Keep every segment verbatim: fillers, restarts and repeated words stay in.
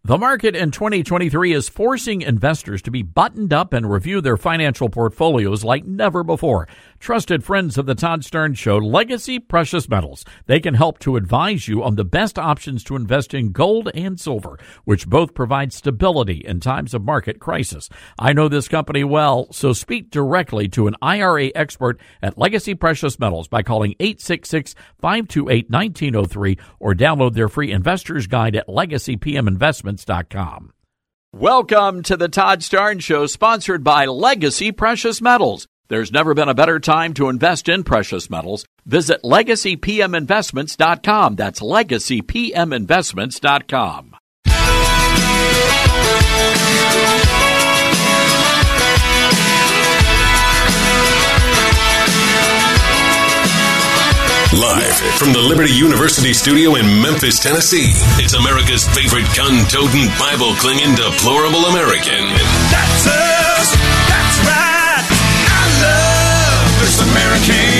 The market in twenty twenty-three is forcing investors to be buttoned up and review their financial portfolios like never before. Trusted friends of the Todd Starnes Show, Legacy Precious Metals. They can help to advise you on the best options to invest in gold and silver, which both provide stability in times of market crisis. I know this company well, so speak directly to an I R A expert at Legacy Precious Metals by calling eight six six, five two eight, one nine zero three or download their free investor's guide at legacy p m investments dot com. Welcome to the Todd Starnes Show, sponsored by Legacy Precious Metals. There's never been a better time to invest in precious metals. Visit legacy p m investments dot com. That's legacy p m investments dot com. Live from the Liberty University studio in Memphis, Tennessee, it's America's favorite gun-toting, Bible-clinging, deplorable American. That's us. That's right. I love this American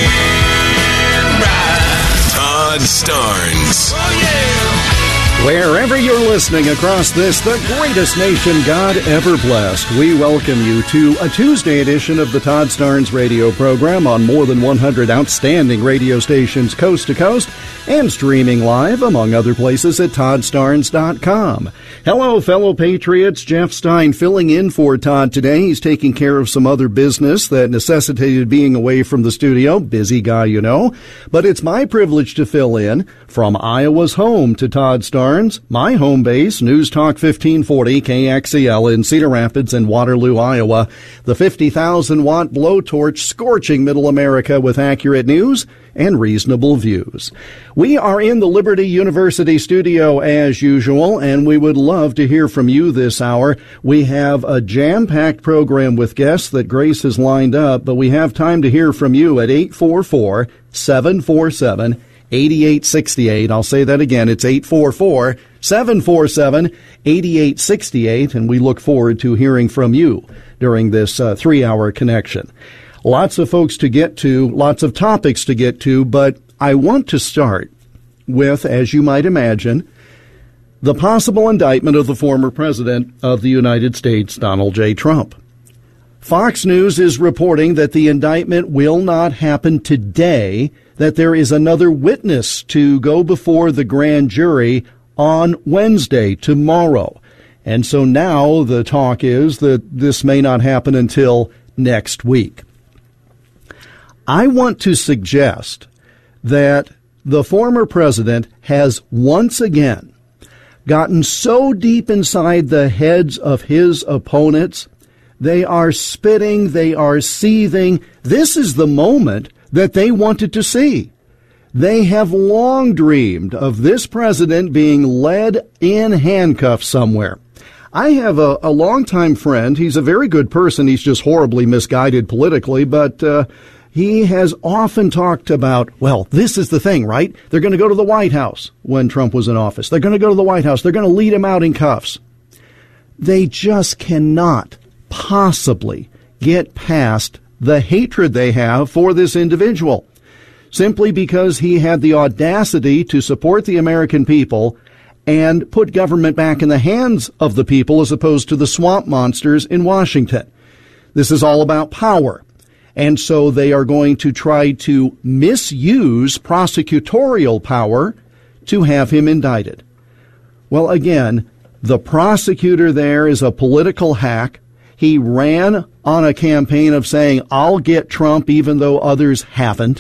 ride. Todd Starnes. Oh, yeah. Wherever you're listening across this, the greatest nation God ever blessed, we welcome you to a Tuesday edition of the Todd Starnes radio program on more than one hundred outstanding radio stations coast to coast and streaming live, among other places, at todd starnes dot com. Hello, fellow patriots. Jeff Stein filling in for Todd today. He's taking care of some other business that necessitated being away from the studio. Busy guy, you know. But it's my privilege to fill in from Iowa's home to Todd Starnes, my home base, News Talk fifteen forty K X E L in Cedar Rapids and Waterloo, Iowa. The fifty thousand watt blowtorch scorching middle America with accurate news and reasonable views. We are in the Liberty University studio as usual, and we would love to hear from you this hour. We have a jam-packed program with guests that Grace has lined up, but we have time to hear from you at eight four four, seven four seven, eight eight six eight. I'll say that again. It's eight four four, seven four seven, eight eight six eight, and we look forward to hearing from you during this uh, three-hour connection. Lots of folks to get to, lots of topics to get to, but I want to start with, as you might imagine, the possible indictment of the former president of the United States, Donald J. Trump. Fox News is reporting that the indictment will not happen today, that there is another witness to go before the grand jury on Wednesday, tomorrow. And so now the talk is that this may not happen until next week. I want to suggest that the former president has once again gotten so deep inside the heads of his opponents, they are spitting, they are seething. This is the moment that they wanted to see. They have long dreamed of this president being led in handcuffs somewhere. I have a, a longtime friend. He's a very good person. He's just horribly misguided politically, but uh, he has often talked about, well, this is the thing, right? They're going to go to the White House when Trump was in office. They're going to go to the White House. They're going to lead him out in cuffs. They just cannot possibly get past the hatred they have for this individual, simply because he had the audacity to support the American people and put government back in the hands of the people as opposed to the swamp monsters in Washington. This is all about power. And so they are going to try to misuse prosecutorial power to have him indicted. Well, again, the prosecutor there is a political hack. He ran on a campaign of saying, I'll get Trump even though others haven't.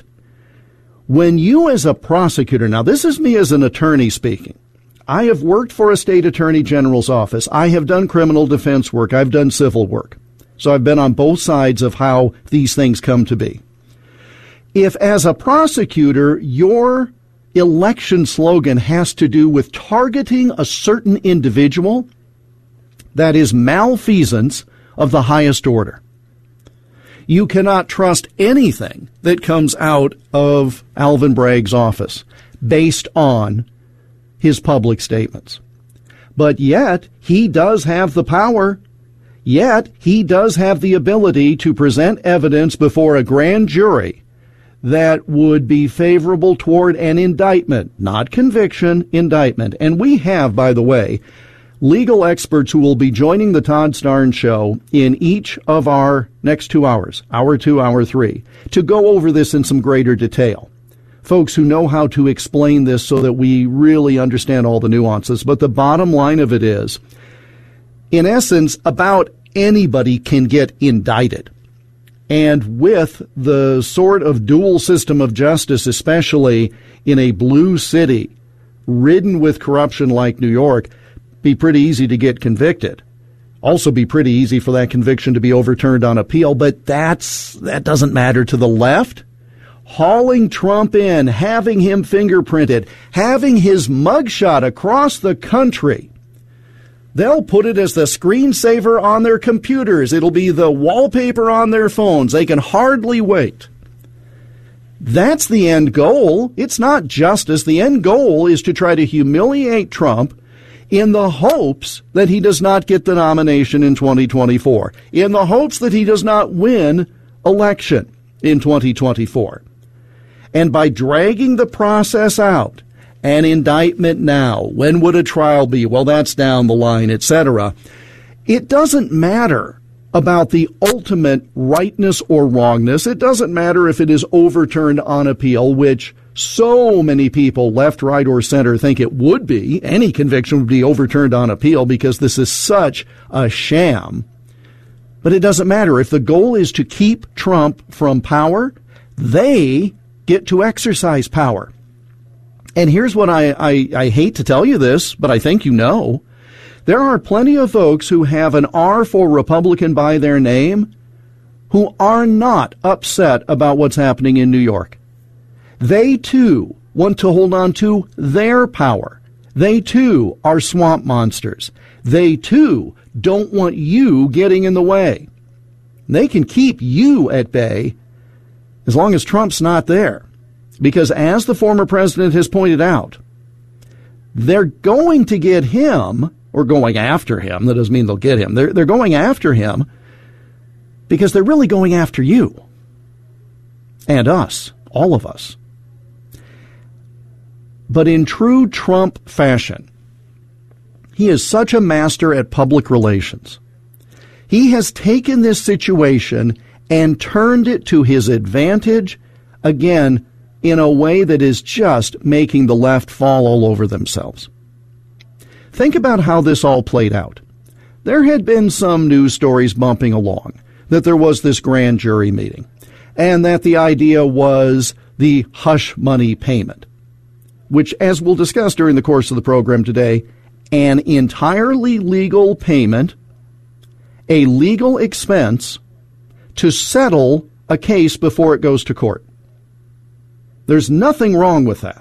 When you as a prosecutor, now this is me as an attorney speaking. I have worked for a state attorney general's office. I have done criminal defense work. I've done civil work. So I've been on both sides of how these things come to be. If as a prosecutor, your election slogan has to do with targeting a certain individual, that is malfeasance of the highest order. You cannot trust anything that comes out of Alvin Bragg's office based on his public statements. But yet, he does have the power. Yet, he does have the ability to present evidence before a grand jury that would be favorable toward an indictment, not conviction, indictment. And we have, by the way, legal experts who will be joining the Todd Starnes Show in each of our next two hours, hour two, hour three, to go over this in some greater detail. Folks who know how to explain this so that we really understand all the nuances. But the bottom line of it is, in essence, about anybody can get indicted. And with the sort of dual system of justice, especially in a blue city ridden with corruption like New York, be pretty easy to get convicted. Also be pretty easy for that conviction to be overturned on appeal, but that's that doesn't matter to the left. Hauling Trump in, having him fingerprinted, having his mugshot across the country. They'll put it as the screensaver on their computers. It'll be the wallpaper on their phones. They can hardly wait. That's the end goal. It's not justice. The end goal is to try to humiliate Trump in the hopes that he does not get the nomination in twenty twenty-four, in the hopes that he does not win election in twenty twenty-four. And by dragging the process out, an indictment now, when would a trial be? Well, that's down the line, et cetera. It doesn't matter about the ultimate rightness or wrongness. It doesn't matter if it is overturned on appeal, which so many people, left, right, or center, think it would be. Any conviction would be overturned on appeal because this is such a sham. But it doesn't matter. If the goal is to keep Trump from power, they get to exercise power. And here's what I, I, I hate to tell you this, but I think you know. There are plenty of folks who have an R for Republican by their name who are not upset about what's happening in New York. They, too, want to hold on to their power. They, too, are swamp monsters. They, too, don't want you getting in the way. They can keep you at bay as long as Trump's not there. Because as the former president has pointed out, they're going to get him, or going after him. That doesn't mean they'll get him. They're, they're going after him because they're really going after you and us, all of us. But in true Trump fashion, he is such a master at public relations. He has taken this situation and turned it to his advantage, again, in a way that is just making the left fall all over themselves. Think about how this all played out. There had been some news stories bumping along that there was this grand jury meeting and that the idea was the hush money payment, which, as we'll discuss during the course of the program today, an entirely legal payment, a legal expense to settle a case before it goes to court. There's nothing wrong with that.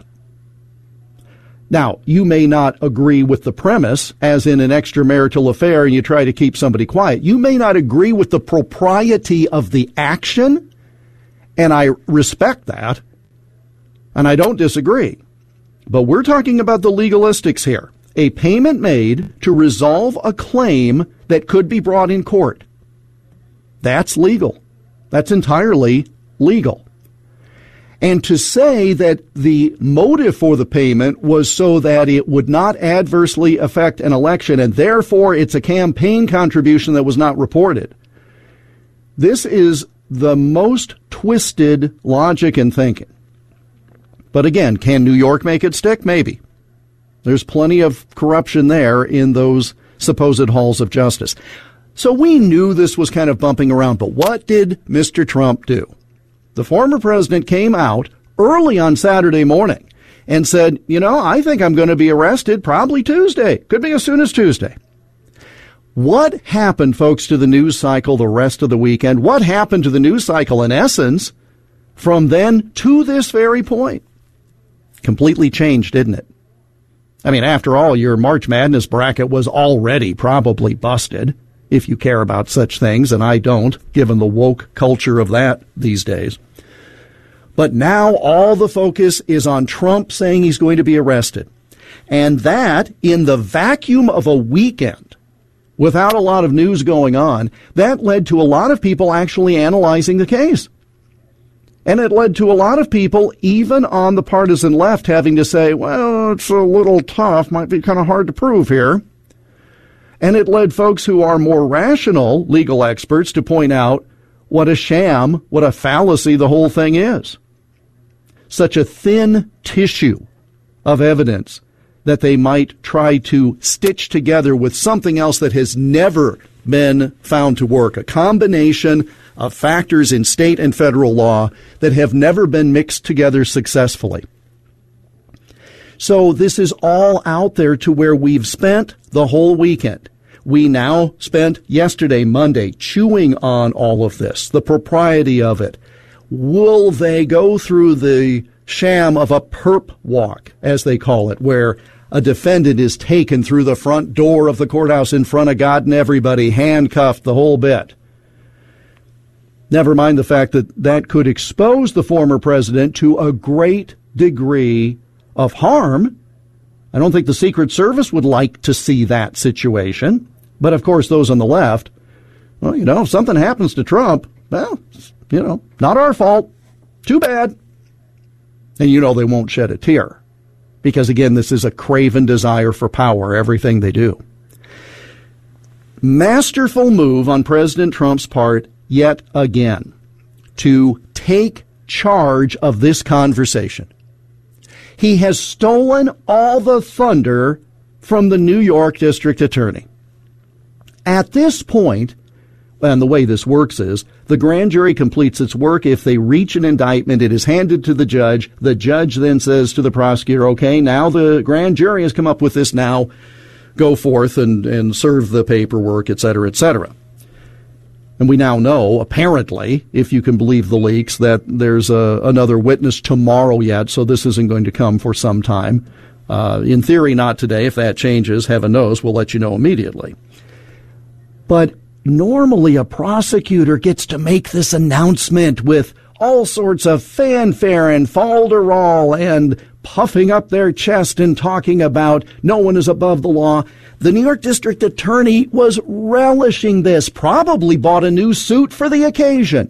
Now, you may not agree with the premise, as in an extramarital affair and you try to keep somebody quiet. You may not agree with the propriety of the action, and I respect that, and I don't disagree. But we're talking about the legalistics here. A payment made to resolve a claim that could be brought in court. That's legal. That's entirely legal. And to say that the motive for the payment was so that it would not adversely affect an election and therefore it's a campaign contribution that was not reported. This is the most twisted logic and thinking. But again, can New York make it stick? Maybe. There's plenty of corruption there in those supposed halls of justice. So we knew this was kind of bumping around, but what did Mister Trump do? The former president came out early on Saturday morning and said, you know, I think I'm going to be arrested probably Tuesday. Could be as soon as Tuesday. What happened, folks, to the news cycle the rest of the weekend? What happened to the news cycle, in essence, from then to this very point? Completely changed, didn't it? I mean, after all, your March Madness bracket was already probably busted, if you care about such things, and I don't, given the woke culture of that these days. But now all the focus is on Trump saying he's going to be arrested. And that, in the vacuum of a weekend, without a lot of news going on, that led to a lot of people actually analyzing the case. And it led to a lot of people, even on the partisan left, having to say, well, it's a little tough, might be kind of hard to prove here. And it led folks who are more rational legal experts to point out what a sham, what a fallacy the whole thing is. Such a thin tissue of evidence that they might try to stitch together with something else that has never been found to work. A combination of factors in state and federal law that have never been mixed together successfully. So this is all out there to where we've spent the whole weekend. We now spent yesterday, Monday, chewing on all of this, the propriety of it. Will they go through the sham of a perp walk, as they call it, where a defendant is taken through the front door of the courthouse in front of God and everybody, handcuffed, the whole bit? Never mind the fact that that could expose the former president to a great degree of harm. I don't think the Secret Service would like to see that situation. But, of course, those on the left, well, you know, if something happens to Trump, well, you know, not our fault. Too bad. And you know they won't shed a tear. Because, again, this is a craven desire for power, everything they do. Masterful move on President Trump's part, yet again, to take charge of this conversation. He has stolen all the thunder from the New York District Attorney. At this point, and the way this works is, the grand jury completes its work. If they reach an indictment, it is handed to the judge. The judge then says to the prosecutor, okay, now the grand jury has come up with this, now go forth and, and serve the paperwork, et cetera, et cetera. And we now know, apparently, if you can believe the leaks, that there's a, another witness tomorrow yet, so this isn't going to come for some time. Uh, in theory, not today. If that changes, heaven knows, we'll let you know immediately. But normally a prosecutor gets to make this announcement with all sorts of fanfare and falderall and puffing up their chest and talking about no one is above the law. The New York District Attorney was relishing this, probably bought a new suit for the occasion.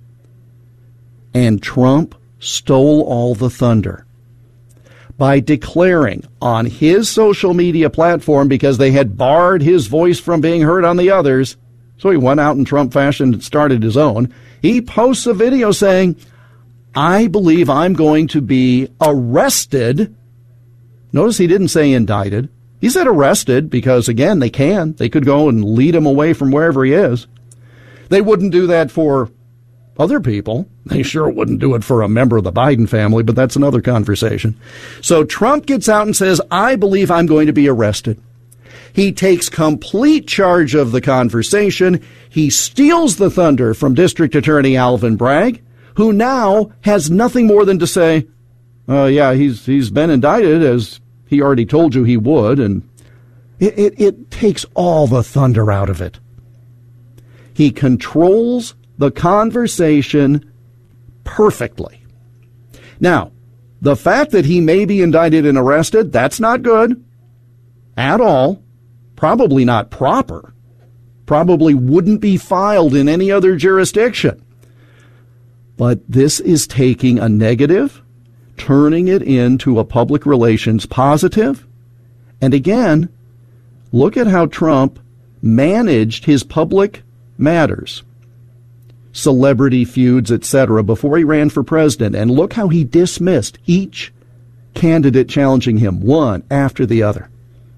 And Trump stole all the thunder by declaring on his social media platform, because they had barred his voice from being heard on the others, so he went out in Trump fashion and started his own. He posts a video saying, I believe I'm going to be arrested. Notice he didn't say indicted. He said arrested because, again, they can. They could go and lead him away from wherever he is. They wouldn't do that for other people. They sure wouldn't do it for a member of the Biden family, but that's another conversation. So Trump gets out and says, I believe I'm going to be arrested. He takes complete charge of the conversation. He steals the thunder from District Attorney Alvin Bragg, who now has nothing more than to say, uh, yeah, he's he's been indicted, as he already told you he would, and it, it, it takes all the thunder out of it. He controls the conversation perfectly. Now, the fact that he may be indicted and arrested, that's not good at all. Probably not proper. Probably wouldn't be filed in any other jurisdiction. But this is taking a negative, turning it into a public relations positive. And again, look at how Trump managed his public matters, celebrity feuds, et cetera, before he ran for president. And look how he dismissed each candidate challenging him, one after the other.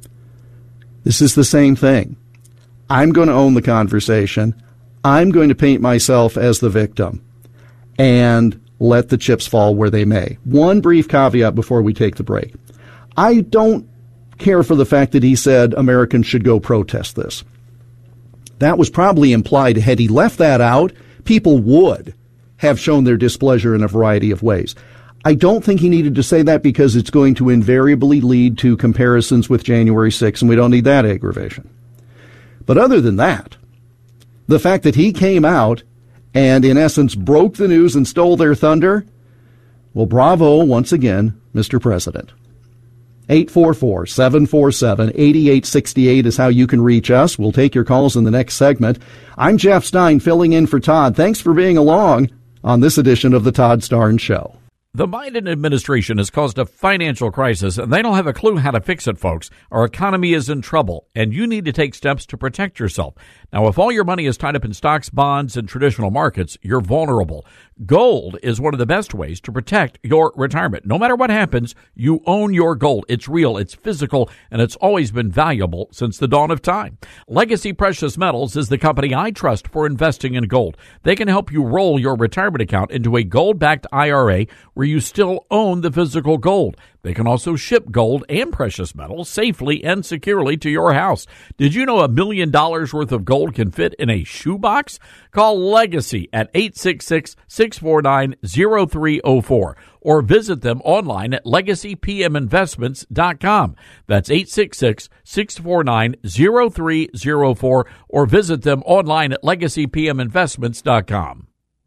This is the same thing. I'm going to own the conversation. I'm going to paint myself as the victim and let the chips fall where they may. One brief caveat before we take the break. I don't care for the fact that he said Americans should go protest this. That was probably implied. Had he left that out, people would have shown their displeasure in a variety of ways. I don't think he needed to say that because it's going to invariably lead to comparisons with January sixth, and we don't need that aggravation. But other than that, the fact that he came out and, in essence, broke the news and stole their thunder, well, bravo once again, Mister President. eight four four, seven four seven, eight eight six eight is how you can reach us. We'll take your calls in the next segment. I'm Jeff Stein, filling in for Todd. Thanks for being along on this edition of the Todd Starnes Show. The Biden administration has caused a financial crisis, and they don't have a clue how to fix it, folks. Our economy is in trouble, and you need to take steps to protect yourself. Now, if all your money is tied up in stocks, bonds, and traditional markets, you're vulnerable. Gold is one of the best ways to protect your retirement. No matter what happens, you own your gold. It's real, it's physical, and it's always been valuable since the dawn of time. Legacy Precious Metals is the company I trust for investing in gold. They can help you roll your retirement account into a gold-backed I R A where you still own the physical gold. They can also ship gold and precious metals safely and securely to your house. Did you know a million dollars worth of gold can fit in a shoebox? Call Legacy at eight six six, six four nine, zero three zero four or visit them online at legacy p m investments dot com. That's eight six six, six four nine, zero three zero four or visit them online at legacy p m investments dot com.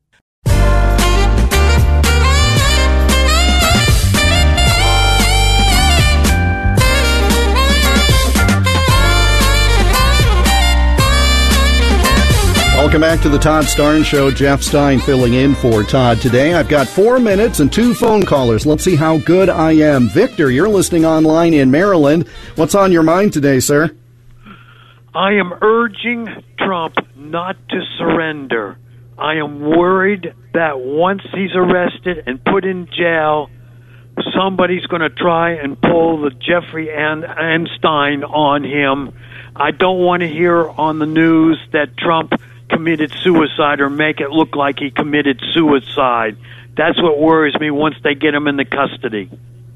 Welcome back to the Todd Starnes Show. Jeff Stein filling in for Todd today. I've got four minutes and two phone callers. Let's see how good I am. Victor, you're listening online in Maryland. What's on your mind today, sir? I am urging Trump not to surrender. I am worried that once he's arrested and put in jail, somebody's going to try and pull the Jeffrey Einstein on him. I don't want to hear on the news that Trump committed suicide or make it look like he committed suicide. That's what worries me once they get him into custody.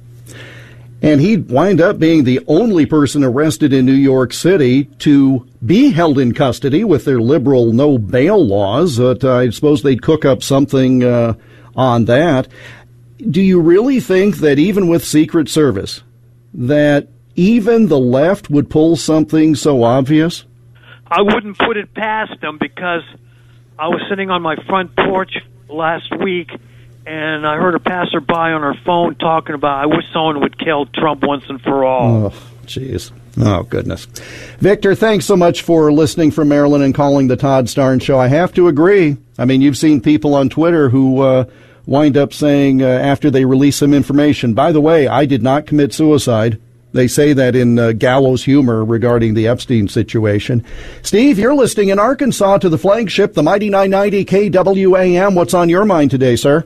And he'd wind up being the only person arrested in New York City to be held in custody with their liberal no bail laws. But I suppose they'd cook up something uh, on that. Do you really think that even with Secret Service, that even the left would pull something so obvious? I wouldn't put it past them, because I was sitting on my front porch last week and I heard a passerby on her phone talking about, I wish someone would kill Trump once and for all. Oh, jeez. Oh, goodness. Victor, thanks so much for listening from Maryland and calling the Todd Starnes Show. I have to agree. I mean, you've seen people on Twitter who uh, wind up saying uh, after they release some information, by the way, I did not commit suicide. They say that in uh, gallows humor regarding the Epstein situation. Steve, you're listening in Arkansas to the flagship, the Mighty nine ninety K W A M. What's on your mind today, sir?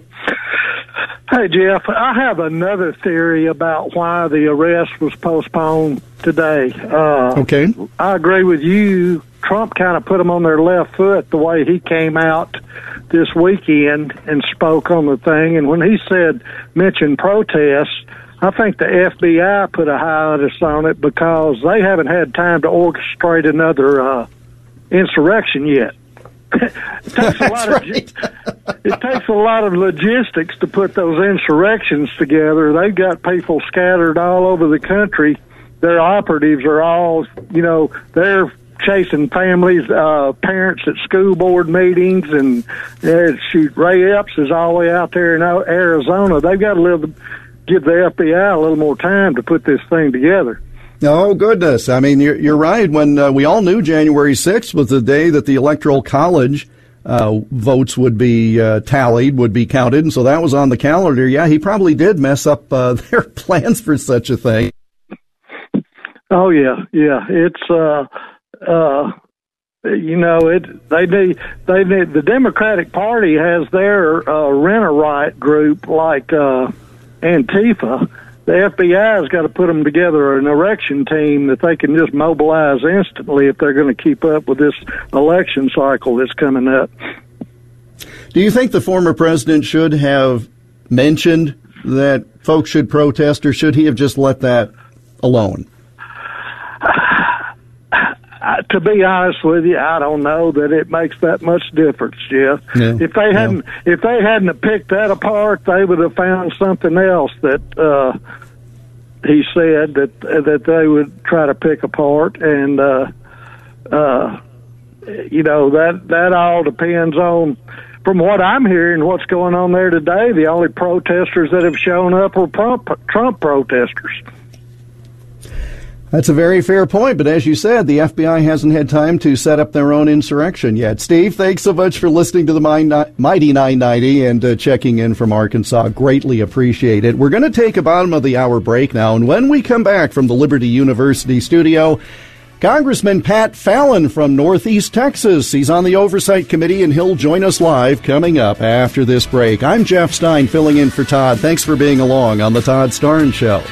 Hey, Jeff, I have another theory about why the arrest was postponed today. Uh, okay. I agree with you. Trump kind of put them on their left foot the way he came out this weekend and spoke on the thing. And when he said, mentioned protests, I think the F B I put a hiatus on it because they haven't had time to orchestrate another uh, insurrection yet. it takes a lot right. of it takes a lot of logistics to put those insurrections together. They've got people scattered all over the country. Their operatives are all, you know, they're chasing families, uh, parents at school board meetings, and uh, shoot, Ray Epps is all the way out there in Arizona. They've got to live. Give the F B I a little more time to put this thing together. Oh, goodness. I mean, you're, you're right. When uh, we all knew January sixth was the day that the Electoral College uh, votes would be uh, tallied, would be counted, and so that was on the calendar. Yeah, he probably did mess up uh, their plans for such a thing. Oh, yeah, yeah. It's, uh, uh, you know, it. They need, they need, the Democratic Party has their uh, rent-a-right group like uh, Antifa. The F B I has got to put them together an election team that they can just mobilize instantly if they're going to keep up with this election cycle that's coming up. Do you think the former president should have mentioned that folks should protest, or should he have just let that alone? Uh, to be honest with you, I don't know that it makes that much difference, Jeff. Yeah, if they hadn't, yeah. if they hadn't picked that apart, they would have found something else that uh, he said that uh, that they would try to pick apart, and uh, uh, you know that that all depends on. From what I'm hearing, what's going on there today, the only protesters that have shown up are Trump, Trump protesters. That's a very fair point, but as you said, the F B I hasn't had time to set up their own insurrection yet. Steve, thanks so much for listening to the Mighty nine ninety and uh, checking in from Arkansas. Greatly appreciate it. We're going to take a bottom of the hour break now, and when we come back from the Liberty University studio, Congressman Pat Fallon from Northeast Texas. He's on the Oversight Committee, and he'll join us live coming up after this break. I'm Jeff Stein, filling in for Todd. Thanks for being along on the Todd Starnes Show.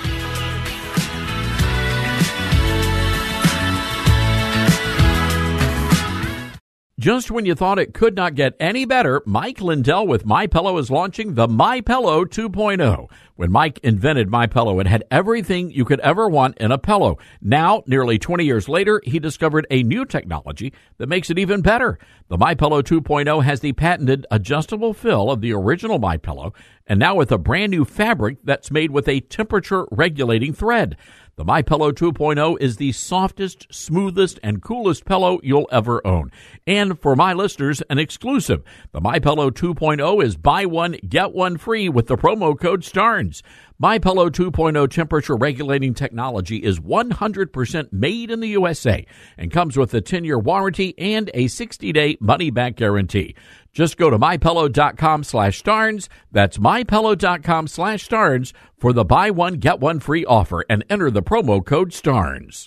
Just when you thought it could not get any better, Mike Lindell with MyPillow is launching the MyPillow two point oh. When Mike invented MyPillow, it had everything you could ever want in a pillow. Now, nearly twenty years later, he discovered a new technology that makes it even better. The MyPillow two point oh has the patented adjustable fill of the original MyPillow, and now with a brand new fabric that's made with a temperature-regulating thread. The MyPillow two point oh is the softest, smoothest, and coolest pillow you'll ever own. And for my listeners, an exclusive. The MyPillow two point oh is buy one, get one free with the promo code STARNS. MyPillow two point oh temperature regulating technology is one hundred percent made in the U S A and comes with a ten-year warranty and a sixty-day money-back guarantee. Just go to MyPillow.com slash Starnes. That's MyPillow.com slash Starnes for the buy one, get one free offer and enter the promo code STARNS.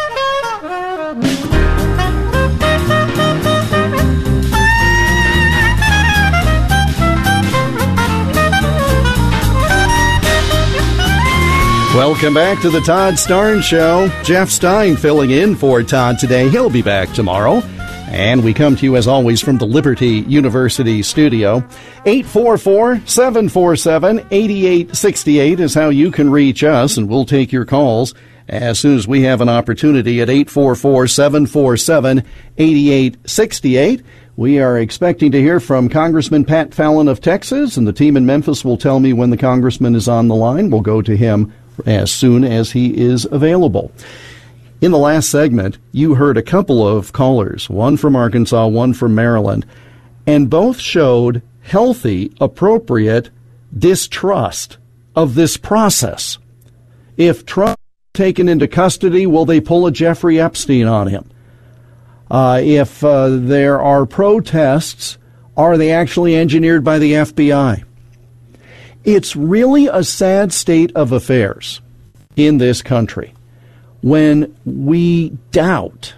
Welcome back to the Todd Starnes Show. Jeff Stein filling in for Todd today. He'll be back tomorrow. And we come to you, as always, from the Liberty University studio. eight four four, seven four seven, eight eight six eight is how you can reach us, and we'll take your calls as soon as we have an opportunity at eight four four, seven four seven, eight eight six eight. We are expecting to hear from Congressman Pat Fallon of Texas, and the team in Memphis will tell me when the congressman is on the line. We'll go to him as soon as he is available. In the last segment, you heard a couple of callers, one from Arkansas, one from Maryland, and both showed healthy, appropriate distrust of this process. If Trump is taken into custody, will they pull a Jeffrey Epstein on him? Uh, if uh, there are protests, are they actually engineered by the F B I? It's really a sad state of affairs in this country when we doubt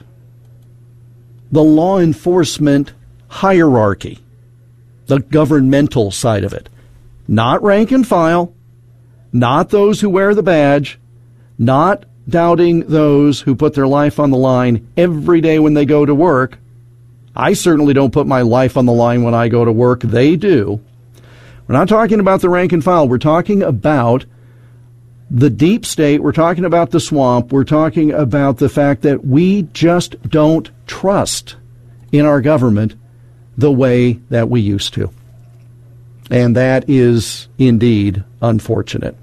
the law enforcement hierarchy, the governmental side of it. Not rank and file, not those who wear the badge, not doubting those who put their life on the line every day when they go to work. I certainly don't put my life on the line when I go to work. They do. We're not talking about the rank and file. We're talking about the deep state. We're talking about the swamp. We're talking about the fact that we just don't trust in our government the way that we used to. And that is indeed unfortunate.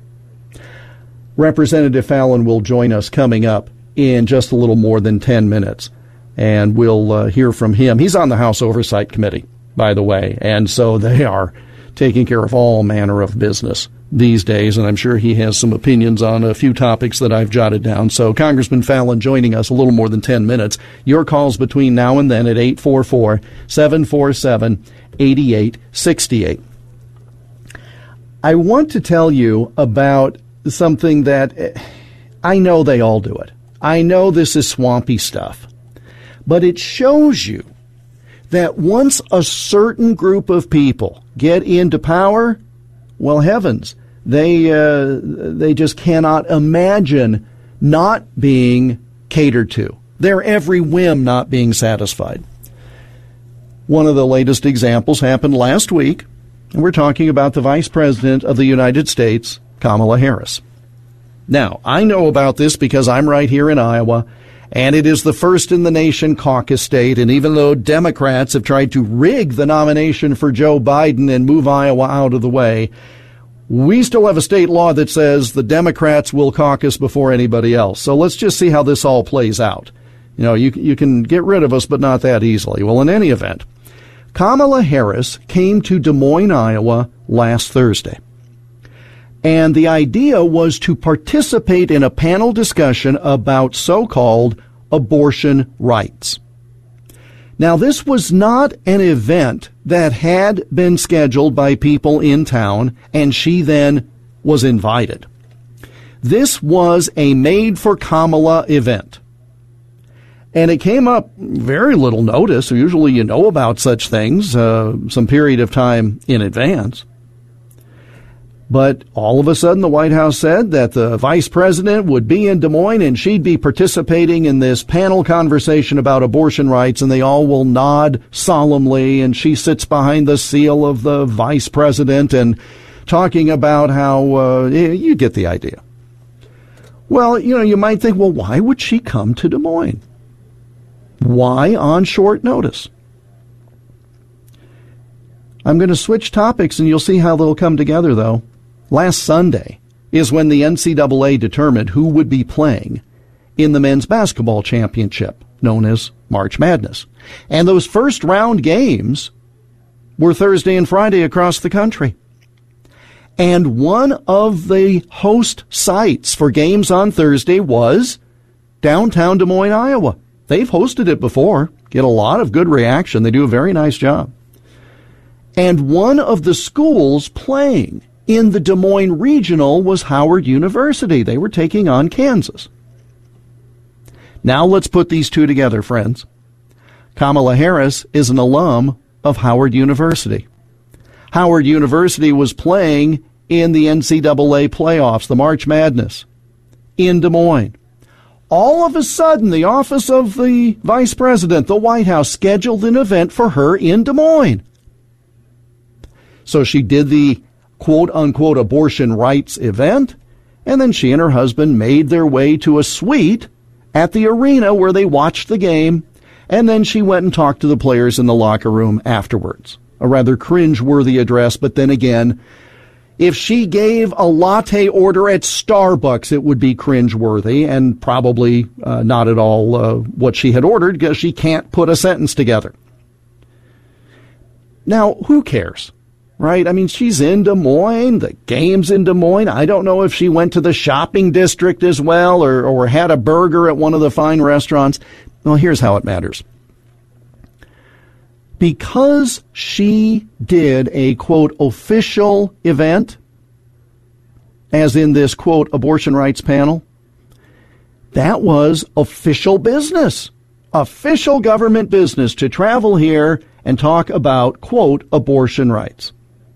Representative Fallon will join us coming up in just a little more than ten minutes, and we'll uh, hear from him. He's on the House Oversight Committee, by the way, and so they are taking care of all manner of business these days, and I'm sure he has some opinions on a few topics that I've jotted down. So Congressman Fallon joining us a little more than ten minutes. Your calls between now and then at eight four four, seven four seven, eight eight six eight. I want to tell you about something that I know they all do it. I know this is swampy stuff, but it shows you that once a certain group of people get into power, well, heavens, they uh, they just cannot imagine not being catered to. Their every whim not being satisfied. One of the latest examples happened last week, and we're talking about the Vice President of the United States, Kamala Harris. Now, I know about this because I'm right here in Iowa, and it is the first in the nation caucus state, and even though Democrats have tried to rig the nomination for Joe Biden and move Iowa out of the way, we still have a state law that says the Democrats will caucus before anybody else. So let's just see how this all plays out. You know, you, you can get rid of us, but not that easily. Well, in any event, Kamala Harris came to Des Moines, Iowa last Thursday. And the idea was to participate in a panel discussion about so-called abortion rights. Now, this was not an event that had been scheduled by people in town, and she then was invited. This was a made-for-Kamala event. And it came up very little notice. Usually you know about such things uh, some period of time in advance. But all of a sudden, the White House said that the vice president would be in Des Moines and she'd be participating in this panel conversation about abortion rights, and they all will nod solemnly, and she sits behind the seal of the vice president and talking about how, uh, you get the idea. Well, you know, you might think, well, why would she come to Des Moines? Why on short notice? I'm going to switch topics, and you'll see how they'll come together, though. Last Sunday is when the N C double A determined who would be playing in the men's basketball championship, known as March Madness. And those first round games were Thursday and Friday across the country. And one of the host sites for games on Thursday was downtown Des Moines, Iowa. They've hosted it before, get a lot of good reaction. They do a very nice job. And one of the schools playing in the Des Moines Regional was Howard University. They were taking on Kansas. Now let's put these two together, friends. Kamala Harris is an alum of Howard University. Howard University was playing in the N C double A playoffs, the March Madness, in Des Moines. All of a sudden, the office of the vice president, the White House, scheduled an event for her in Des Moines. So she did the quote-unquote abortion rights event, and then she and her husband made their way to a suite at the arena where they watched the game, and then she went and talked to the players in the locker room afterwards. A rather cringe-worthy address, but then again, if she gave a latte order at Starbucks, it would be cringe-worthy and probably uh, not at all uh, what she had ordered, because she can't put a sentence together. Now, who cares? Right? I mean, she's in Des Moines. The game's in Des Moines. I don't know if she went to the shopping district as well or, or had a burger at one of the fine restaurants. Well, here's how it matters. Because she did a, quote, official event, as in this, quote, abortion rights panel, that was official business, official government business to travel here and talk about, quote, abortion rights.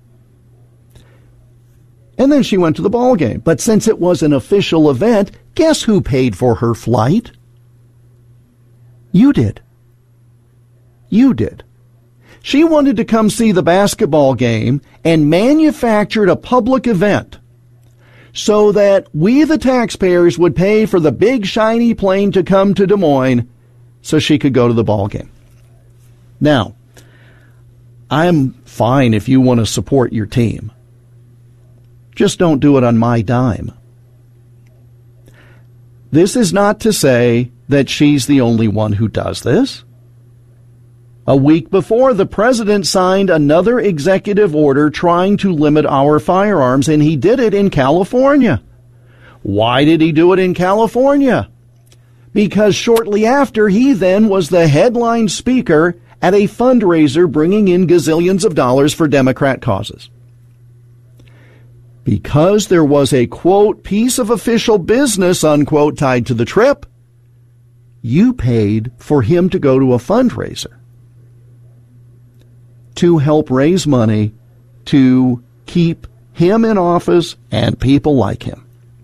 And then she went to the ball game. But since it was an official event, guess who paid for her flight? You did. You did. She wanted to come see the basketball game and manufactured a public event so that we, the taxpayers, would pay for the big shiny plane to come to Des Moines so she could go to the ball game. Now, I'm fine if you want to support your team. Just don't do it on my dime. This is not to say that she's the only one who does this. A week before, the president signed another executive order trying to limit our firearms, and he did it in California. Why did he do it in California? Because shortly after, he then was the headline speaker at a fundraiser bringing in gazillions of dollars for Democrat causes. Because there was a, quote, piece of official business, unquote, tied to the trip, you paid for him to go to a fundraiser to help raise money to keep him in office and people like him.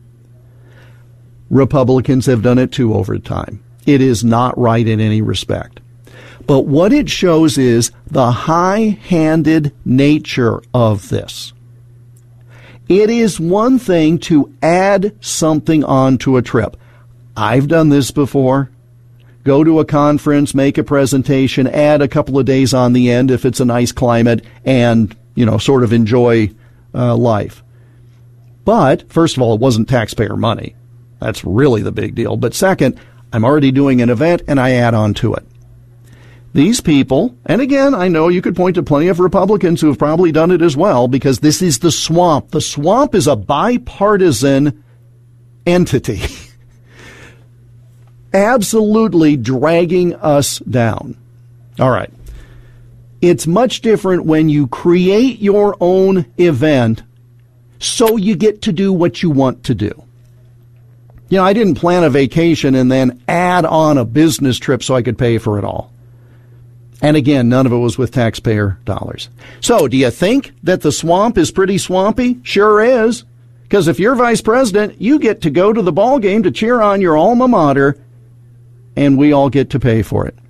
Republicans have done it too over time. It is not right in any respect. But what it shows is the high-handed nature of this. It is one thing to add something onto a trip. I've done this before. Go to a conference, make a presentation, add a couple of days on the end if it's a nice climate, and, you know, sort of enjoy uh, life. But, first of all, it wasn't taxpayer money. That's really the big deal. But second, I'm already doing an event, and I add on to it. these people, and again, I know you could point to plenty of Republicans who have probably done it as well, because this is the swamp. The swamp is a bipartisan entity. Absolutely dragging us down. All right. It's much different when you create your own event so you get to do what you want to do. You know, I didn't plan a vacation and then add on a business trip so I could pay for it all. And again, none of it was with taxpayer dollars. So, do you think that the swamp is pretty swampy? Sure is. Because if you're vice president, you get to go to the ball game to cheer on your alma mater, and we all get to pay for it.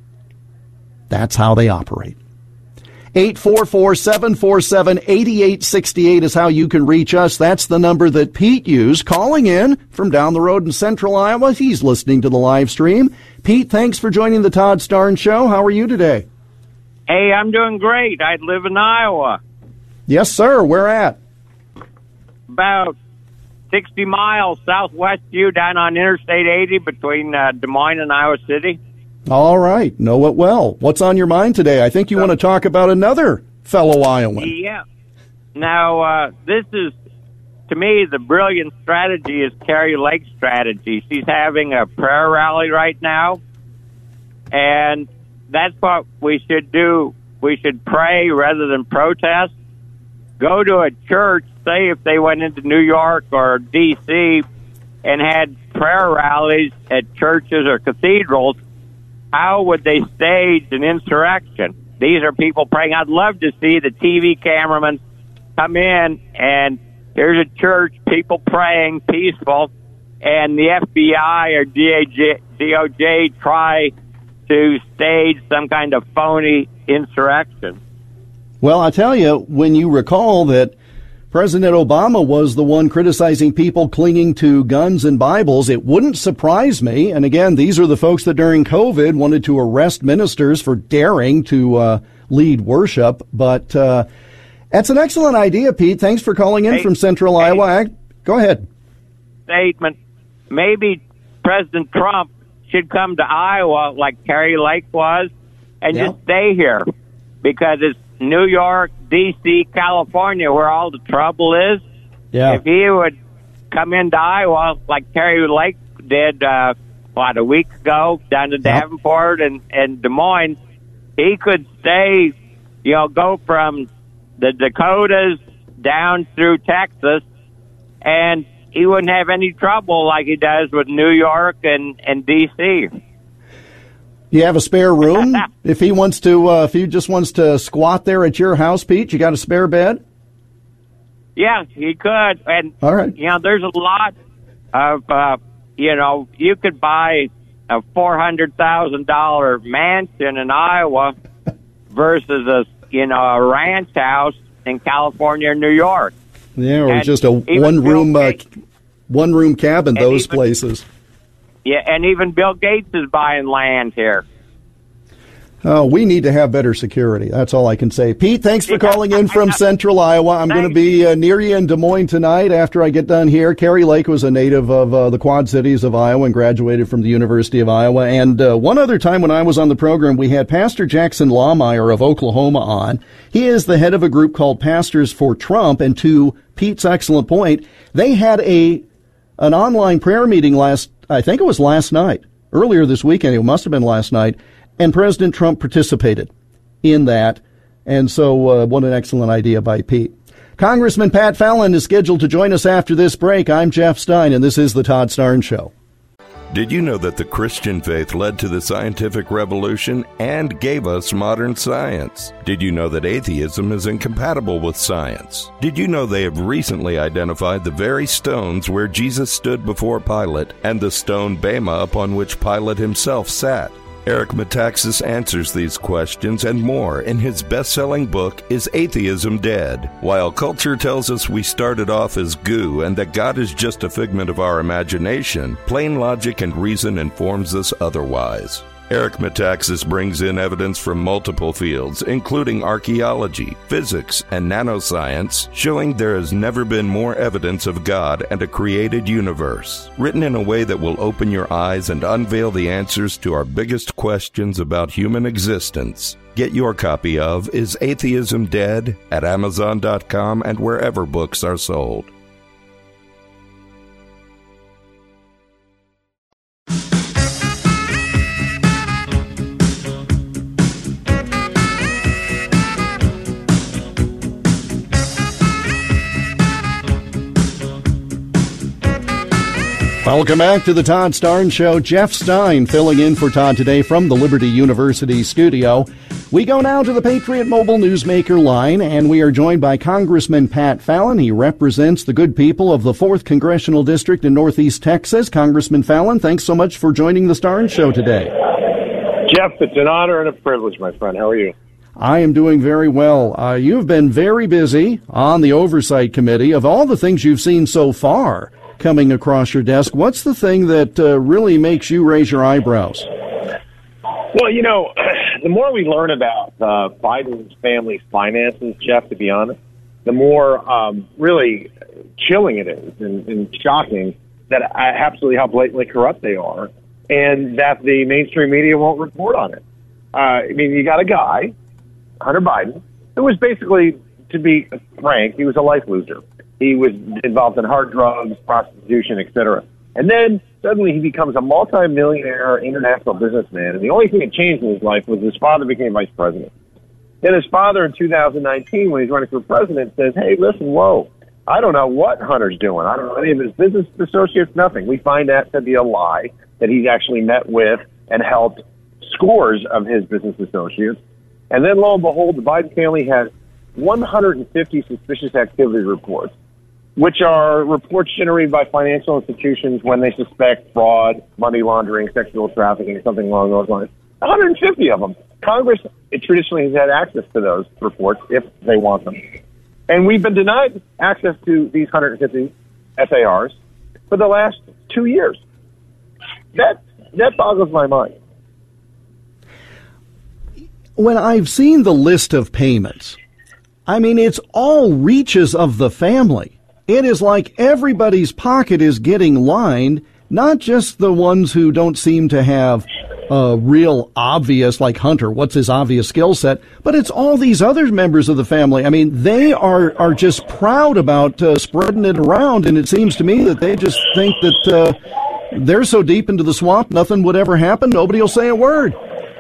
That's how they operate. eight four four, seven four seven, eight eight six eight is how you can reach us. That's the number that Pete used, calling in from down the road in central Iowa. He's listening to the live stream. Pete, thanks for joining the Todd Starnes Show. How are you today? Hey, I'm doing great. I live in Iowa. Yes, sir. Where at? About sixty miles southwest of you, down on Interstate eighty between uh, Des Moines and Iowa City. All right. Know it well. What's on your mind today? I think you want to talk about another fellow Iowan. Yeah. Now, uh, this is, to me, the brilliant strategy is Kari Lake's strategy. She's having a prayer rally right now, and that's what we should do. We should pray rather than protest. Go to a church, say if they went into New York or D C and had prayer rallies at churches or cathedrals, how would they stage an insurrection? These are people praying. I'd love to see the T V cameramen come in, and here's a church, people praying, peaceful, and the F B I or D O J try to stage some kind of phony insurrection. Well, I tell you, when you recall that President Obama was the one criticizing people clinging to guns and Bibles, it wouldn't surprise me. And again, these are the folks that during COVID wanted to arrest ministers for daring to uh, lead worship. But uh, that's an excellent idea, Pete. Thanks for calling in hey, from Central hey, Iowa. Go ahead. Statement. Maybe President Trump should come to Iowa like Kari Lake was and yeah. just stay here, because it's New York, D C, California, where all the trouble is. Yeah. If he would come into Iowa like Kari Lake did, uh, what, a week ago, down to Davenport and, and Des Moines, he could stay, you know, go from the Dakotas down through Texas, and he wouldn't have any trouble like he does with New York and, and D C. You have a spare room? if he wants to, uh, if he just wants to squat there at your house, Pete, you got a spare bed? Yeah, he could. And, all right. you know, there's a lot of, uh, you know, you could buy a four hundred thousand dollars mansion in Iowa versus a, you know, a ranch house in California or New York. Yeah, or and just a one-room, uh, one-room cabin, those even, places. Yeah, and even Bill Gates is buying land here. Oh, we need to have better security. That's all I can say. Pete, thanks for calling in from Central Iowa. I'm going to be uh, near you in Des Moines tonight after I get done here. Kari Lake was a native of uh, the Quad Cities of Iowa and graduated from the University of Iowa. And uh, one other time when I was on the program, we had Pastor Jackson Lawmeyer of Oklahoma on. He is the head of a group called Pastors for Trump. And to Pete's excellent point, they had a an online prayer meeting last, I think it was last night, earlier this weekend. It must have been last night. And President Trump participated in that. And so uh, what an excellent idea by Pete. Congressman Pat Fallon is scheduled to join us after this break. I'm Jeff Stein, and this is the Todd Starnes Show. Did you know that the Christian faith led to the scientific revolution and gave us modern science? Did you know that atheism is incompatible with science? Did you know they have recently identified the very stones where Jesus stood before Pilate and the stone Bema upon which Pilate himself sat? Eric Metaxas answers these questions and more in his best-selling book, Is Atheism Dead? While culture tells us we started off as goo and that God is just a figment of our imagination, plain logic and reason informs us otherwise. Eric Metaxas brings in evidence from multiple fields, including archaeology, physics, and nanoscience, showing there has never been more evidence of God and a created universe, written in a way that will open your eyes and unveil the answers to our biggest questions about human existence. Get your copy of Is Atheism Dead? At Amazon dot com and wherever books are sold. Welcome back to the Todd Starnes Show. Jeff Stein filling in for Todd today from the Liberty University studio. We go now to the Patriot Mobile Newsmaker line, and we are joined by Congressman Pat Fallon. He represents the good people of the fourth Congressional District in Northeast Texas. Congressman Fallon, thanks so much for joining the Starnes Show today. Jeff, it's an honor and a privilege, my friend. How are you? I am doing very well. Uh, you've been very busy on the Oversight Committee. Of all the things you've seen so far coming across your desk, what's the thing that uh, really makes you raise your eyebrows? Well, you know, the more we learn about uh, Biden's family's finances, Jeff, to be honest, the more um, really chilling it is and, and shocking that uh, absolutely how blatantly corrupt they are, and that the mainstream media won't report on it. Uh, I mean, you got a guy, Hunter Biden, who was basically, to be frank, he was a life loser. He was involved in hard drugs, prostitution, et cetera. And then suddenly he becomes a multi-millionaire international businessman. And the only thing that changed in his life was his father became vice president. Then his father in two thousand nineteen, when he's running for president, says, hey, listen, whoa, I don't know what Hunter's doing. I don't know any of his business associates, nothing. We find that to be a lie, that he's actually met with and helped scores of his business associates. And then lo and behold, the Biden family has one hundred fifty suspicious activity reports, which are reports generated by financial institutions when they suspect fraud, money laundering, sexual trafficking, something along those lines. one hundred fifty of them. Congress it traditionally has had access to those reports if they want them. And we've been denied access to these one hundred fifty S A Rs for the last two years. That, that boggles my mind. When I've seen the list of payments, I mean, it's all reaches of the family. It is like everybody's pocket is getting lined, not just the ones who don't seem to have a real obvious, like Hunter, what's his obvious skill set, but it's all these other members of the family. I mean, they are, are just proud about uh, spreading it around, and it seems to me that they just think that uh, they're so deep into the swamp, nothing would ever happen, nobody will say a word.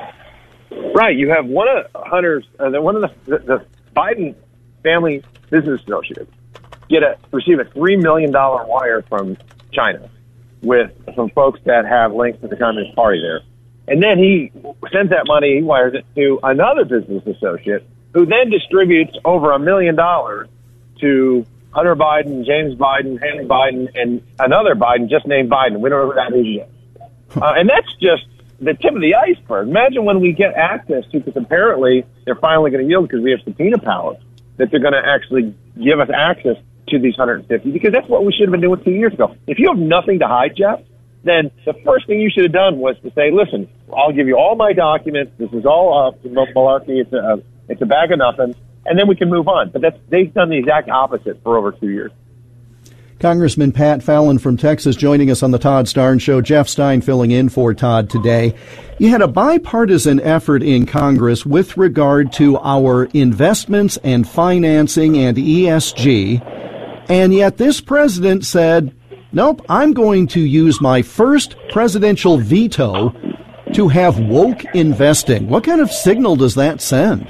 Right, you have one of Hunter's, uh, one of the, the, the Biden family business associates get a receive a three million dollar wire from China with some folks that have links to the Communist Party there, and then he sends that money, he wires it to another business associate, who then distributes over a million dollars to Hunter Biden, James Biden, Haley Biden, and another Biden just named Biden. We don't know who that is yet, uh, and that's just the tip of the iceberg. Imagine when we get access to, because apparently they're finally going to yield because we have subpoena power, that they're going to actually give us access to these one hundred fifty, because that's what we should have been doing two years ago. If you have nothing to hide, Jeff, then the first thing you should have done was to say, listen, I'll give you all my documents. This is all uh, malarkey. It's a, it's a bag of nothing. And then we can move on. But that's, they've done the exact opposite for over two years. Congressman Pat Fallon from Texas joining us on the Todd Starnes Show. Jeff Stein filling in for Todd today. You had a bipartisan effort in Congress with regard to our investments and financing and E S G, and yet this president said, nope, I'm going to use my first presidential veto to have woke investing. What kind of signal does that send?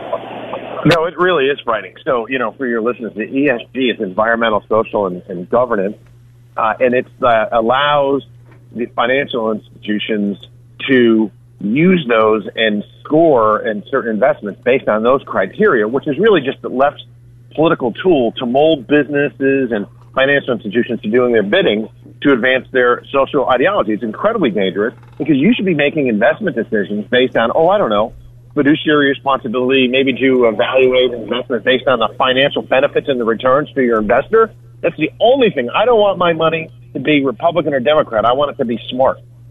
No, it really is frightening. So, you know, for your listeners, the E S G is environmental, social, and, and governance, uh, and it uh, allows the financial institutions to use those and score and certain investments based on those criteria, which is really just the left's political tool to mold businesses and financial institutions to doing their bidding to advance their social ideology. It's incredibly dangerous because you should be making investment decisions based on, oh, I don't know, fiduciary responsibility, maybe to evaluate investments based on the financial benefits and the returns to your investor. That's the only thing. I don't want my money to be Republican or Democrat. I want it to be smart.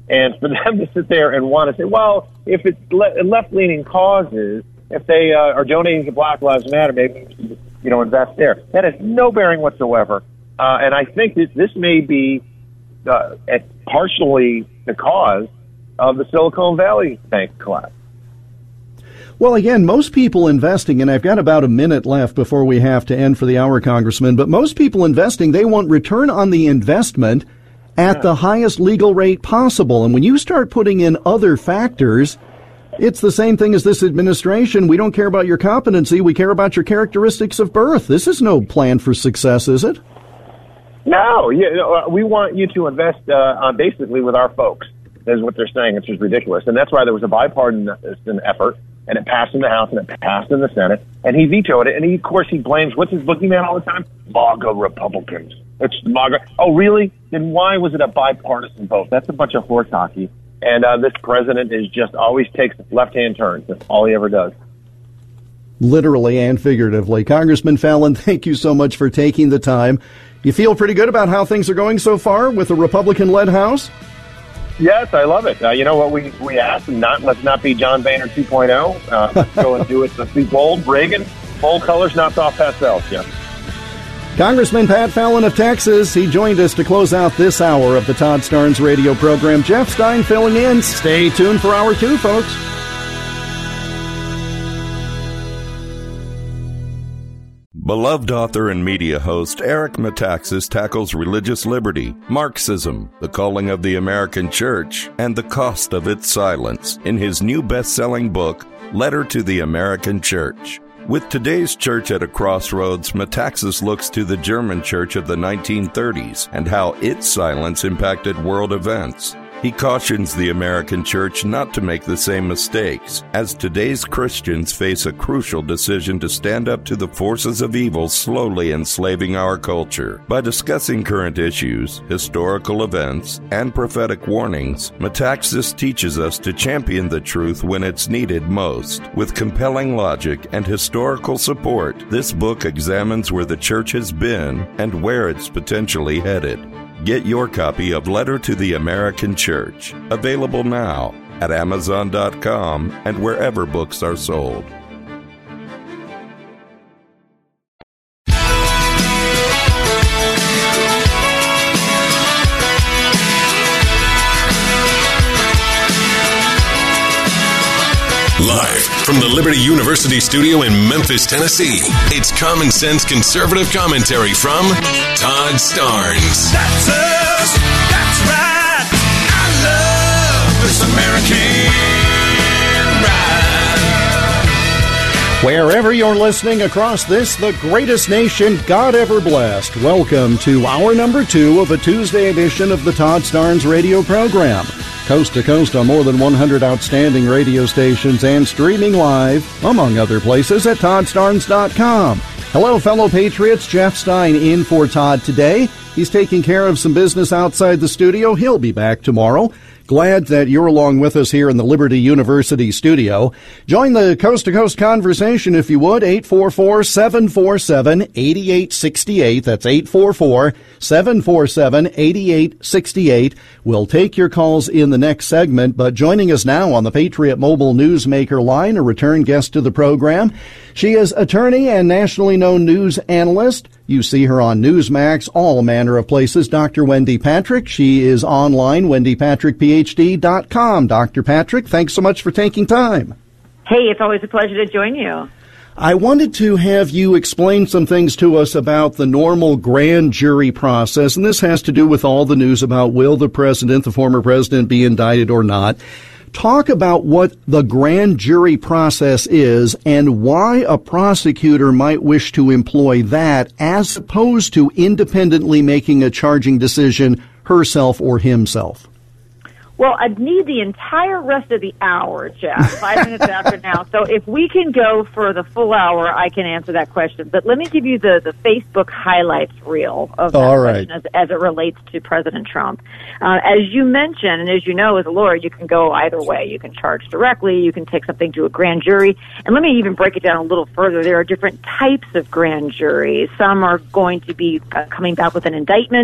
And for them to sit there and want to say, well, if it's le- left-leaning causes, if they uh, are donating to Black Lives Matter, maybe we should, you know, invest there. That has no bearing whatsoever. Uh, and I think that this may be uh, partially the cause of the Silicon Valley Bank collapse. Well, again, most people investing, and I've got about a minute left before we have to end for the hour, Congressman, but most people investing, they want return on the investment at yeah. the highest legal rate possible. And when you start putting in other factors, it's the same thing as this administration. We don't care about your competency. We care about your characteristics of birth. This is no plan for success, is it? No. Yeah, we want you to invest uh, on basically with our folks, is what they're saying. It's just ridiculous. And that's why there was a bipartisan effort. And it passed in the House, and it passed in the Senate, and he vetoed it. And he, of course, he blames, what's his boogeyman all the time? MAGA Republicans. It's MAGA. Oh, really? Then why was it a bipartisan vote? That's a bunch of horse hockey. And uh, this president is just always takes left-hand turns. That's all he ever does. Literally and figuratively. Congressman Fallon, thank you so much for taking the time. You feel pretty good about how things are going so far with the Republican-led House? Yes, I love it. Uh, you know what we we asked? Not let's not be John Boehner two point oh. Uh, let's go and do it. Let's be bold. Reagan, bold colors, not soft pastels. Yeah. Congressman Pat Fallon of Texas, he joined us to close out this hour of the Todd Starnes radio program. Jeff Stein filling in. Stay tuned for hour two, folks. Beloved author and media host Eric Metaxas tackles religious liberty, Marxism, the calling of the American church, and the cost of its silence in his new best-selling book, Letter to the American Church. With today's church at a crossroads, Metaxas looks to the German church of the nineteen thirties and how its silence impacted world events. He cautions the American church not to make the same mistakes, as today's Christians face a crucial decision to stand up to the forces of evil slowly enslaving our culture. By discussing current issues, historical events, and prophetic warnings, Metaxas teaches us to champion the truth when it's needed most. With compelling logic and historical support, this book examines where the church has been and where it's potentially headed. Get your copy of Letter to the American Church, available now at Amazon dot com and wherever books are sold. Live from the Liberty University studio in Memphis, Tennessee, it's Common Sense Conservative Commentary from Todd Starnes. That's us. That's right. I love this American ride. Wherever you're listening across this, the greatest nation God ever blessed, welcome to hour number two of a Tuesday edition of the Todd Starnes radio program. Coast to coast on more than one hundred outstanding radio stations and streaming live, among other places, at Todd Starnes dot com. Hello, fellow patriots. Jeff Stein in for Todd today. He's taking care of some business outside the studio. He'll be back tomorrow. Glad that you're along with us here in the Liberty University studio. Join the coast-to-coast conversation, if you would, eight four four, seven four seven, eight eight six eight. That's eight four four, seven four seven, eight eight six eight. We'll take your calls in the next segment, but joining us now on the Patriot Mobile Newsmaker line, a return guest to the program. She is attorney and nationally known news analyst. You see her on Newsmax, all manner of places. Doctor Wendy Patrick. She is online, wendy patrick p h d dot com. Doctor Patrick, thanks so much for taking time. Hey, it's always a pleasure to join you. I wanted to have you explain some things to us about the normal grand jury process, and this has to do with all the news about will the president, the former president, be indicted or not. Talk about what the grand jury process is and why a prosecutor might wish to employ that as opposed to independently making a charging decision herself or himself. Well, I'd need the entire rest of the hour, Jeff, five minutes after now. So if we can go for the full hour, I can answer that question. But let me give you the, the Facebook highlights reel of that All right. question as, as it relates to President Trump. Uh, as you mentioned, and as you know, as a lawyer, you can go either way. You can charge directly. You can take something to a grand jury. And let me even break it down a little further. There are different types of grand juries. Some are going to be uh, coming back with an indictment.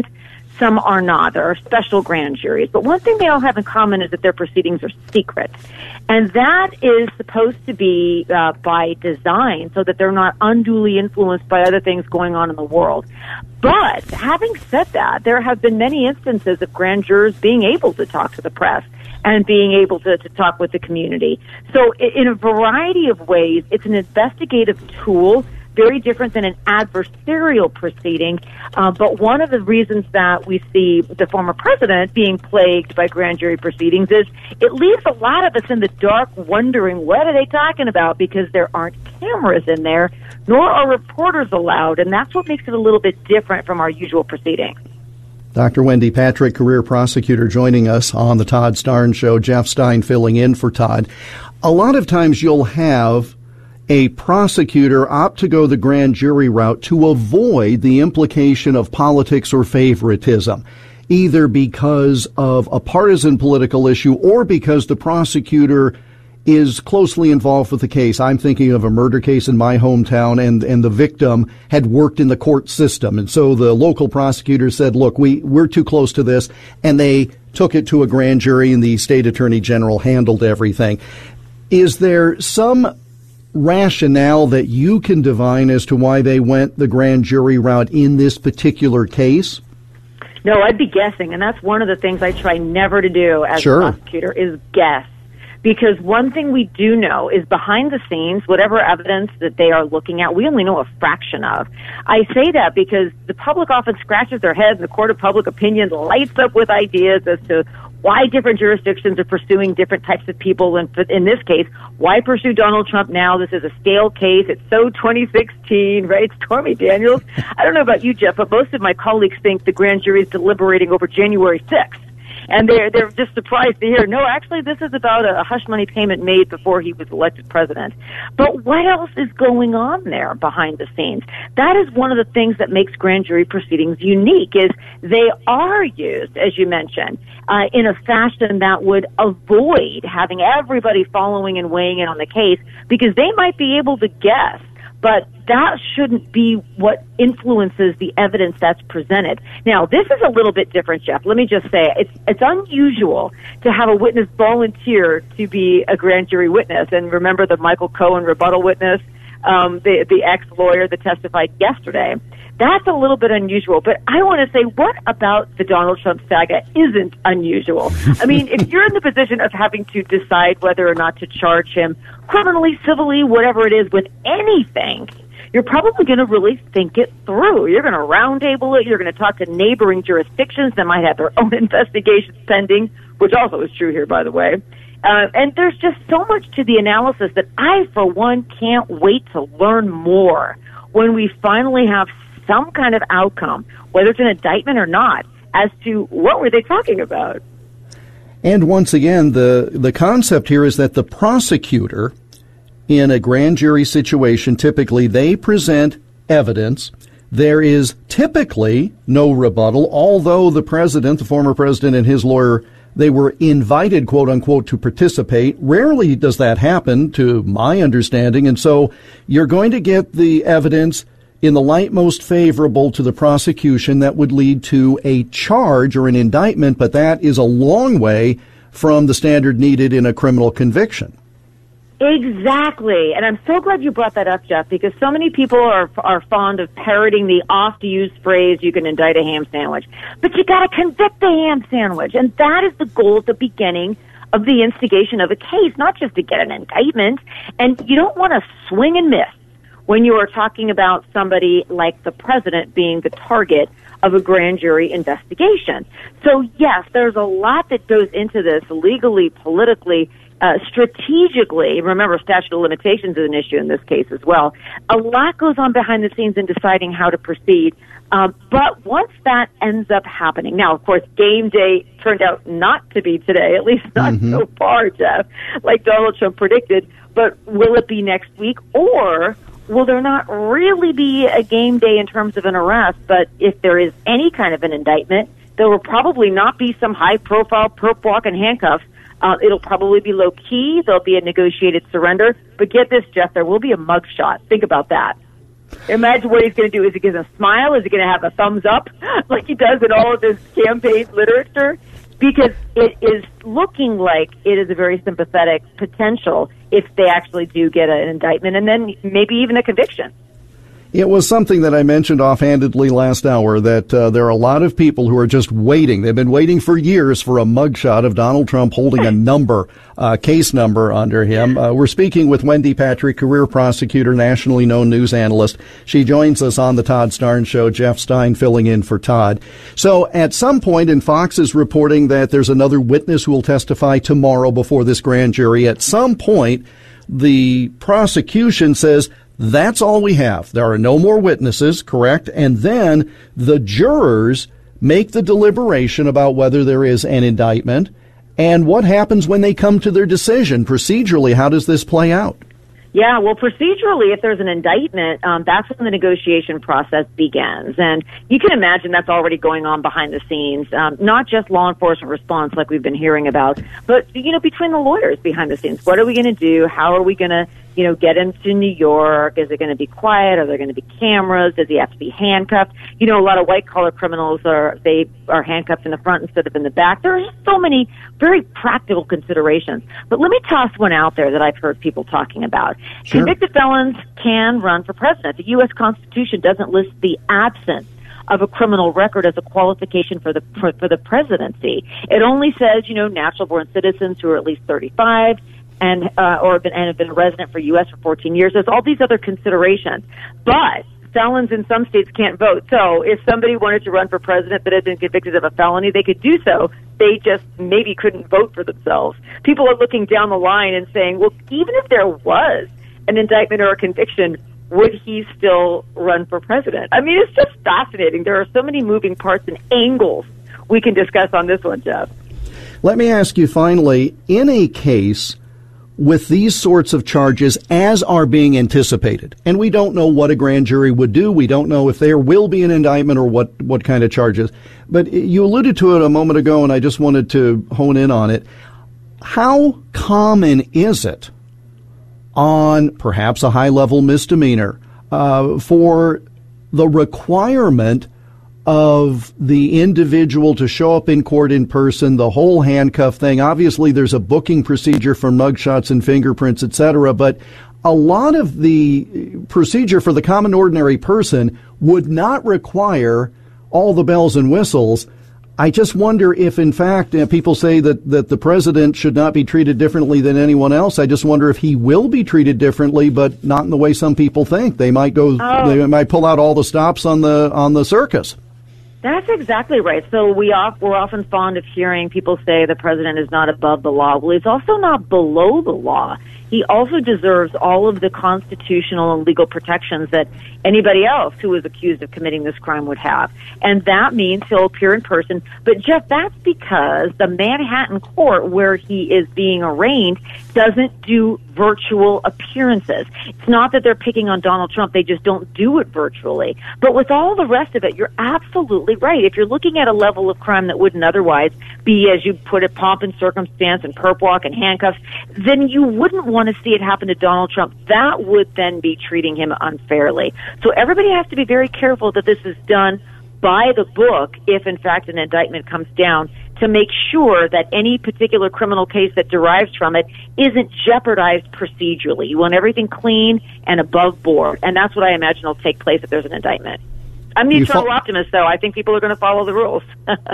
some are not. There are special grand juries. But one thing they all have in common is that their proceedings are secret. And that is supposed to be uh, by design so that they're not unduly influenced by other things going on in the world. But having said that, there have been many instances of grand jurors being able to talk to the press and being able to, to talk with the community. So in a variety of ways, it's an investigative tool, very different than an adversarial proceeding. Uh, but one of the reasons that we see the former president being plagued by grand jury proceedings is it leaves a lot of us in the dark wondering, what are they talking about? Because there aren't cameras in there, nor are reporters allowed. And that's what makes it a little bit different from our usual proceedings. Doctor Wendy Patrick, career prosecutor, joining us on the Todd Starnes Show. Jeff Stein filling in for Todd. A lot of times you'll have a prosecutor opt to go the grand jury route to avoid the implication of politics or favoritism, either because of a partisan political issue or because the prosecutor is closely involved with the case. I'm thinking of a murder case in my hometown, and, and the victim had worked in the court system. And so the local prosecutor said, look, we, we're too close to this. And they took it to a grand jury, and the state attorney general handled everything. Is there some rationale that you can divine as to why they went the grand jury route in this particular case? No, I'd be guessing, and that's one of the things I try never to do as sure. a prosecutor is guess. Because one thing we do know is behind the scenes, whatever evidence that they are looking at, we only know a fraction of. I say that because the public often scratches their heads and the court of public opinion lights up with ideas as to why different jurisdictions are pursuing different types of people. And in this case, why pursue Donald Trump now? This is a stale case. It's so twenty sixteen, right? Stormy Daniels. I don't know about you, Jeff, but most of my colleagues think the grand jury is deliberating over January sixth. And they're, they're just surprised to hear, no, actually, this is about a hush money payment made before he was elected president. But what else is going on there behind the scenes? That is one of the things that makes grand jury proceedings unique, is they are used, as you mentioned, uh, in a fashion that would avoid having everybody following and weighing in on the case, because they might be able to guess. But that shouldn't be what influences the evidence that's presented. Now, this is a little bit different, Jeff. Let me just say, it's it's unusual to have a witness volunteer to be a grand jury witness. And remember the Michael Cohen rebuttal witness, um, the, the ex-lawyer that testified yesterday. That's a little bit unusual. But I want to say, what about the Donald Trump saga isn't unusual? I mean, if you're in the position of having to decide whether or not to charge him criminally, civilly, whatever it is, with anything, you're probably going to really think it through. You're going to roundtable it. You're going to talk to neighboring jurisdictions that might have their own investigations pending, which also is true here, by the way. Uh, and there's just so much to the analysis that I, for one, can't wait to learn more when we finally have some kind of outcome, whether it's an indictment or not, as to what were they talking about. And once again, the, the concept here is that the prosecutor in a grand jury situation, typically they present evidence. There is typically no rebuttal, although the president, the former president, and his lawyer, they were invited, quote unquote, to participate. Rarely does that happen, to my understanding. And so you're going to get the evidence in the light most favorable to the prosecution that would lead to a charge or an indictment, but that is a long way from the standard needed in a criminal conviction. Exactly. And I'm so glad you brought that up, Jeff, because so many people are are fond of parroting the oft-used phrase, you can indict a ham sandwich. But you got to convict the ham sandwich. And that is the goal at the beginning of the instigation of a case, not just to get an indictment. And you don't want to swing and miss when you are talking about somebody like the president being the target of a grand jury investigation. So, yes, there's a lot that goes into this legally, politically, uh, strategically. Remember, statute of limitations is an issue in this case as well. A lot goes on behind the scenes in deciding how to proceed. Um, but once that ends up happening, now, of course, game day turned out not to be today, at least not mm-hmm. so far, Jeff, like Donald Trump predicted. But will it be next week, or will there not really be a game day in terms of an arrest? But if there is any kind of an indictment, there will probably not be some high-profile perp walk and handcuffs. Uh, it'll probably be low-key. There'll be a negotiated surrender. But get this, Jeff, there will be a mugshot. Think about that. Imagine what he's going to do. Is he going to smile? Is he going to have a thumbs up like he does in all of his campaign literature? Because it is looking like it is a very sympathetic potential if they actually do get an indictment and then maybe even a conviction. It was something that I mentioned offhandedly last hour, that uh, there are a lot of people who are just waiting. They've been waiting for years for a mugshot of Donald Trump holding a number, uh, case number under him. Uh, we're speaking with Wendy Patrick, career prosecutor, nationally known news analyst. She joins us on the Todd Starnes Show. Jeff Stein filling in for Todd. So at some point, and Fox is reporting that there's another witness who will testify tomorrow before this grand jury. At some point, the prosecution says, that's all we have. There are no more witnesses, correct? And then the jurors make the deliberation about whether there is an indictment. And what happens when they come to their decision? Procedurally, how does this play out? Yeah, well, procedurally, if there's an indictment, um, that's when the negotiation process begins. And you can imagine that's already going on behind the scenes, um, not just law enforcement response like we've been hearing about, but, you know, between the lawyers behind the scenes. What are we going to do? How are we going to, you know, get him to New York? Is it going to be quiet? Are there going to be cameras? Does he have to be handcuffed? You know, a lot of white-collar criminals are, they are handcuffed in the front instead of in the back. There are just so many very practical considerations. But let me toss one out there that I've heard people talking about. Sure. Convicted felons can run for president. The U S Constitution doesn't list the absence of a criminal record as a qualification for the for, for the presidency. It only says, you know, natural-born citizens who are at least thirty-five and uh, or have been, and have been a resident for U S for fourteen years. There's all these other considerations, but felons in some states can't vote. So if somebody wanted to run for president that had been convicted of a felony, they could do so. They just maybe couldn't vote for themselves. People are looking down the line and saying, well, even if there was an indictment or a conviction, would he still run for president? I mean, it's just fascinating. There are so many moving parts and angles we can discuss on this one, Jeff. Let me ask you finally, in a case with these sorts of charges as are being anticipated, and we don't know what a grand jury would do, we don't know if there will be an indictment or what, what kind of charges, but you alluded to it a moment ago, and I just wanted to hone in on it. How common is it on perhaps a high-level misdemeanor uh, for the requirement of the individual to show up in court in person, the whole handcuff thing? Obviously, there's a booking procedure for mugshots and fingerprints, et cetera, but a lot of the procedure for the common ordinary person would not require all the bells and whistles. I just wonder if, in fact, uh, people say that, that the president should not be treated differently than anyone else. I just wonder if he will be treated differently, but not in the way some people think. They might go, oh. they might pull out all the stops on the on the circus. That's exactly right. So we off, we're often fond of hearing people say the president is not above the law. Well, he's also not below the law. He also deserves all of the constitutional and legal protections that anybody else who is accused of committing this crime would have. And that means he'll appear in person. But, Jeff, that's because the Manhattan court where he is being arraigned doesn't do virtual appearances. It's not that they're picking on Donald Trump. They just don't do it virtually. But with all the rest of it, you're absolutely right. If you're looking at a level of crime that wouldn't otherwise be, as you put it, pomp and circumstance and perp walk and handcuffs, then you wouldn't want to see it happen to Donald Trump. That would then be treating him unfairly. So everybody has to be very careful that this is done by the book if, in fact, an indictment comes down, to make sure that any particular criminal case that derives from it isn't jeopardized procedurally. You want everything clean and above board, and that's what I imagine will take place if there's an indictment. I'm the eternal fo- optimist, though. I think people are going to follow the rules.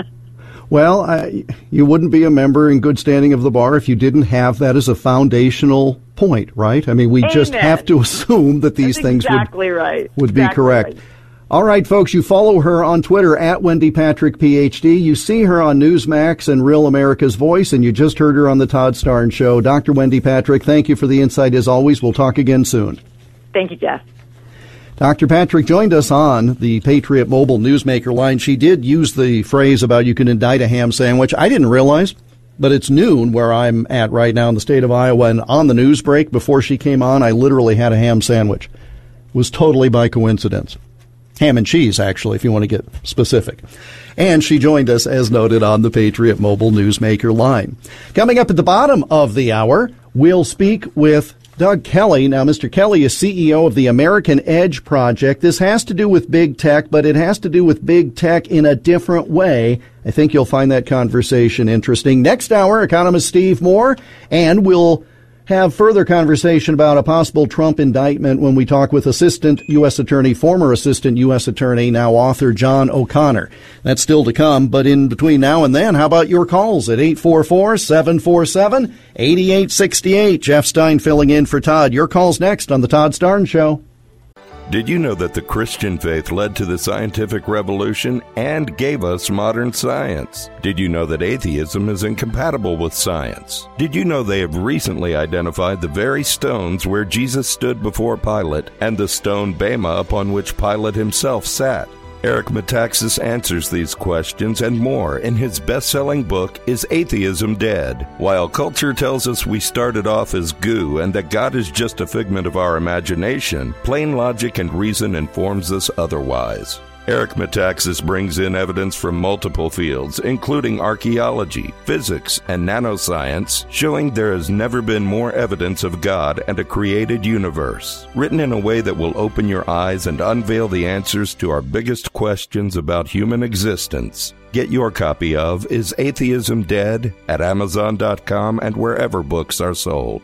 Well, I, you wouldn't be a member in good standing of the bar if you didn't have that as a foundational point, right? I mean, we Amen. just have to assume that these That's things exactly would, right. would exactly be correct. Right. All right, folks, you follow her on Twitter at Wendy Patrick, P H D. You see her on Newsmax and Real America's Voice, and you just heard her on the Todd Starnes Show. Doctor Wendy Patrick, thank you for the insight as always. We'll talk again soon. Thank you, Jeff. Doctor Patrick joined us on the Patriot Mobile Newsmaker line. She did use the phrase about you can indict a ham sandwich. I didn't realize, but it's noon where I'm at right now in the state of Iowa, and on the news break before she came on, I literally had a ham sandwich. It was totally by coincidence. Ham and cheese, actually, if you want to get specific. And she joined us, as noted, on the Patriot Mobile Newsmaker line. Coming up at the bottom of the hour, we'll speak with Doug Kelly. Now, Mister Kelly is C E O of the American Edge Project. This has to do with big tech, but it has to do with big tech in a different way. I think you'll find that conversation interesting. Next hour, economist Steve Moore, and we'll have further conversation about a possible Trump indictment when we talk with Assistant U S. Attorney, former Assistant U S. Attorney, now author John O'Connor. That's still to come, but in between now and then, how about your calls at eight four four, seven four seven, eight eight six eight? Jeff Stein filling in for Todd. Your call's next on The Todd Starnes Show. Did you know that the Christian faith led to the scientific revolution and gave us modern science? Did you know that atheism is incompatible with science? Did you know they have recently identified the very stones where Jesus stood before Pilate and the stone Bema upon which Pilate himself sat? Eric Metaxas answers these questions and more in his best-selling book, Is Atheism Dead? While culture tells us we started off as goo and that God is just a figment of our imagination, plain logic and reason informs us otherwise. Eric Metaxas brings in evidence from multiple fields, including archaeology, physics, and nanoscience, showing there has never been more evidence of God and a created universe. Written in a way that will open your eyes and unveil the answers to our biggest questions about human existence. Get your copy of Is Atheism Dead? At Amazon dot com and wherever books are sold.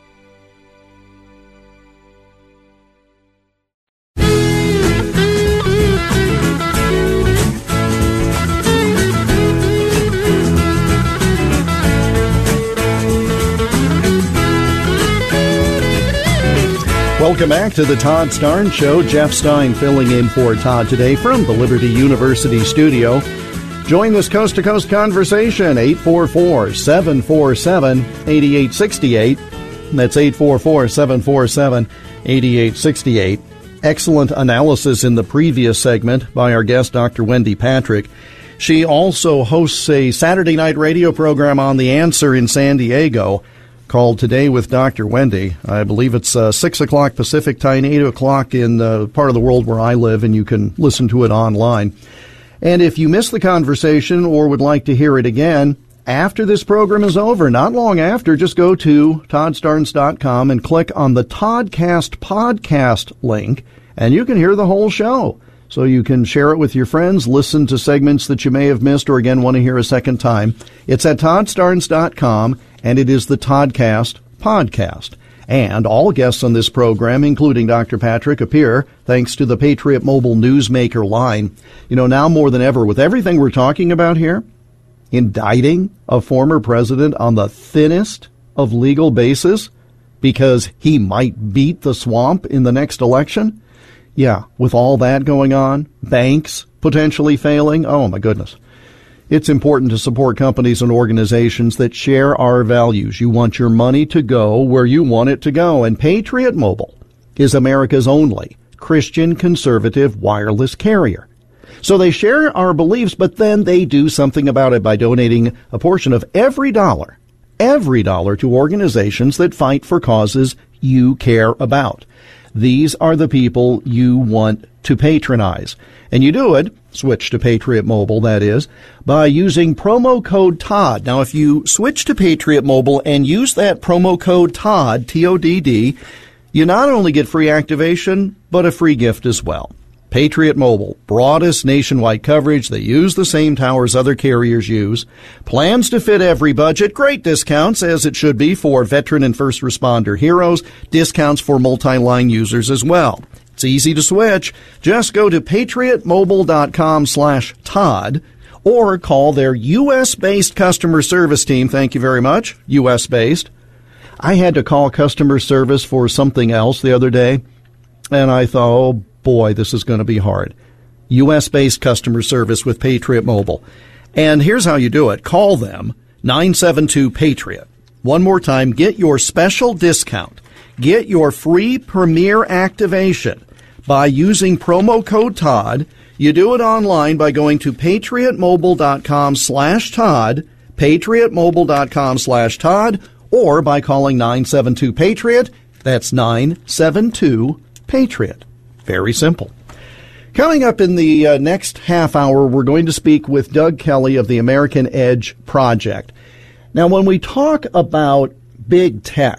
Welcome back to the Todd Starnes Show. Jeff Stein filling in for Todd today from the Liberty University studio. Join this coast-to-coast conversation, eight four four, seven four seven, eight eight six eight. That's eight four four, seven four seven, eight eight six eight. Excellent analysis in the previous segment by our guest, Doctor Wendy Patrick. She also hosts a Saturday night radio program on The Answer in San Diego, called Today with Doctor Wendy. I believe it's uh, six o'clock Pacific time, eight o'clock in the part of the world where I live, and you can listen to it online. And if you missed the conversation or would like to hear it again, after this program is over, not long after, just go to todd starnes dot com and click on the Toddcast podcast link, and you can hear the whole show. So you can share it with your friends, listen to segments that you may have missed or, again, want to hear a second time. It's at todd starnes dot com. And it is the Toddcast podcast. And all guests on this program, including Doctor Patrick, appear thanks to the Patriot Mobile Newsmaker line. You know, now more than ever, with everything we're talking about here, indicting a former president on the thinnest of legal basis because he might beat the swamp in the next election. Yeah, with all that going on, banks potentially failing. Oh, my goodness. It's important to support companies and organizations that share our values. You want your money to go where you want it to go. And Patriot Mobile is America's only Christian conservative wireless carrier. So they share our beliefs, but then they do something about it by donating a portion of every dollar, every dollar to organizations that fight for causes you care about. These are the people you want to patronize. And you do it, switch to Patriot Mobile, that is, by using promo code Todd. Now, if you switch to Patriot Mobile and use that promo code Todd, T O D D, you not only get free activation, but a free gift as well. Patriot Mobile, broadest nationwide coverage. They use the same towers other carriers use. Plans to fit every budget. Great discounts, as it should be, for veteran and first responder heroes. Discounts for multi-line users as well. It's easy to switch. Just go to patriot mobile dot com slash Todd or call their U S-based customer service team. Thank you very much. U S-based. I had to call customer service for something else the other day, and I thought, oh, boy, this is going to be hard. U S-based customer service with Patriot Mobile. And here's how you do it. Call them, nine seven two PATRIOT. One more time, get your special discount. Get your free Premier activation by using promo code Todd. You do it online by going to patriot mobile dot com slash Todd, patriot mobile dot com slash Todd, or by calling nine seven two PATRIOT. That's nine seven two PATRIOT. Very simple. Coming up in the uh, next half hour, we're going to speak with Doug Kelly of the American Edge Project. Now, when we talk about big tech,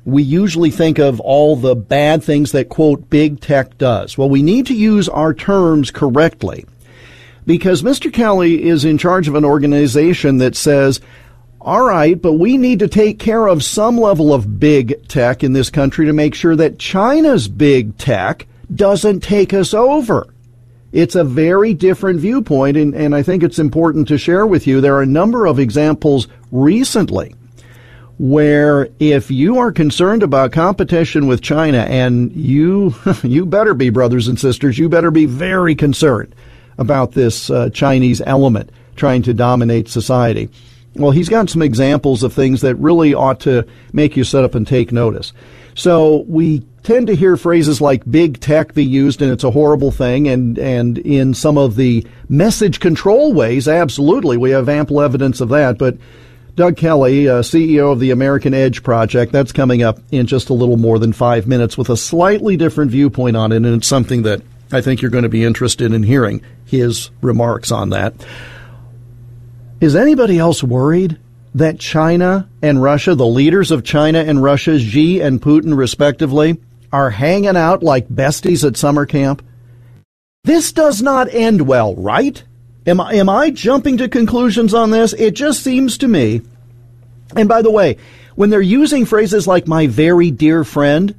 we usually think of all the bad things that, quote, big tech does. Well, we need to use our terms correctly, because Mister Kelly is in charge of an organization that says, all right, but we need to take care of some level of big tech in this country to make sure that China's big tech doesn't take us over. It's a very different viewpoint, and, and I think it's important to share with you. There are a number of examples recently where if you are concerned about competition with China, and you you better be, brothers and sisters, you better be very concerned about this uh, Chinese element trying to dominate society. Well, he's got some examples of things that really ought to make you sit up and take notice. So we tend to hear phrases like big tech be used, and it's a horrible thing, and, and in some of the message control ways, absolutely, we have ample evidence of that, but Doug Kelly, uh, C E O of the American Edge Project, that's coming up in just a little more than five minutes with a slightly different viewpoint on it, and it's something that I think you're going to be interested in hearing his remarks on that. Is anybody else worried that China and Russia, the leaders of China and Russia, Xi and Putin respectively, are hanging out like besties at summer camp? This does not end well, right? Am I, am I jumping to conclusions on this? It just seems to me. And by the way, when they're using phrases like my very dear friend,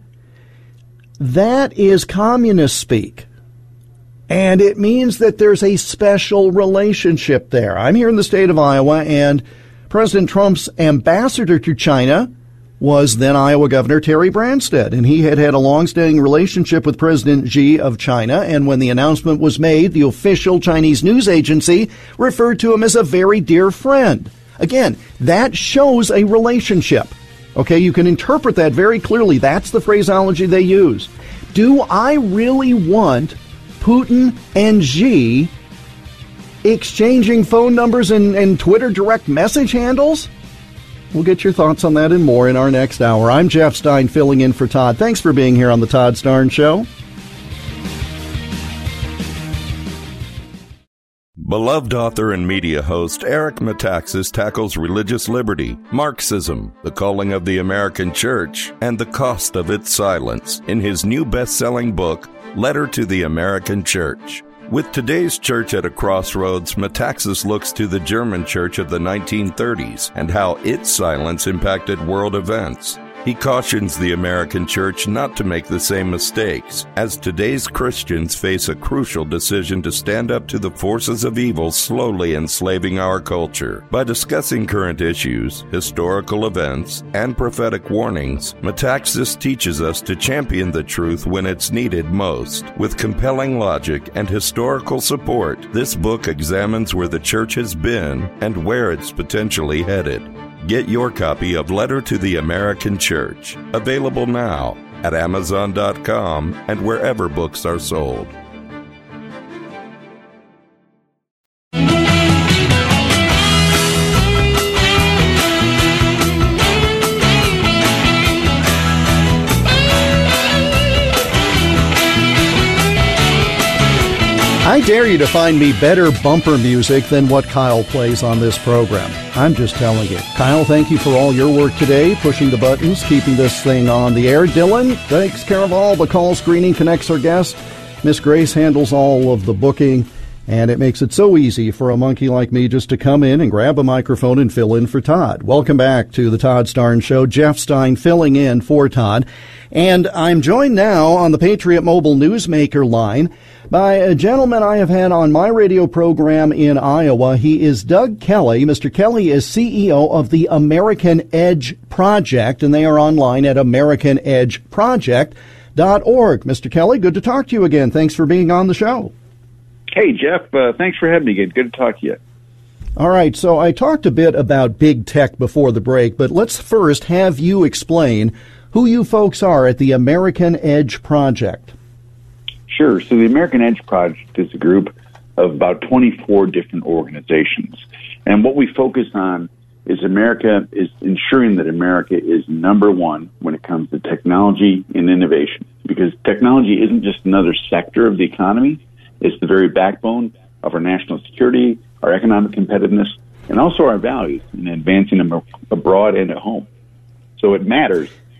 that is communist speak. And it means that there's a special relationship there. I'm here in the state of Iowa, and President Trump's ambassador to China was then Iowa Governor Terry Branstad, and he had had a long-standing relationship with President Xi of China, and when the announcement was made, the official Chinese news agency referred to him as a very dear friend. Again, that shows a relationship. Okay, you can interpret that very clearly. That's the phraseology they use. Do I really want Putin and Xi exchanging phone numbers and, and Twitter direct message handles? We'll get your thoughts on that and more in our next hour. I'm Jeff Stein, filling in for Todd. Thanks for being here on the Todd Starnes Show. Beloved author and media host Eric Metaxas tackles religious liberty, Marxism, the calling of the American church, and the cost of its silence in his new best-selling book, Letter to the American Church. With today's church at a crossroads, Metaxas looks to the German church of the nineteen thirties and how its silence impacted world events. He cautions the American church not to make the same mistakes, as today's Christians face a crucial decision to stand up to the forces of evil slowly enslaving our culture. By discussing current issues, historical events, and prophetic warnings, Metaxas teaches us to champion the truth when it's needed most. With compelling logic and historical support, this book examines where the church has been and where it's potentially headed. Get your copy of Letter to the American Church, available now at Amazon dot com and wherever books are sold. I dare you to find me better bumper music than what Kyle plays on this program. I'm just telling you. Kyle, thank you for all your work today, pushing the buttons, keeping this thing on the air. Dylan takes care of all the call screening, connects our guests. Miss Grace handles all of the booking, and it makes it so easy for a monkey like me just to come in and grab a microphone and fill in for Todd. Welcome back to the Todd Starnes Show. Jeff Stein filling in for Todd. And I'm joined now on the Patriot Mobile Newsmaker line by a gentleman I have had on my radio program in Iowa. He is Doug Kelly. Mister Kelly is C E O of the American Edge Project, and they are online at American Edge Project dot org. Mister Kelly, good to talk to you again. Thanks for being on the show. Hey, Jeff. Uh, thanks for having me again. Good to talk to you. All right, so I talked a bit about big tech before the break, but let's first have you explain who you folks are at the American Edge Project. Sure. So the American Edge Project is a group of about twenty-four different organizations. And what we focus on is America is ensuring that America is number one when it comes to technology and innovation. Because technology isn't just another sector of the economy. It's the very backbone of our national security, our economic competitiveness, and also our values in advancing them abroad and at home. So it matters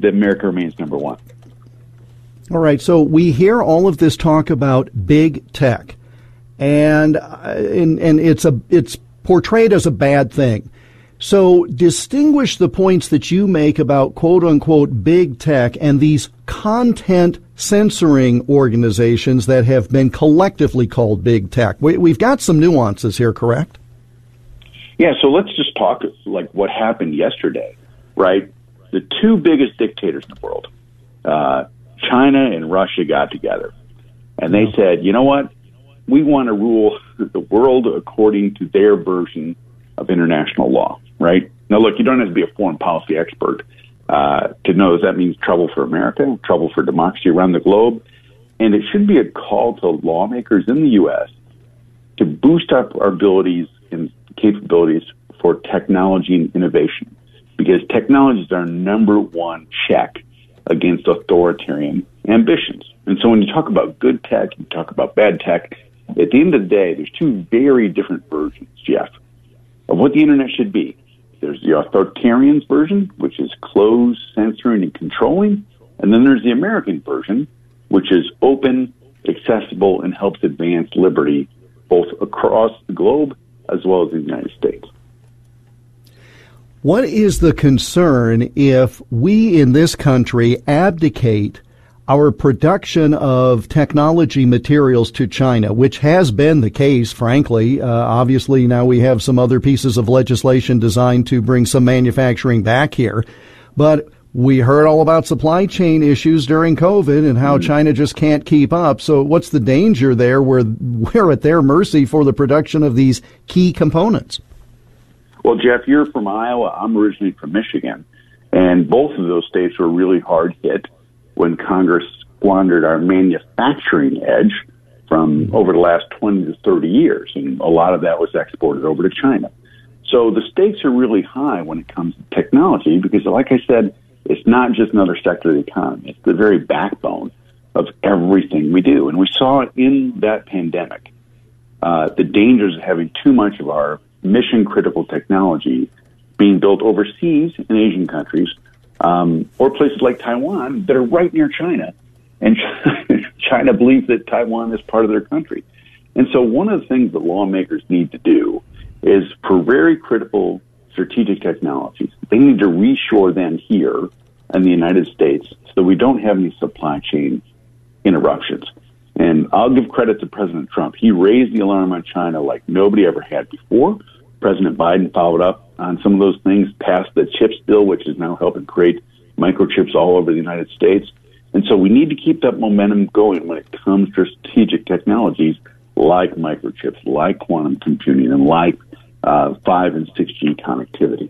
that America remains number one. All right, so we hear all of this talk about big tech, and and, and it's a it's portrayed as a bad thing. So distinguish the points that you make about quote-unquote big tech and these content censoring organizations that have been collectively called big tech. We, we've got some nuances here, correct? Yeah, so let's just talk like what happened yesterday, right? The two biggest dictators in the world, uh, China and Russia, got together, and they said, you know what? We want to rule the world according to their version of international law, right? Now, look, you don't have to be a foreign policy expert uh, to know that means trouble for America, trouble for democracy around the globe, and it should be a call to lawmakers in the U S to boost up our abilities and capabilities for technology and innovation, because technology is our number one check against authoritarian ambitions. And so when you talk about good tech, you talk about bad tech, at the end of the day, there's two very different versions, Jeff, of what the internet should be. There's the authoritarian version, which is closed, censoring, and controlling. And then there's the American version, which is open, accessible, and helps advance liberty both across the globe as well as the United States. What is the concern if we in this country abdicate our production of technology materials to China, which has been the case, frankly? Uh, obviously, now we have some other pieces of legislation designed to bring some manufacturing back here. But we heard all about supply chain issues during COVID and how mm-hmm. China just can't keep up. So what's the danger there where we're at their mercy for the production of these key components? Well, Jeff, you're from Iowa. I'm originally from Michigan. And both of those states were really hard hit when Congress squandered our manufacturing edge from over the last twenty to thirty years. And a lot of that was exported over to China. So the stakes are really high when it comes to technology because, like I said, it's not just another sector of the economy. It's the very backbone of everything we do. And we saw in that pandemic uh, the dangers of having too much of our mission-critical technology being built overseas in Asian countries um, or places like Taiwan that are right near China. And China believes that Taiwan is part of their country. And so one of the things that lawmakers need to do is for very critical strategic technologies, they need to reshore them here in the United States so we don't have any supply chain interruptions. And I'll give credit to President Trump. He raised the alarm on China like nobody ever had before. President Biden followed up on some of those things, passed the CHIPS bill, which is now helping create microchips all over the United States. And so we need to keep that momentum going when it comes to strategic technologies like microchips, like quantum computing, and like uh, five and six G connectivity.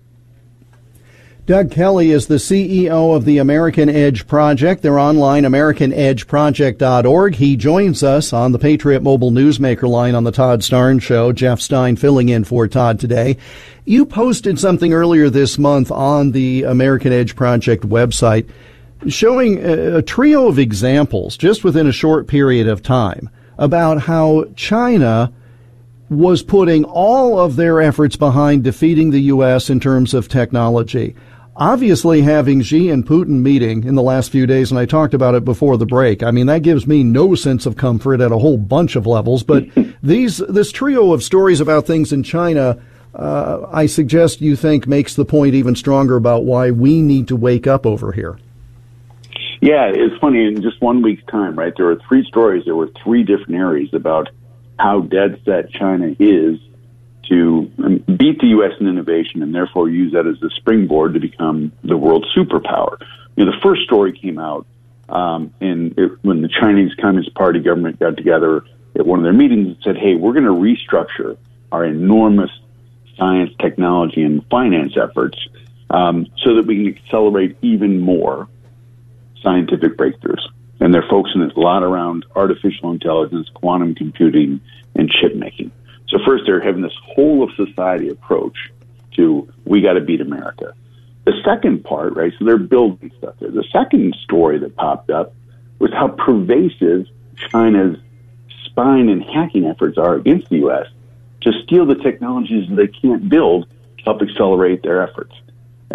Doug Kelly is the C E O of the American Edge Project. They're online, american edge project dot org. He joins us on the Patriot Mobile Newsmaker line on the Todd Starnes Show. Jeff Stein filling in for Todd today. You posted something earlier this month on the American Edge Project website showing a, a trio of examples just within a short period of time about how China was putting all of their efforts behind defeating the U S in terms of technology. Obviously, having Xi and Putin meeting in the last few days, and I talked about it before the break, I mean, that gives me no sense of comfort at a whole bunch of levels. But these this trio of stories about things in China, uh, I suggest you think makes the point even stronger about why we need to wake up over here. Yeah, it's funny. In just one week's time, right, there were three stories. There were three different areas about how dead set China is to beat the U S in innovation and therefore use that as a springboard to become the world superpower. You know, the first story came out um, in it, when the Chinese Communist Party government got together at one of their meetings and said, hey, we're going to restructure our enormous science, technology, and finance efforts um, so that we can accelerate even more scientific breakthroughs. And they're focusing a lot around artificial intelligence, quantum computing, and chip making. So first, they're having this whole of society approach to we got to beat America. The second part, right, so they're building stuff there. The second story that popped up was how pervasive China's spying and hacking efforts are against the U S to steal the technologies that they can't build to help accelerate their efforts.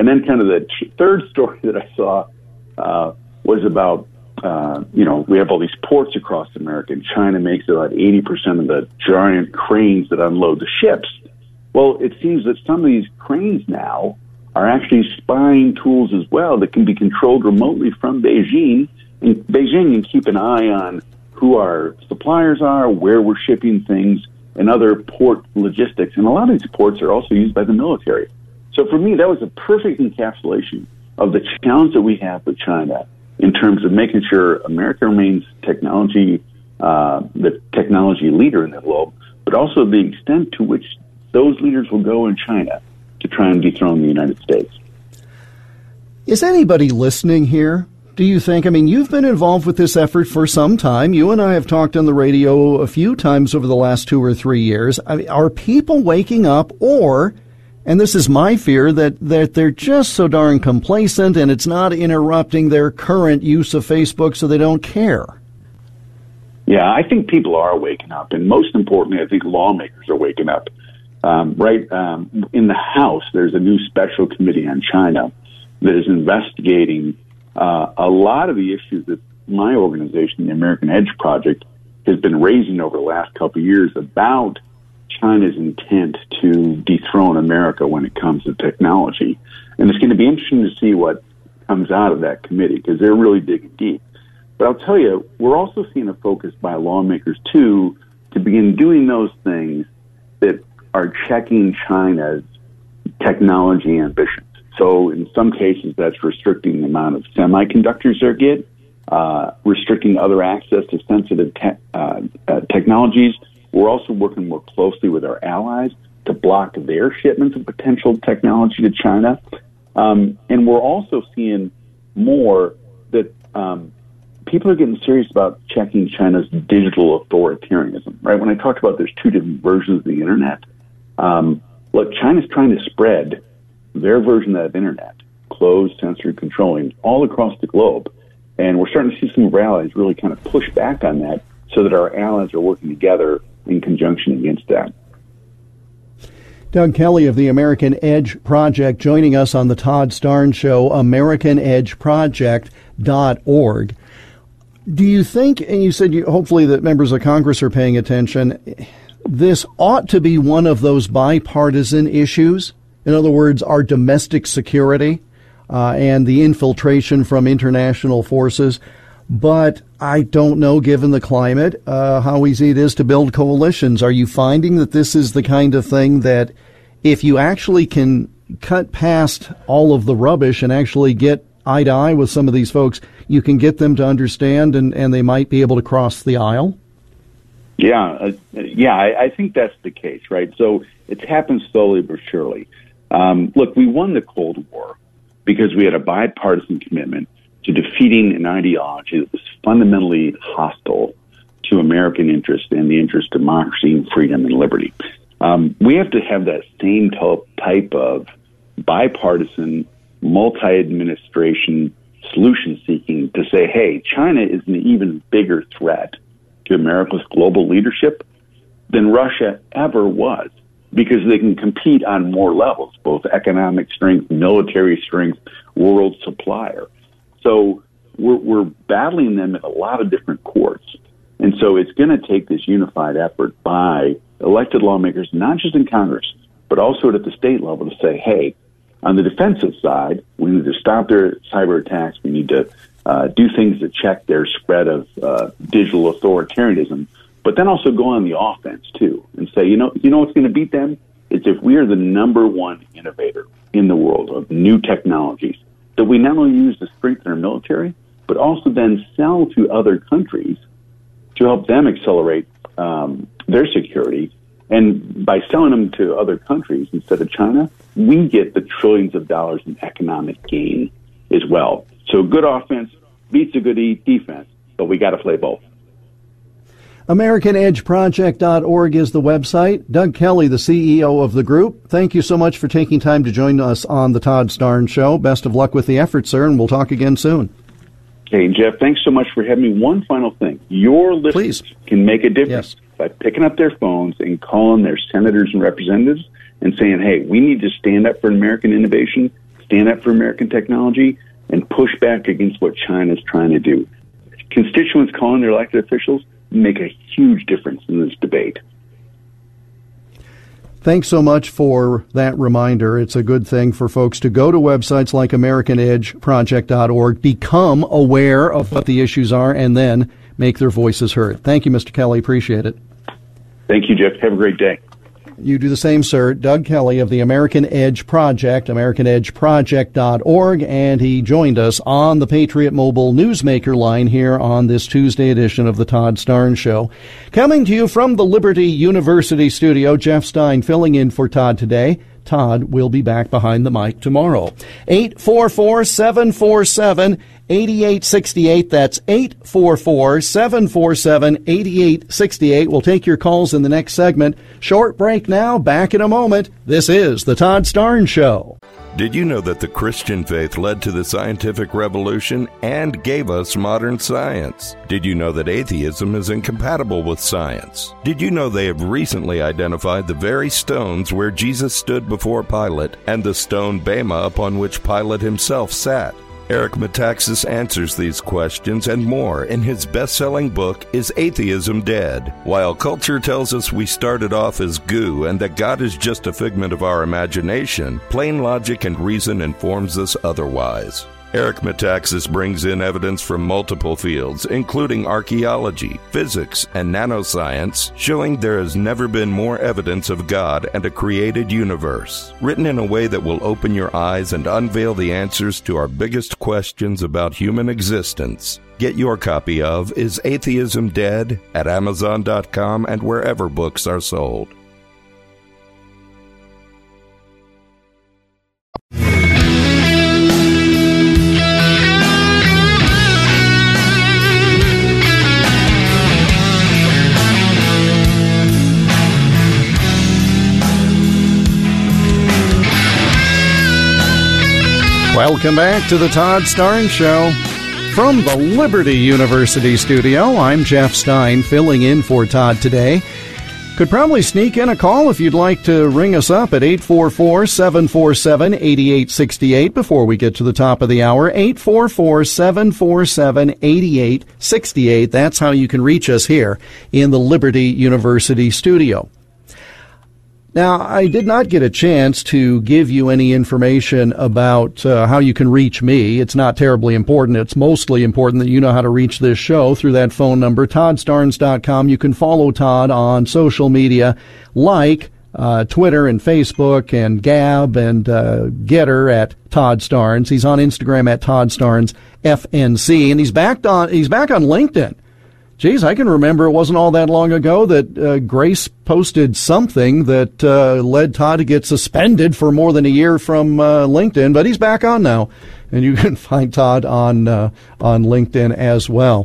And then kind of the ch- third story that I saw uh, was about, uh, you know, we have all these ports across America, and China makes about eighty percent of the giant cranes that unload the ships. Well, it seems that some of these cranes now are actually spying tools as well that can be controlled remotely from Beijing, and Beijing can keep an eye on who our suppliers are, where we're shipping things, and other port logistics. And a lot of these ports are also used by the military. So for me, that was a perfect encapsulation of the challenge that we have with China in terms of making sure America remains technology, uh, the technology leader in the globe, but also the extent to which those leaders will go in China to try and dethrone the United States. Is anybody listening here? Do you think? I mean, you've been involved with this effort for some time. You and I have talked on the radio a few times over the last two or three years. I mean, are people waking up, or, and this is my fear, that, that they're just so darn complacent and it's not interrupting their current use of Facebook, so they don't care? Yeah, I think people are waking up, and most importantly, I think lawmakers are waking up. Um, right um, in the House, there's a new special committee on China that is investigating uh, a lot of the issues that my organization, the American Edge Project, has been raising over the last couple of years about China's intent to dethrone America when it comes to technology. And it's going to be interesting to see what comes out of that committee, because they're really digging deep. But I'll tell you, we're also seeing a focus by lawmakers, too, to begin doing those things that are checking China's technology ambitions. So in some cases, that's restricting the amount of semiconductors they get, uh, restricting other access to sensitive te- uh, uh, technologies. We're also working more closely with our allies to block their shipments of potential technology to China. Um, and we're also seeing more that um, people are getting serious about checking China's digital authoritarianism, right? When I talked about there's two different versions of the internet, um, look, China's trying to spread their version of that internet, closed, censored, controlling, all across the globe. And we're starting to see some of our allies really kind of push back on that so that our allies are working together in conjunction against that. Doug Kelly of the American Edge Project joining us on the Todd Starnes Show, American Edge Project dot org. Do you think, and you said you, hopefully that members of Congress are paying attention, this ought to be one of those bipartisan issues? In other words, our domestic security uh, and the infiltration from international forces. But I don't know, given the climate, uh, how easy it is to build coalitions. Are you finding that this is the kind of thing that if you actually can cut past all of the rubbish and actually get eye to eye with some of these folks, you can get them to understand and, and they might be able to cross the aisle? Yeah, uh, yeah, I, I think that's the case, right? So it's happened slowly but surely. Um, look, we won the Cold War because we had a bipartisan commitment to defeating an ideology that was fundamentally hostile to American interests and the interest of democracy and freedom and liberty. Um, we have to have that same type of bipartisan, multi-administration solution-seeking to say, hey, China is an even bigger threat to America's global leadership than Russia ever was, because they can compete on more levels, both economic strength, military strength, world supplier. So we're, we're battling them in a lot of different courts. And so it's going to take this unified effort by elected lawmakers, not just in Congress, but also at the state level to say, hey, on the defensive side, we need to stop their cyber attacks. We need to uh, do things that check their spread of uh, digital authoritarianism, but then also go on the offense, too, and say, you know, you know what's going to beat them? It's if we are the number one innovator in the world of new technologies that we not only use to strengthen our military, but also then sell to other countries to help them accelerate um, their security. And by selling them to other countries instead of China, we get the trillions of dollars in economic gain as well. So good offense beats a good defense, but we got to play both. American Edge Project dot org is the website. Doug Kelly, the C E O of the group, thank you so much for taking time to join us on the Todd Starnes Show. Best of luck with the effort, sir, and we'll talk again soon. Hey, Jeff, thanks so much for having me. One final thing. Your listeners Please. can make a difference yes. by picking up their phones and calling their senators and representatives and saying, hey, we need to stand up for American innovation, stand up for American technology and push back against what China's trying to do. Constituents calling their elected officials make a huge difference in this debate. Thanks so much for that reminder. It's a good thing for folks to go to websites like American Edge Project dot org, become aware of what the issues are, and then make their voices heard. Thank you, Mister Kelly. Appreciate it. Thank you, Jeff. Have a great day. You do the same, sir. Doug Kelly of the American Edge Project, American Edge Project dot org, and he joined us on the Patriot Mobile Newsmaker line here on this Tuesday edition of the Todd Starnes Show. Coming to you from the Liberty University studio, Jeff Stein filling in for Todd today. Todd will be back behind the mic tomorrow. eight four four, seven four seven, eight eight six eight. That's eight four four, seven four seven, eight eight six eight. We'll take your calls in the next segment. Short break now. Back in a moment. This is the Todd Starnes Show. Did you know that the Christian faith led to the scientific revolution and gave us modern science? Did you know that atheism is incompatible with science? Did you know they have recently identified the very stones where Jesus stood before Pilate and the stone Bema upon which Pilate himself sat? Eric Metaxas answers these questions and more in his best-selling book, Is Atheism Dead? While culture tells us we started off as goo and that God is just a figment of our imagination, plain logic and reason informs us otherwise. Eric Metaxas brings in evidence from multiple fields, including archaeology, physics, and nanoscience, showing there has never been more evidence of God and a created universe. Written in a way that will open your eyes and unveil the answers to our biggest questions about human existence. Get your copy of Is Atheism Dead? At Amazon dot com and wherever books are sold. Welcome back to the Todd Starnes Show. From the Liberty University studio, I'm Jeff Stein, filling in for Todd today. Could probably sneak in a call if you'd like to ring us up at eight four four, seven four seven, eight eight six eight before we get to the top of the hour. eight four four, seven four seven, eight eight six eight. That's how you can reach us here in the Liberty University studio. Now, I did not get a chance to give you any information about uh, how you can reach me. It's not terribly important. It's mostly important that you know how to reach this show through that phone number, Todd Starnes dot com. You can follow Todd on social media like uh, Twitter and Facebook and Gab and uh, Getter at Todd Starnes. He's on Instagram at Todd Starnes F N C, and he's back on. He's back on LinkedIn. Geez, I can remember it wasn't all that long ago that uh, Grace posted something that uh, led Todd to get suspended for more than a year from uh, LinkedIn, but he's back on now, and you can find Todd on uh, on LinkedIn as well.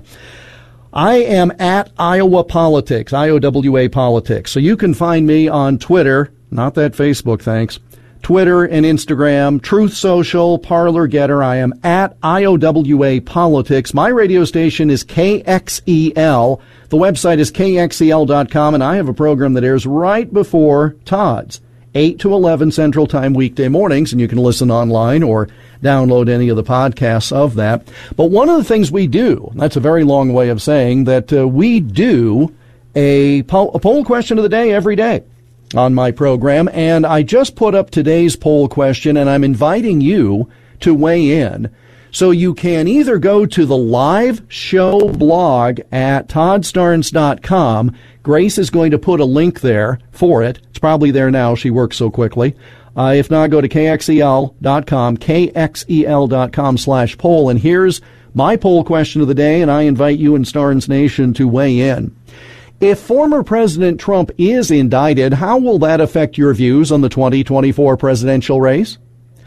I am at Iowa Politics, I O W A Politics, so you can find me on Twitter, not that Facebook, thanks, Twitter and Instagram, Truth Social, Parler, Getter. I am at I O W A Politics. My radio station is K X E L. The website is K X E L dot com, and I have a program that airs right before Todd's, eight to eleven Central Time weekday mornings, and you can listen online or download any of the podcasts of that. But one of the things we do, that's a very long way of saying that uh, we do a poll, a poll question of the day every day on my program, and I just put up today's poll question, and I'm inviting you to weigh in. So you can either go to the live show blog at Todd Starnes dot com. Grace is going to put a link there for it. It's probably there now. She works so quickly. Uh, if not, go to K X E L dot com, K X E L dot com slash poll. And here's my poll question of the day, and I invite you in Starnes Nation to weigh in. If former President Trump is indicted, how will that affect your views on the twenty twenty-four presidential race?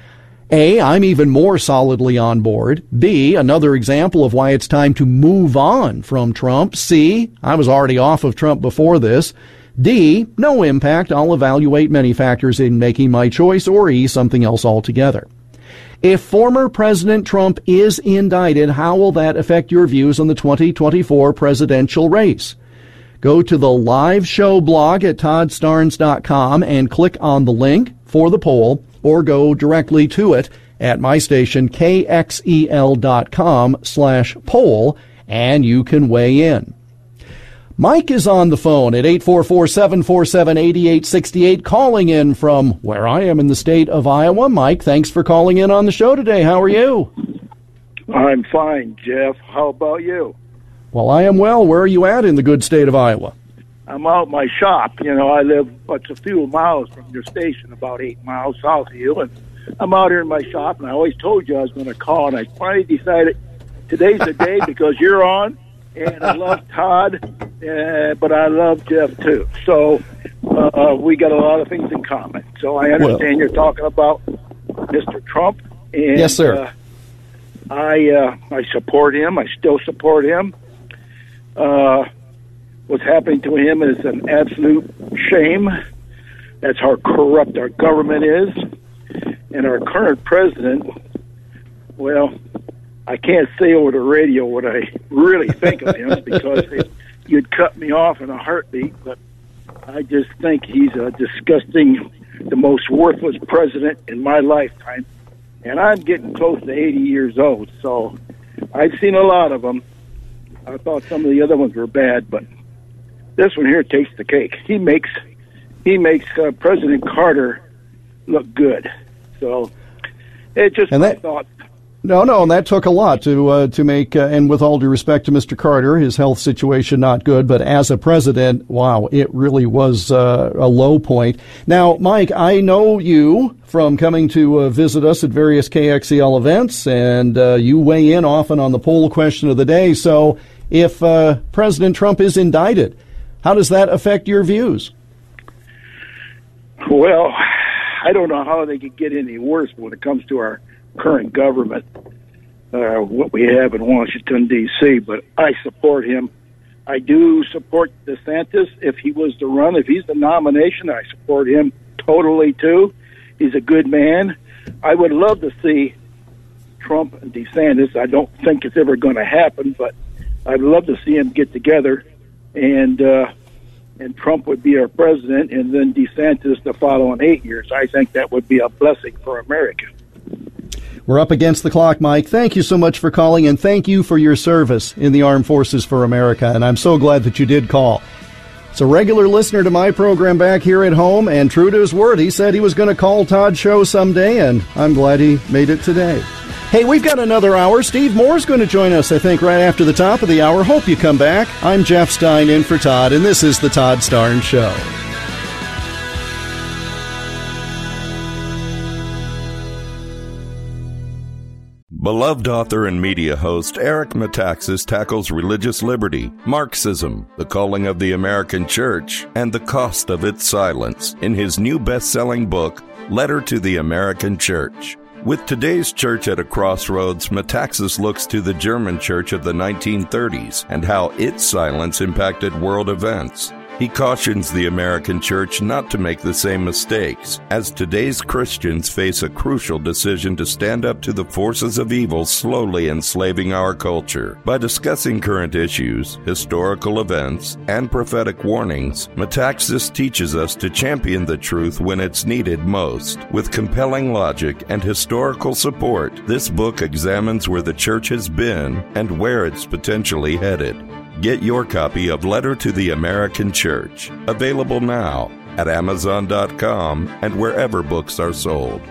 A, I'm even more solidly on board. B, another example of why it's time to move on from Trump. C, I was already off of Trump before this. D, no impact. I'll evaluate many factors in making my choice. Or E, something else altogether. If former President Trump is indicted, how will that affect your views on the twenty twenty-four presidential race? Go to the live show blog at Todd Starnes dot com and click on the link for the poll, or go directly to it at my station, K X E L dot com slash poll, and you can weigh in. Mike is on the phone at eight four four, seven four seven, eight eight six eight, calling in from where I am in the state of Iowa. Mike, thanks for calling in on the show today. How are you? I'm fine, Jeff. How about you? Well, I am well. Where are you at in the good state of Iowa? I'm out my shop. You know, I live what's a few miles from your station, about eight miles south of you, and I'm out here in my shop, and I always told you I was going to call, and I finally decided today's the day because you're on. And I love Todd, uh, but I love Jeff, too. So uh, we got a lot of things in common. So I understand well, you're talking about Mister Trump. And, yes, sir. Uh, I uh, I support him. I still support him. Uh, what's happening to him is an absolute shame. That's how corrupt our government is. And our current president, well... I can't say over the radio what I really think of him because it, you'd cut me off in a heartbeat, but I just think he's a disgusting, the most worthless president in my lifetime. And I'm getting close to eighty years old, so I've seen a lot of them. I thought some of the other ones were bad, but this one here takes the cake. He makes he makes uh, President Carter look good. So it's just and my that- thought. No, no, and that took a lot to uh, to make, uh, and with all due respect to Mister Carter, his health situation not good, but as a president, wow, it really was uh, a low point. Now, Mike, I know you from coming to uh, visit us at various K X E L events, and uh, you weigh in often on the poll question of the day. So if uh, President Trump is indicted, how does that affect your views? Well, I don't know how they could get any worse when it comes to our current government, uh, what we have in Washington, D C, but I support him. I do support DeSantis if he was to run. If he's the nomination, I support him totally, too. He's a good man. I would love to see Trump and DeSantis. I don't think it's ever going to happen, but I'd love to see them get together, and uh, and Trump would be our president, and then DeSantis the following eight years. I think that would be a blessing for America. We're up against the clock, Mike. Thank you so much for calling, and thank you for your service in the Armed Forces for America, and I'm so glad that you did call. It's a regular listener to my program back here at home, and true to his word, he said he was going to call Todd's show someday, and I'm glad he made it today. Hey, we've got another hour. Steve Moore's going to join us, I think, right after the top of the hour. Hope you come back. I'm Jeff Stein in for Todd, and this is the Todd Starnes Show. Beloved author and media host Eric Metaxas tackles religious liberty, Marxism, the calling of the American church, and the cost of its silence in his new best-selling book, Letter to the American Church. With today's church at a crossroads, Metaxas looks to the German church of the nineteen thirties and how its silence impacted world events. He cautions the American church not to make the same mistakes, as today's Christians face a crucial decision to stand up to the forces of evil slowly enslaving our culture. By discussing current issues, historical events, and prophetic warnings, Metaxas teaches us to champion the truth when it's needed most. With compelling logic and historical support, this book examines where the church has been and where it's potentially headed. Get your copy of Letter to the American Church, available now at Amazon dot com and wherever books are sold.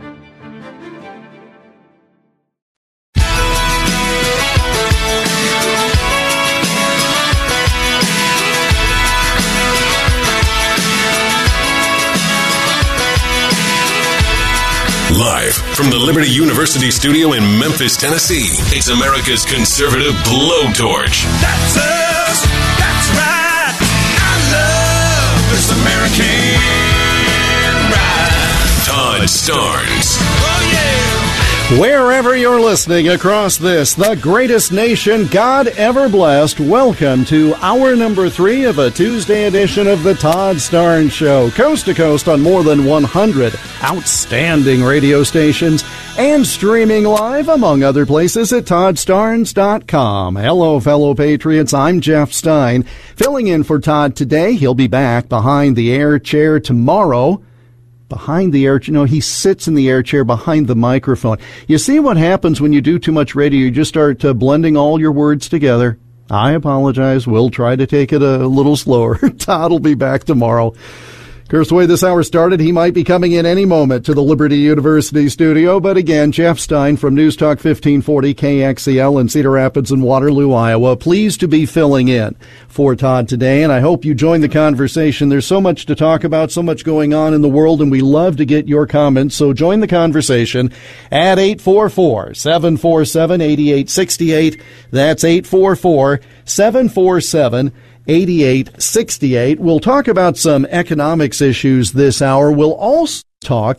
Live from the Liberty University studio in Memphis, Tennessee, it's America's conservative blowtorch. That's us. That's right. I love this American ride. Todd Starnes. Oh, yeah. Wherever you're listening across this, the greatest nation God ever blessed, welcome to hour number three of a Tuesday edition of the Todd Starnes Show, coast to coast on more than one hundred outstanding radio stations and streaming live, among other places, at Todd Starnes dot com. Hello, fellow patriots. I'm Jeff Stein, filling in for Todd today. He'll be back behind the air chair tomorrow. behind the air, you know, he sits in the air chair behind the microphone. You see what happens when you do too much radio? You just start uh, blending all your words together. I apologize. We'll try to take it a little slower. Todd will be back tomorrow. Of course, the way this hour started, he might be coming in any moment to the Liberty University studio. But again, Jeff Stein from News Talk fifteen forty K X E L in Cedar Rapids and Waterloo, Iowa. Pleased to be filling in for Todd today, and I hope you join the conversation. There's so much to talk about, so much going on in the world, and we love to get your comments. So join the conversation at eight four four, seven four seven, eight eight six eight. That's eight four four, seven four seven, eighty-eight sixty-eight. We'll talk about some economics issues this hour. We'll also talk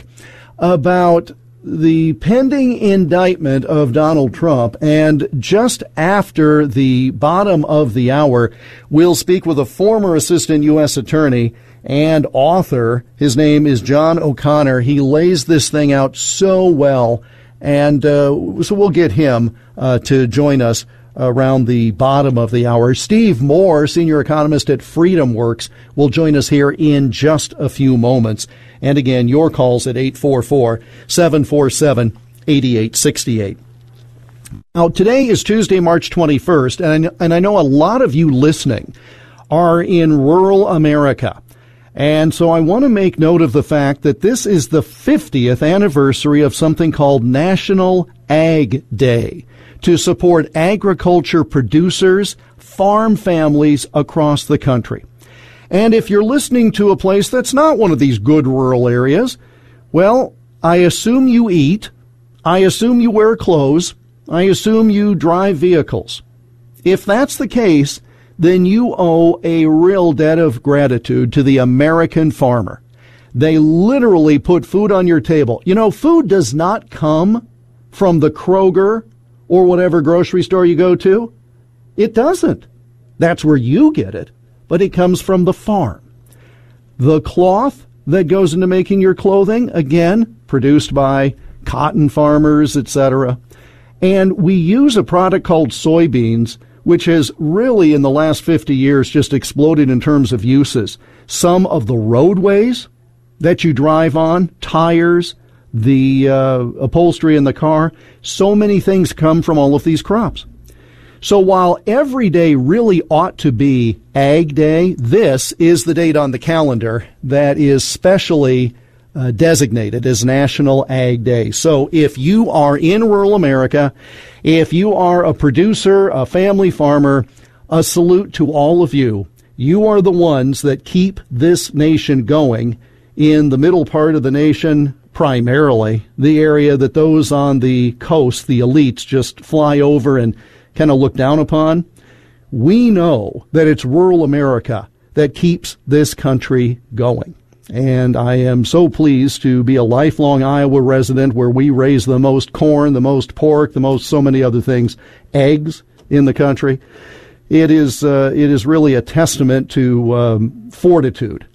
about the pending indictment of Donald Trump. And just after the bottom of the hour, we'll speak with a former assistant U S attorney and author. His name is John O'Connor. He lays this thing out so well. And uh, so we'll get him uh, to join us around the bottom of the hour. Steve Moore, senior economist at Freedom Works, will join us here in just a few moments. And again, your calls at eight four four, seven four seven, eight eight six eight. Now, today is Tuesday, March twenty-first, and I, and I know a lot of you listening are in rural America. And so I want to make note of the fact that this is the fiftieth anniversary of something called National Ag Day, to support agriculture producers, farm families across the country. And if you're listening to a place that's not one of these good rural areas, well, I assume you eat, I assume you wear clothes, I assume you drive vehicles. If that's the case, then you owe a real debt of gratitude to the American farmer. They literally put food on your table. You know, food does not come from the Kroger or whatever grocery store you go to. It doesn't. That's where you get it, but it comes from the farm. The cloth that goes into making your clothing, again, produced by cotton farmers, et cetera. And we use a product called soybeans, which has really in the last fifty years just exploded in terms of uses. Some of the roadways that you drive on, tires, the uh, upholstery in the car, so many things come from all of these crops. So while every day really ought to be Ag Day, this is the date on the calendar that is specially uh, designated as National Ag Day. So if you are in rural America, if you are a producer, a family farmer, a salute to all of you. You are the ones that keep this nation going in the middle part of the nation, primarily the area that those on the coast, the elites, just fly over and kind of look down upon. We know that it's rural America that keeps this country going. And I am so pleased to be a lifelong Iowa resident where we raise the most corn, the most pork, the most so many other things, eggs in the country. It is uh, it is really a testament to um, fortitude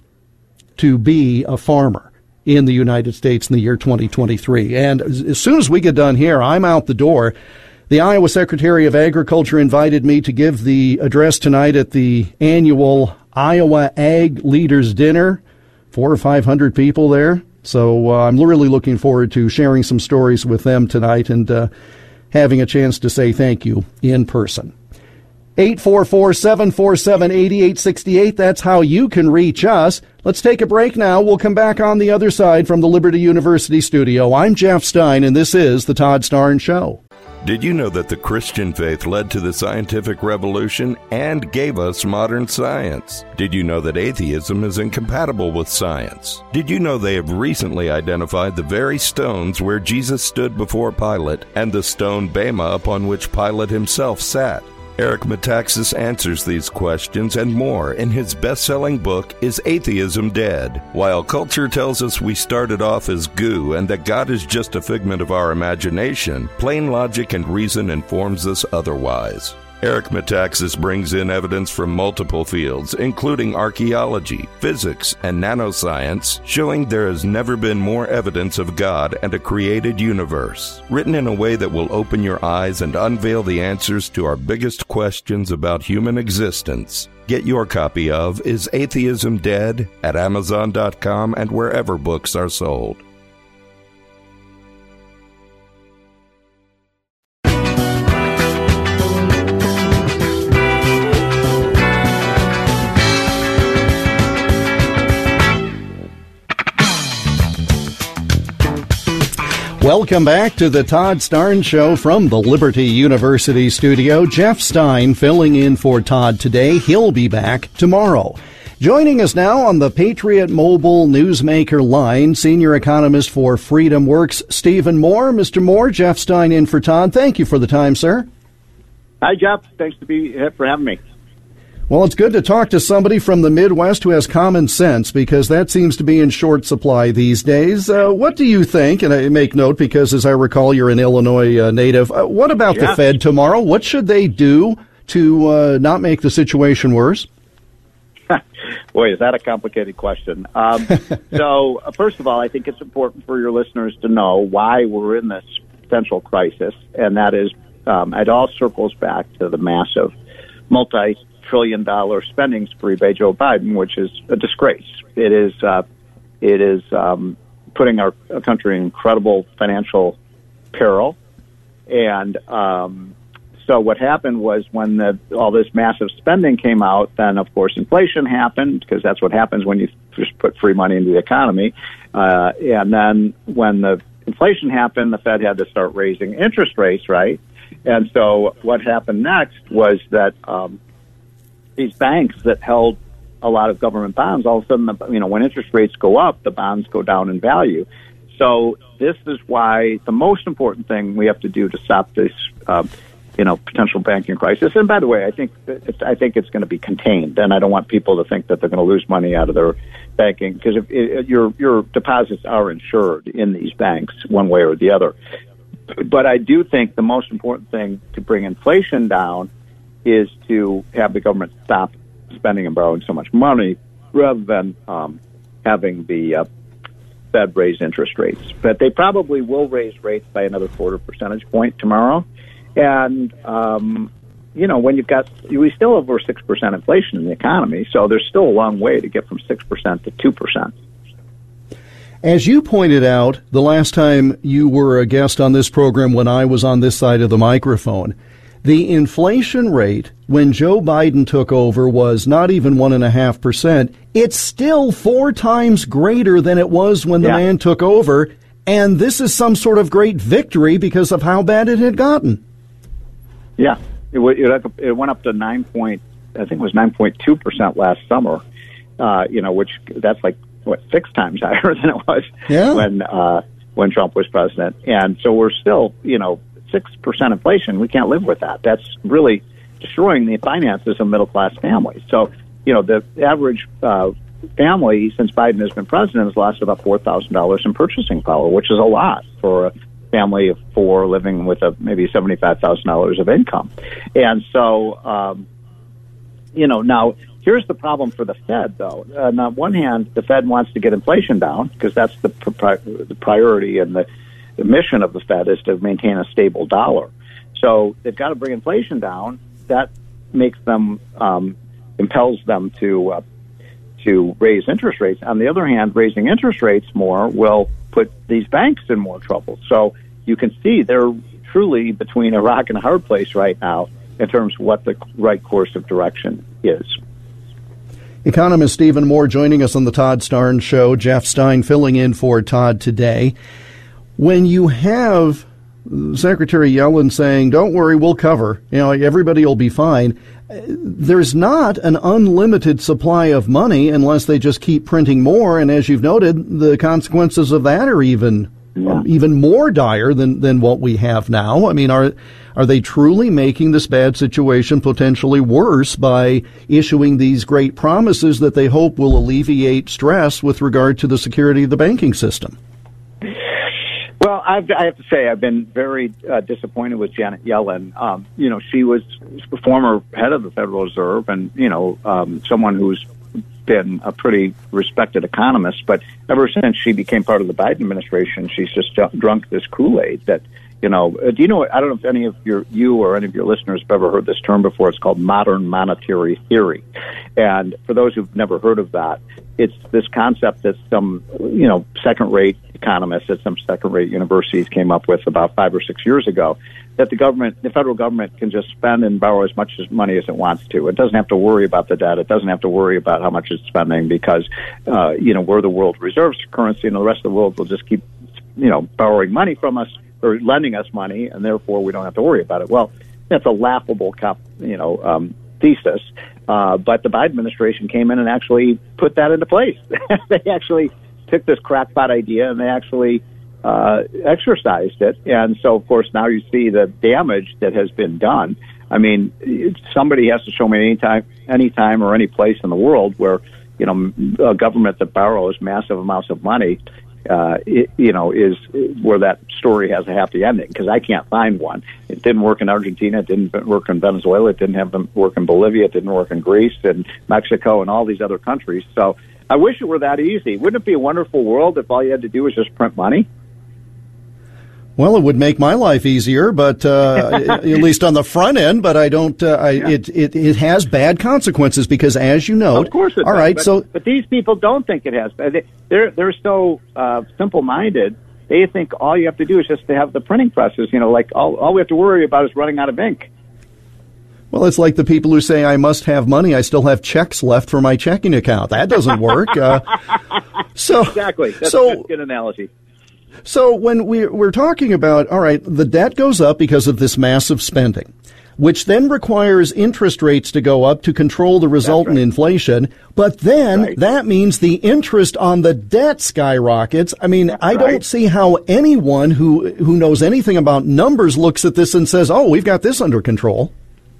to be a farmer in the United States in the year twenty twenty-three. And as soon as we get done here, I'm out the door. The Iowa Secretary of Agriculture invited me to give the address tonight at the annual Iowa Ag Leaders Dinner. Four or five hundred people there. So uh, I'm really looking forward to sharing some stories with them tonight and uh, having a chance to say thank you in person. eight four four, seven four seven, eight eight six eight. That's how you can reach us. Let's take a break now. We'll come back on the other side from the Liberty University studio. I'm Jeff Stein, and this is The Todd Starnes Show. Did you know that the Christian faith led to the scientific revolution and gave us modern science? Did you know that atheism is incompatible with science? Did you know they have recently identified the very stones where Jesus stood before Pilate and the stone Bema upon which Pilate himself sat? Eric Metaxas answers these questions and more in his best-selling book, Is Atheism Dead? While culture tells us we started off as goo and that God is just a figment of our imagination, plain logic and reason informs us otherwise. Eric Metaxas brings in evidence from multiple fields, including archaeology, physics, and nanoscience, showing there has never been more evidence of God and a created universe, written in a way that will open your eyes and unveil the answers to our biggest questions about human existence. Get your copy of Is Atheism Dead? At Amazon dot com and wherever books are sold. Welcome back to the Todd Starnes Show from the Liberty University studio. Jeff Stein filling in for Todd today. He'll be back tomorrow. Joining us now on the Patriot Mobile Newsmaker line, senior economist for Freedom Works, Stephen Moore. Mister Moore, Jeff Stein in for Todd. Thank you for the time, sir. Hi, Jeff. Thanks to be for having me. Well, it's good to talk to somebody from the Midwest who has common sense, because that seems to be in short supply these days. Uh, what do you think? And I make note because, as I recall, you're an Illinois uh, native. Uh, what about yeah. the Fed tomorrow? What should they do to uh, not make the situation worse? Boy, is that a complicated question. Um, so, uh, first of all, I think it's important for your listeners to know why we're in this potential crisis, and that is um, it all circles back to the massive multi trillion dollar spending spree by Joe Biden, which is a disgrace. It is uh, it is um, putting our country in incredible financial peril. And um, so what happened was when the, all this massive spending came out, then of course inflation happened, because that's what happens when you just put free money into the economy. Uh, and then when the inflation happened, the Fed had to start raising interest rates, right? And so what happened next was that um, these banks that held a lot of government bonds, all of a sudden, the, you know, when interest rates go up, the bonds go down in value. So this is why the most important thing we have to do to stop this, uh, you know, potential banking crisis. And by the way, I think it's, I think it's going to be contained, and I don't want people to think that they're going to lose money out of their banking, because if it, your your deposits are insured in these banks one way or the other. But I do think the most important thing to bring inflation down is to have the government stop spending and borrowing so much money, rather than um, having the uh, Fed raise interest rates. But they probably will raise rates by another quarter percentage point tomorrow. And, um, you know, when you've got, we still have over six percent inflation in the economy, so there's still a long way to get from six percent to two percent. As you pointed out the last time you were a guest on this program when I was on this side of the microphone, the inflation rate when Joe Biden took over was not even one and a half percent. It's still four times greater than it was when the yeah. man took over. And this is some sort of great victory because of how bad it had gotten. Yeah, it, it, it went up to nine point, I think it was nine point two percent last summer. Uh, you know, which that's like what six times higher than it was yeah. when uh, when Trump was president. And so we're still, you know, six percent inflation. We can't live with that. That's really destroying the finances of middle-class families. So, you know, the average uh, family since Biden has been president has lost about four thousand dollars in purchasing power, which is a lot for a family of four living with a maybe seventy-five thousand dollars of income. And so, um, you know, now here's the problem for the Fed, though. Uh, on one hand, the Fed wants to get inflation down because that's the, pri- the priority and the The mission of the Fed is to maintain a stable dollar. So they've got to bring inflation down. That makes them, um, impels them to uh, to raise interest rates. On the other hand, raising interest rates more will put these banks in more trouble. So you can see they're truly between a rock and a hard place right now in terms of what the right course of direction is. Economist Stephen Moore joining us on the Todd Starnes Show. Jeff Stein filling in for Todd today. When you have Secretary Yellen saying, don't worry, we'll cover, you know, everybody will be fine, there's not an unlimited supply of money unless they just keep printing more. And as you've noted, the consequences of that are even yeah. even more dire than, than what we have now. I mean, are are they truly making this bad situation potentially worse by issuing these great promises that they hope will alleviate stress with regard to the security of the banking system? Well, I've, I have to say I've been very uh, disappointed with Janet Yellen. Um, you know, she was the former head of the Federal Reserve, and you know, um, someone who's been a pretty respected economist. But ever since she became part of the Biden administration, she's just drunk this Kool-Aid. That you know, uh, do you know? I don't know if any of your you or any of your listeners have ever heard this term before. It's called modern monetary theory. And for those who've never heard of that, it's this concept that some you know second-rate economists at some second-rate universities came up with about five or six years ago, that the government, the federal government, can just spend and borrow as much as money as it wants to. It doesn't have to worry about the debt. It doesn't have to worry about how much it's spending because, uh, you know, we're the world reserves currency, and the rest of the world will just keep, you know, borrowing money from us or lending us money, and therefore we don't have to worry about it. Well, that's a laughable, comp, you know, um, thesis. Uh, but the Biden administration came in and actually put that into place. They actually took this crackpot idea and they actually uh, exercised it. And so, of course, now you see the damage that has been done. I mean, somebody has to show me any time, any time or any place in the world where, you know, a government that borrows massive amounts of money, uh, it, you know, is where that story has a happy ending, because I can't find one. It didn't work in Argentina. It didn't work in Venezuela. It didn't have work in Bolivia. It didn't work in Greece and Mexico and all these other countries. So I wish it were that easy. Wouldn't it be a wonderful world if all you had to do was just print money? Well, it would make my life easier, but uh, at least on the front end. But I don't. Uh, I, yeah. it, it it has bad consequences because, as you note, of course, it all does, right. But, so, but these people don't think it has. They're they're so uh, simple-minded. They think all you have to do is just to have the printing presses. You know, like all all we have to worry about is running out of ink. Well, it's like the people who say, I must have money. I still have checks left for my checking account. That doesn't work. Uh, so Exactly. That's so, a good, good analogy. So when we, we're talking about, all right, the debt goes up because of this massive spending, which then requires interest rates to go up to control the resultant right. inflation. But then right. that means the interest on the debt skyrockets. I mean, That's I don't right. see how anyone who, who knows anything about numbers looks at this and says, oh, we've got this under control.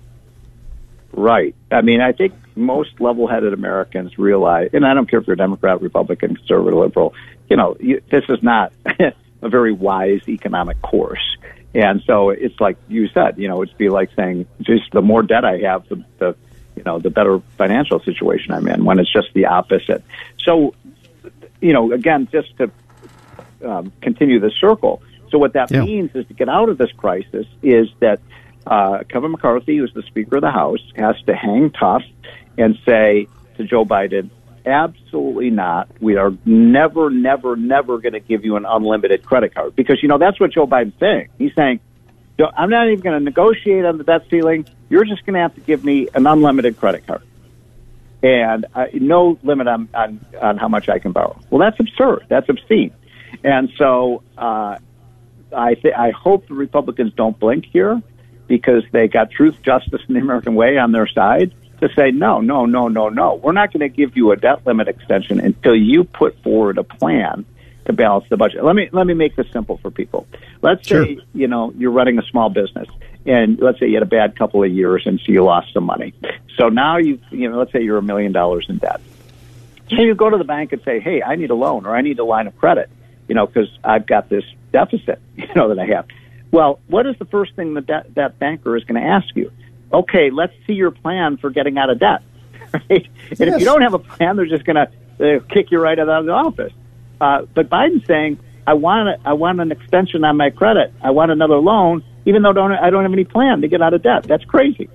Right. I mean, I think most level-headed Americans realize, and I don't care if you're Democrat, Republican, conservative, liberal, you know, you, this is not a very wise economic course. And so it's like you said, you know, it'd be like saying, just the more debt I have, the, the you know, the better financial situation I'm in, when it's just the opposite. So, you know, again, just to um, continue the circle. So what that yeah. means is to get out of this crisis is that Uh, Kevin McCarthy, who's the Speaker of the House, has to hang tough and say to Joe Biden, absolutely not. We are never, never, never going to give you an unlimited credit card. Because, you know, that's what Joe Biden's saying. He's saying, I'm not even going to negotiate on the debt ceiling. You're just going to have to give me an unlimited credit card. And uh, no limit on, on, on how much I can borrow. Well, that's absurd. That's obscene. And so uh, I, th- I hope the Republicans don't blink here, because they got truth, justice, and the American way on their side, to say, no, no, no, no, no. We're not going to give you a debt limit extension until you put forward a plan to balance the budget. Let me let me make this simple for people. Let's sure. say, you know, you're running a small business, and let's say you had a bad couple of years, and so you lost some money. So now you, you know, let's say you're a million dollars in debt. So you go to the bank and say, hey, I need a loan, or I need a line of credit, you know, because I've got this deficit, you know, that I have. Well, what is the first thing that that, that banker is going to ask you? Okay, let's see your plan for getting out of debt. Right? And yes. if you don't have a plan, they're just going to uh, kick you right out of the office. Uh, but Biden's saying, I want a, I want an extension on my credit. I want another loan, even though don't, I don't have any plan to get out of debt. That's crazy.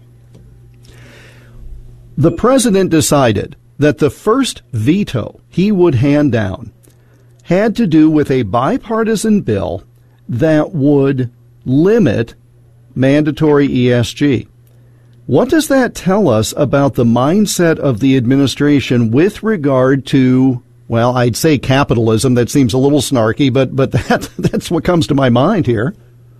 The president decided that the first veto he would hand down had to do with a bipartisan bill that would limit mandatory E S G. What does that tell us about the mindset of the administration with regard to, well, I'd say capitalism? That seems a little snarky, but but that that's what comes to my mind here.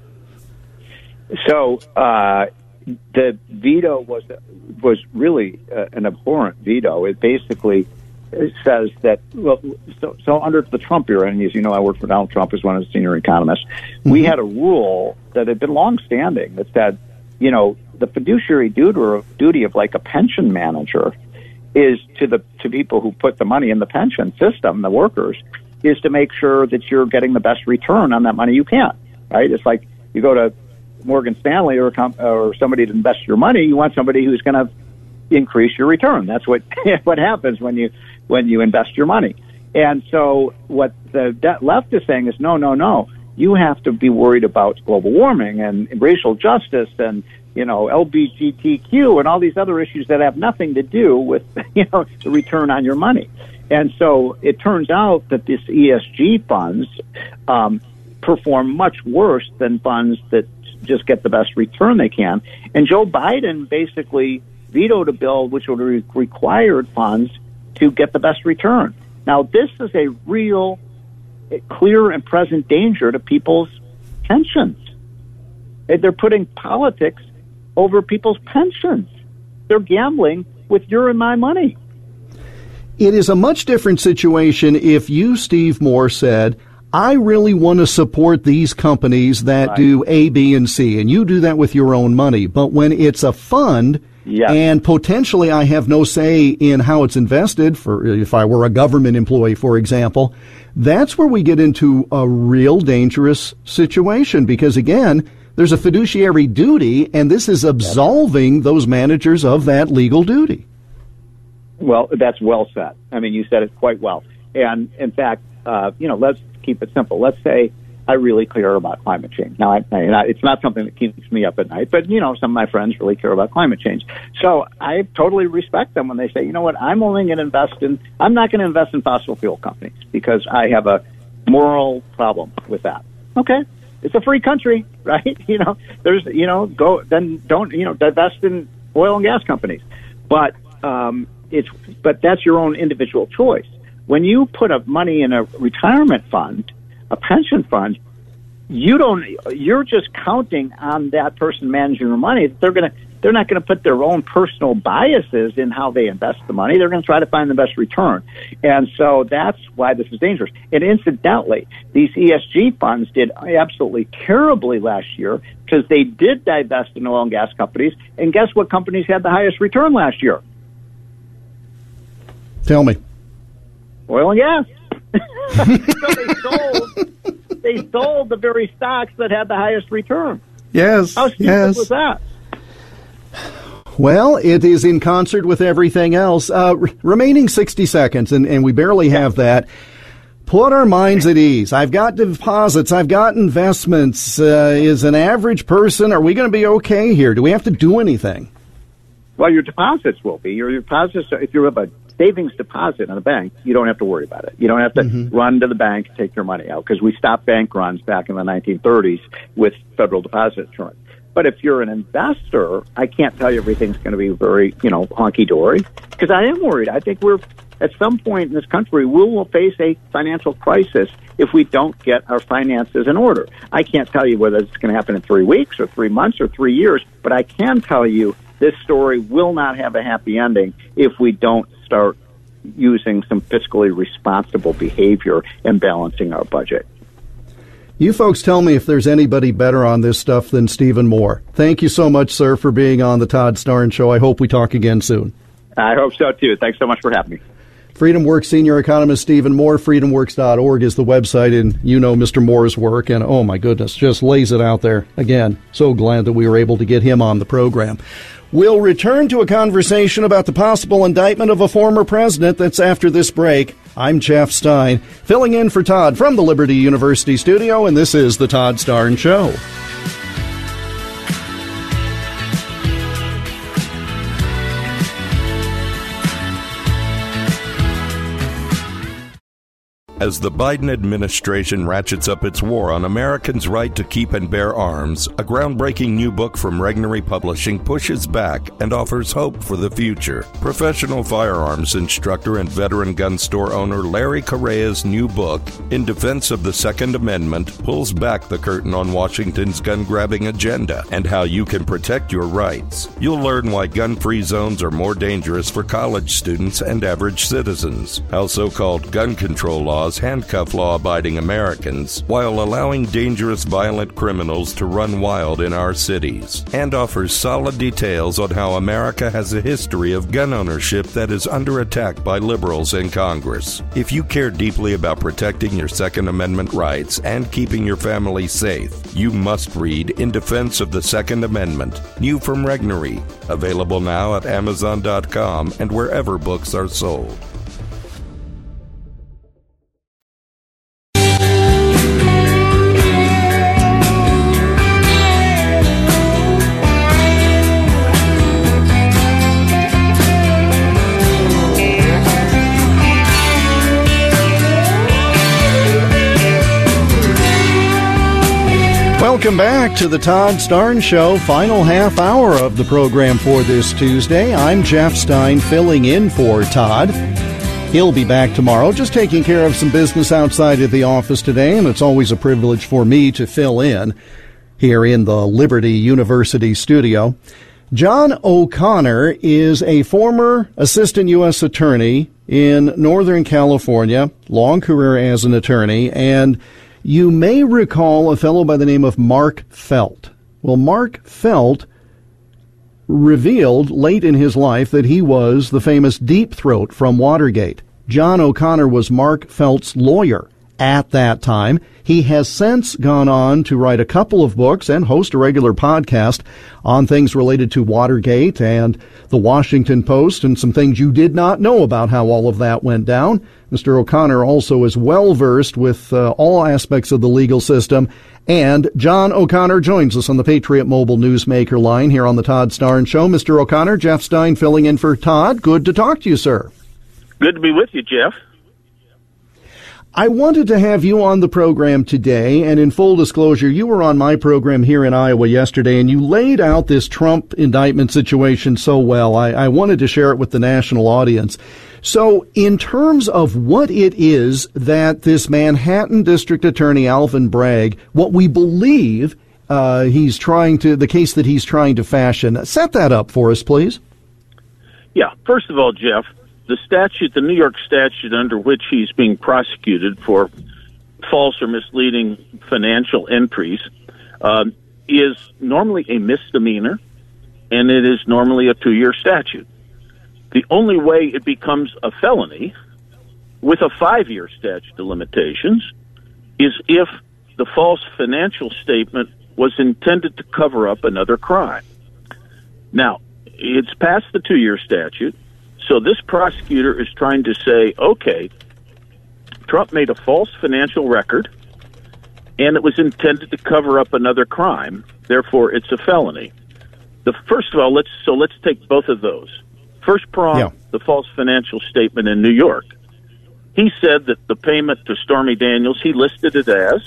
So uh, the veto was was really uh, an abhorrent veto. It basically It says that, well, so, so under the Trump era, and as you know, I worked for Donald Trump as one of the senior economists, mm-hmm. we had a rule that had been longstanding that said, you know, the fiduciary duty of, duty of like a pension manager is to the to people who put the money in the pension system, the workers, is to make sure that you're getting the best return on that money you can, right? It's like you go to Morgan Stanley or, or somebody to invest your money, you want somebody who's going to increase your return. That's what what happens when you when you invest your money. And so what the left is saying is, no, no, no. You have to be worried about global warming and racial justice and, you know, L G B T Q and all these other issues that have nothing to do with, you know, the return on your money. And so it turns out that this E S G funds um, perform much worse than funds that just get the best return they can. And Joe Biden basically vetoed a bill which would have required funds to get the best return. Now, this is a real, clear and present danger to people's pensions. They're putting politics over people's pensions. They're gambling with your and my money. It is a much different situation if you, Steve Moore, said, I really want to support these companies that right. do A, B, and C, and you do that with your own money. But when it's a fund, yes. and potentially I have no say in how it's invested, for if I were a government employee, for example, that's where we get into a real dangerous situation because, again, there's a fiduciary duty, and this is absolving those managers of that legal duty. Well, that's well said. I mean, you said it quite well. And, in fact, uh, you know, let's keep it simple. Let's say I really care about climate change. Now, I, I, it's not something that keeps me up at night, but, you know, some of my friends really care about climate change. So I totally respect them when they say, you know what, I'm only going to invest in, I'm not going to invest in fossil fuel companies because I have a moral problem with that. Okay. It's a free country, right? You know, there's, you know, go, then don't, you know, divest in oil and gas companies. But, um, it's, but that's your own individual choice. When you put up money in a retirement fund, a pension fund, you don't, you're just counting on that person managing your money. They're going to, they're not going to put their own personal biases in how they invest the money. They're going to try to find the best return. And so that's why this is dangerous. And incidentally, these E S G funds did absolutely terribly last year because they did divest in oil and gas companies. And guess what companies had the highest return last year? Tell me. Oil and gas. So they sold, they sold the very stocks that had the highest return. Yes. How stupid yes. was that? Well, it is in concert with everything else. Uh, r- remaining sixty seconds, and, and we barely have that. Put our minds at ease. I've got deposits. I've got investments. Uh, is an average person, are we going to be okay here? Do we have to do anything? Well, your deposits will be. Your deposits, if you have a savings deposit in a bank, you don't have to worry about it. You don't have to mm-hmm. run to the bank to take your money out because we stopped bank runs back in the nineteen thirties with federal deposit insurance. But if you're an investor, I can't tell you everything's going to be very, you know, honky-dory because I am worried. I think we're, at some point in this country, we will face a financial crisis if we don't get our finances in order. I can't tell you whether it's going to happen in three weeks or three months or three years, but I can tell you this story will not have a happy ending if we don't start using some fiscally responsible behavior and balancing our budget. You folks tell me if there's anybody better on this stuff than Stephen Moore. Thank you so much, sir, for being on the Todd Starnes Show. I hope we talk again soon. I hope so, too. Thanks so much for having me. FreedomWorks senior economist Stephen Moore. freedom works dot org is the website, and you know Mister Moore's work, and oh my goodness, just lays it out there. Again, so glad that we were able to get him on the program. We'll return to a conversation about the possible indictment of a former president. That's after this break. I'm Jeff Stein, filling in for Todd from the Liberty University studio, and this is the Todd Starnes Show. As the Biden administration ratchets up its war on Americans' right to keep and bear arms, a groundbreaking new book from Regnery Publishing pushes back and offers hope for the future. Professional firearms instructor and veteran gun store owner Larry Correa's new book, In Defense of the Second Amendment, pulls back the curtain on Washington's gun-grabbing agenda and how you can protect your rights. You'll learn why gun-free zones are more dangerous for college students and average citizens, how so-called gun control laws laws handcuff law-abiding Americans while allowing dangerous violent criminals to run wild in our cities, and offers solid details on how America has a history of gun ownership that is under attack by liberals in Congress. If you care deeply about protecting your Second Amendment rights and keeping your family safe, you must read In Defense of the Second Amendment, new from Regnery, available now at amazon dot com and wherever books are sold. Welcome back to the Todd Starnes Show, final half hour of the program for this Tuesday. I'm Jeff Stein, filling in for Todd. He'll be back tomorrow, just taking care of some business outside of the office today, and it's always a privilege for me to fill in here in the Liberty University studio. John O'Connor is a former assistant U S attorney in Northern California, long career as an attorney, and you may recall a fellow by the name of Mark Felt. Well, Mark Felt revealed late in his life that he was the famous Deep Throat from Watergate. John O'Connor was Mark Felt's lawyer at that time. He has since gone on to write a couple of books and host a regular podcast on things related to Watergate and the Washington Post and some things you did not know about how all of that went down. Mister O'Connor also is well-versed with uh, all aspects of the legal system. And John O'Connor joins us on the Patriot Mobile Newsmaker line here on the Todd Starnes Show. Mister O'Connor, Jeff Stein filling in for Todd. Good to talk to you, sir. Good to be with you, Jeff. I wanted to have you on the program today, and in full disclosure, you were on my program here in Iowa yesterday, and you laid out this Trump indictment situation so well. I, I wanted to share it with the national audience. So in terms of what it is that this Manhattan District Attorney Alvin Bragg, what we believe uh, he's trying to, the case that he's trying to fashion, set that up for us, please. Yeah, first of all, Jeff, the statute, the New York statute under which he's being prosecuted for false or misleading financial entries um, is normally a misdemeanor, and it is normally a two-year statute. The only way it becomes a felony with a five-year statute of limitations is if the false financial statement was intended to cover up another crime. Now, it's past the two-year statute. So this prosecutor is trying to say, okay, Trump made a false financial record, and it was intended to cover up another crime. Therefore, it's a felony. The first of all, let's so let's take both of those. First prong, yeah. The false financial statement in New York. He said that the payment to Stormy Daniels, he listed it as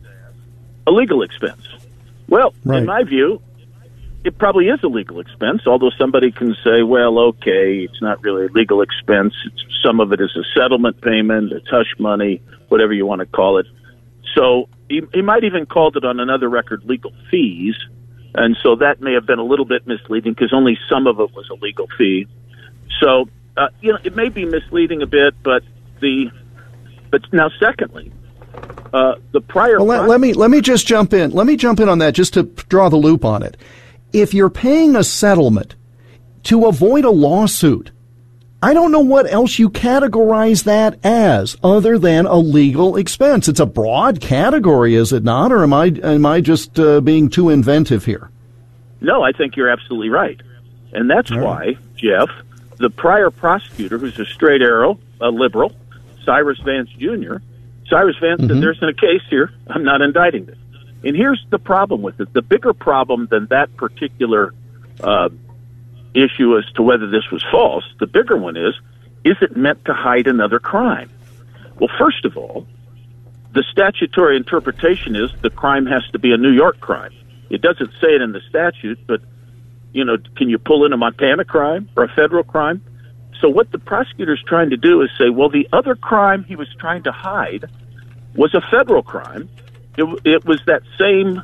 a legal expense. Well, right. In my view, it probably is a legal expense, although somebody can say, well, okay, it's not really a legal expense. It's, some of it is a settlement payment, it's hush money, whatever you want to call it. So he, he might even called it on another record legal fees, and so that may have been a little bit misleading because only some of it was a legal fee. So, uh, you know, it may be misleading a bit, but the but now, secondly, uh, the prior. Well, let, let me let me just jump in. Let me jump in on that just to draw the loop on it. If you're paying a settlement to avoid a lawsuit, I don't know what else you categorize that as other than a legal expense. It's a broad category, is it not? Or am I am I just uh, being too inventive here? No, I think you're absolutely right. And that's All why, right. Jeff, the prior prosecutor, who's a straight arrow, a liberal, Cyrus Vance Junior, Cyrus Vance mm-hmm. said, there's a case here. I'm not indicting this. And here's the problem with it. The bigger problem than that particular uh, issue as to whether this was false, the bigger one is, is it meant to hide another crime? Well, first of all, the statutory interpretation is the crime has to be a New York crime. It doesn't say it in the statute, but, you know, can you pull in a Montana crime or a federal crime? So what the prosecutor's trying to do is say, well, the other crime he was trying to hide was a federal crime. It, it was that same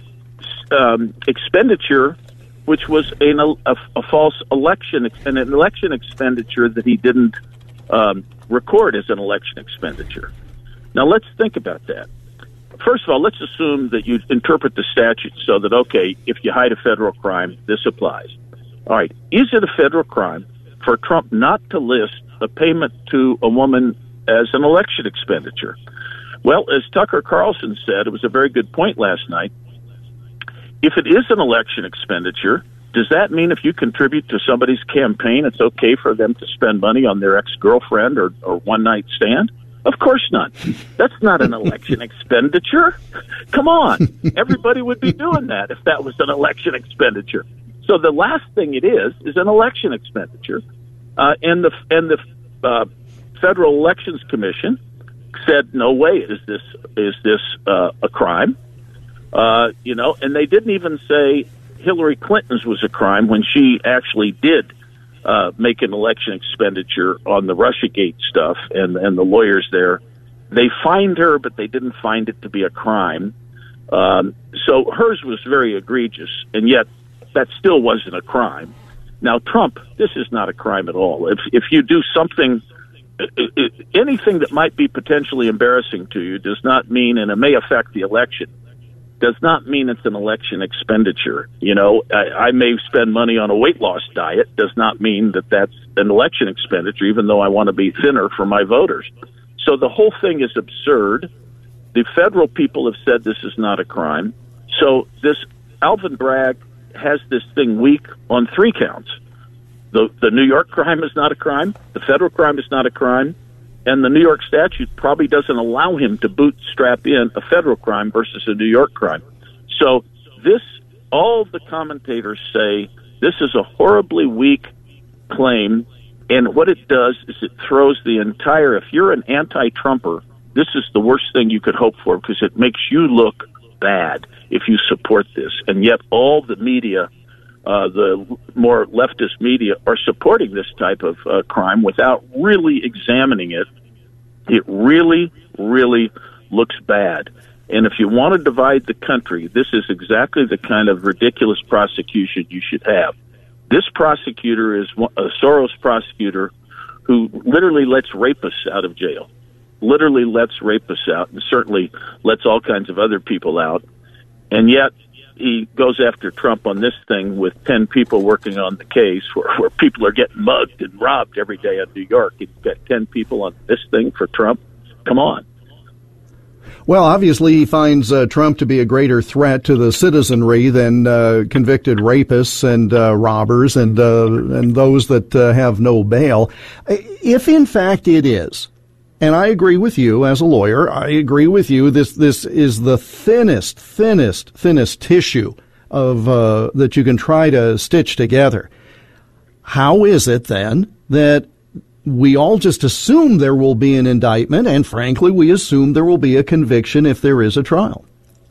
um, expenditure, which was an, a, a false election, an election expenditure that he didn't um, record as an election expenditure. Now, let's think about that. First of all, let's assume that you interpret the statute so that, okay, if you hide a federal crime, this applies. All right, is it a federal crime for Trump not to list a payment to a woman as an election expenditure? Well, as Tucker Carlson said, it was a very good point last night. If it is an election expenditure, does that mean if you contribute to somebody's campaign, it's okay for them to spend money on their ex-girlfriend or, or one-night stand? Of course not. That's not an election expenditure. Come on. Everybody would be doing that if that was an election expenditure. So the last thing it is is an election expenditure. Uh, and the and the uh, Federal Elections Commission said, no way is this is this uh, a crime. Uh, you know, and they didn't even say Hillary Clinton's was a crime when she actually did uh, make an election expenditure on the Russiagate stuff and, and the lawyers there. They fined her, but they didn't find it to be a crime. Um, so hers was very egregious, and yet that still wasn't a crime. Now, Trump, this is not a crime at all. If if you do something, anything that might be potentially embarrassing to you does not mean, and it may affect the election, does not mean it's an election expenditure. You know, I, I may spend money on a weight loss diet, does not mean that that's an election expenditure, even though I want to be thinner for my voters. So the whole thing is absurd. The federal people have said this is not a crime. So this Alvin Bragg has this thing weak on three counts. The the New York crime is not a crime, the federal crime is not a crime, and the New York statute probably doesn't allow him to bootstrap in a federal crime versus a New York crime. So this, all the commentators say, this is a horribly weak claim, and what it does is it throws the entire, if you're an anti-Trumper, this is the worst thing you could hope for because it makes you look bad if you support this. And yet all the media, uh, the more leftist media, are supporting this type of uh, crime without really examining it. It really, really looks bad. And if you want to divide the country, this is exactly the kind of ridiculous prosecution you should have. This prosecutor is a Soros prosecutor who literally lets rapists out of jail, literally lets rapists out, and certainly lets all kinds of other people out. And yet he goes after Trump on this thing with ten people working on the case where, where people are getting mugged and robbed every day in New York. He's got ten people on this thing for Trump. Come on. Well, obviously he finds uh, Trump to be a greater threat to the citizenry than uh, convicted rapists and uh, robbers and uh, and those that uh, have no bail. If in fact it is, and I agree with you as a lawyer, I agree with you, this this is the thinnest, thinnest, thinnest tissue of uh, that you can try to stitch together. How is it then that we all just assume there will be an indictment, and frankly, we assume there will be a conviction if there is a trial?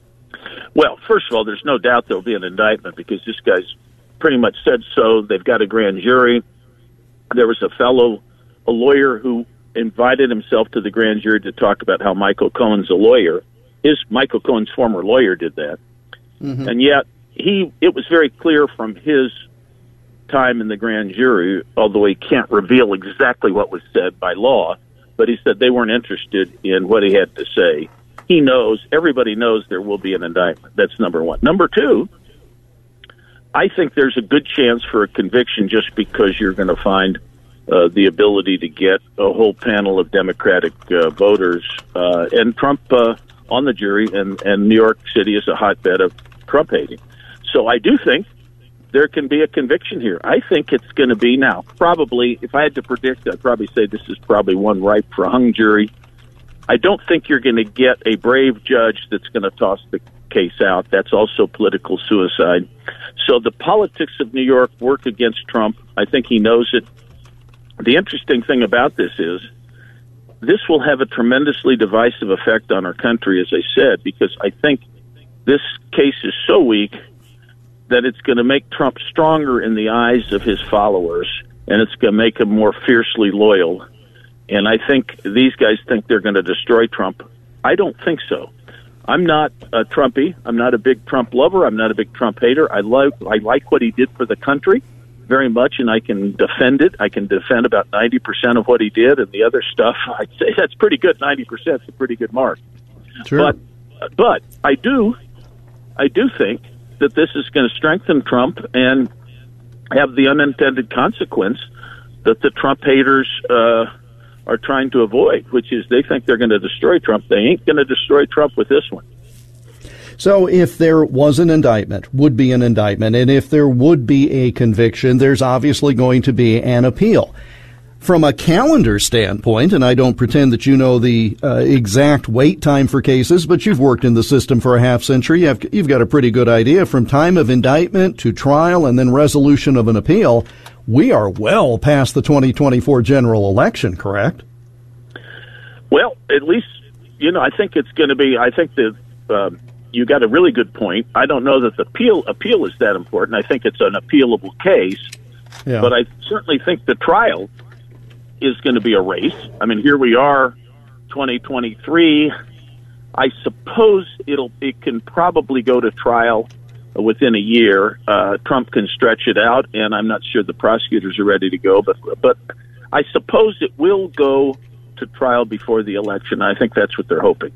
Well, first of all, there's no doubt there'll be an indictment because this guy's pretty much said so. They've got a grand jury. There was a fellow, a lawyer who invited himself to the grand jury to talk about how Michael Cohen's a lawyer. His Michael Cohen's former lawyer did that. Mm-hmm. And yet he, it was very clear from his time in the grand jury, although he can't reveal exactly what was said by law, but he said they weren't interested in what he had to say. He knows, everybody knows there will be an indictment. That's number one. Number two, I think there's a good chance for a conviction just because you're going to find uh, the ability to get a whole panel of Democratic uh, voters uh, and Trump uh, on the jury, and, and New York City is a hotbed of Trump hating. So I do think there can be a conviction here. I think it's going to be now. Probably, if I had to predict, I'd probably say this is probably one ripe for a hung jury. I don't think you're going to get a brave judge that's going to toss the case out. That's also political suicide. So the politics of New York work against Trump. I think he knows it. The interesting thing about this is this will have a tremendously divisive effect on our country, as I said, because I think this case is so weak that it's going to make Trump stronger in the eyes of his followers, and it's going to make him more fiercely loyal. And I think these guys think they're going to destroy Trump. I don't think so. I'm not a Trumpy. I'm not a big Trump lover. I'm not a big Trump hater. I like I like what he did for the country. very much, and I can defend it. I can defend about ninety percent of what he did, and the other stuff, I'd say that's pretty good. ninety percent is a pretty good mark. Sure. But, but I do, I do think that this is going to strengthen Trump and have the unintended consequence that the Trump haters uh, are trying to avoid, which is they think they're going to destroy Trump. They ain't going to destroy Trump with this one. So if there was an indictment, would be an indictment, and if there would be a conviction, there's obviously going to be an appeal. From a calendar standpoint, and I don't pretend that you know the uh, exact wait time for cases, but you've worked in the system for a half century. You have, you've got a pretty good idea. From time of indictment to trial and then resolution of an appeal, we are well past the twenty twenty-four general election, correct? Well, at least, you know, I think it's going to be, I think that uh, you got a really good point. I don't know that the appeal, appeal is that important. I think it's an appealable case, yeah. But I certainly think the trial is going to be a race. I mean, here we are, twenty twenty-three. I suppose it'll it can probably go to trial within a year. Uh, Trump can stretch it out, and I'm not sure the prosecutors are ready to go. But but I suppose it will go to trial before the election. I think that's what they're hoping.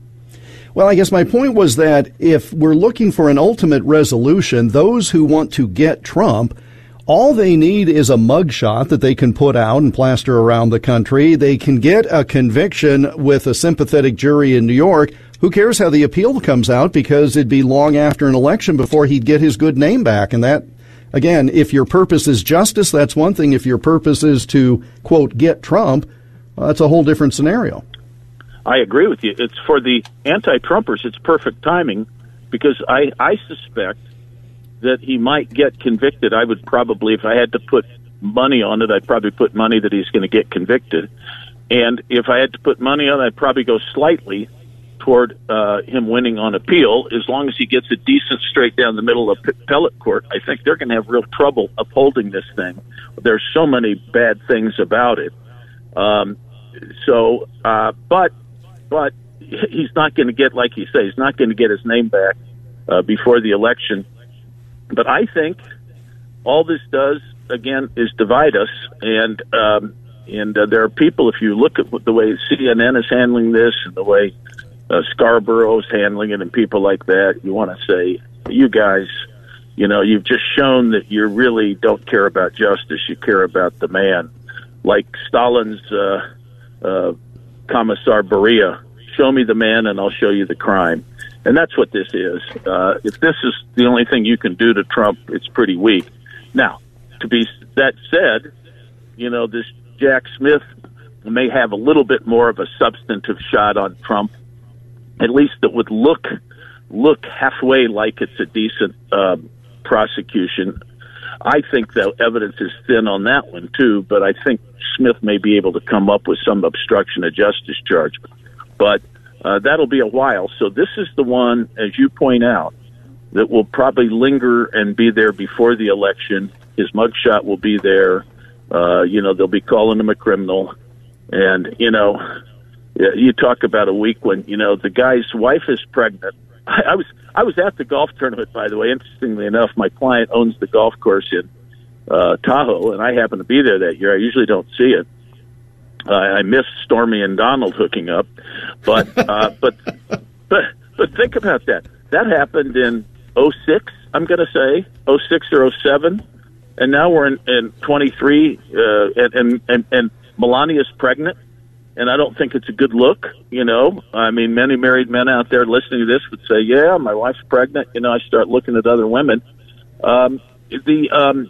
Well, I guess my point was that if we're looking for an ultimate resolution, those who want to get Trump, all they need is a mugshot that they can put out and plaster around the country. They can get a conviction with a sympathetic jury in New York. Who cares how the appeal comes out, because it'd be long after an election before he'd get his good name back. And that, again, if your purpose is justice, that's one thing. If your purpose is to, quote, get Trump, well, that's a whole different scenario. I agree with you. It's for the anti-Trumpers, it's perfect timing, because I, I suspect that he might get convicted. I would probably, if I had to put money on it, I'd probably put money that he's going to get convicted. And if I had to put money on it, I'd probably go slightly toward uh, him winning on appeal. As long as he gets a decent straight down the middle of appellate court, I think they're going to have real trouble upholding this thing. There's so many bad things about it. Um, so, uh, but, but he's not going to get, like you say, he's not going to get his name back uh, before the election. But I think all this does, again, is divide us. And um, and uh, there are people, if you look at the way C N N is handling this and the way uh, Scarborough is handling it and people like that, you want to say, you guys, you know, you've just shown that you really don't care about justice. You care about the man. Like Stalin's uh, uh, Commissar Beria, show me the man and I'll show you the crime. And that's what this is. Uh, if this is the only thing you can do to Trump, it's pretty weak. Now, to be that said, you know, this Jack Smith may have a little bit more of a substantive shot on Trump, at least that would look look halfway like it's a decent um, prosecution. I think the evidence is thin on that one, too, but I think Smith may be able to come up with some obstruction of justice charge. But Uh, that'll be a while. So this is the one, as you point out, that will probably linger and be there before the election. His mugshot will be there. Uh, you know, they'll be calling him a criminal. And, you know, you talk about a week when, you know, the guy's wife is pregnant. I, I was I was at the golf tournament, by the way. Interestingly enough, my client owns the golf course in uh, Tahoe, and I happened to be there that year. I usually don't see it. Uh, I missed Stormy and Donald hooking up, but uh, but but but think about that. That happened in oh six, I'm going to say oh six or oh seven, and now we're in, in twenty-three, uh, and, and and and Melania's pregnant, and I don't think it's a good look. You know, I mean, many married men out there listening to this would say, "Yeah, my wife's pregnant." You know, I start looking at other women. Um, the um,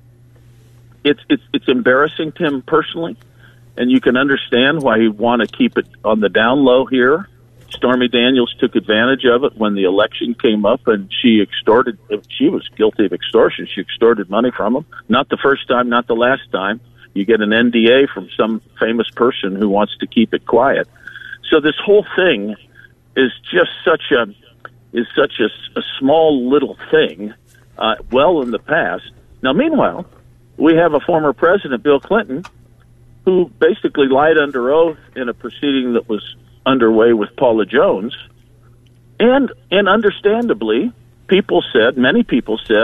it's it's it's embarrassing to him personally. And you can understand why he'd want to keep it on the down low here. Stormy Daniels took advantage of it when the election came up, and she extorted. She was guilty of extortion. She extorted money from him. Not the first time, not the last time. You get an N D A from some famous person who wants to keep it quiet. So this whole thing is just such a is such a, a small little thing. Uh, well, in the past. Now, meanwhile, we have a former president, Bill Clinton, who basically lied under oath in a proceeding that was underway with Paula Jones. And and understandably, people said, many people said,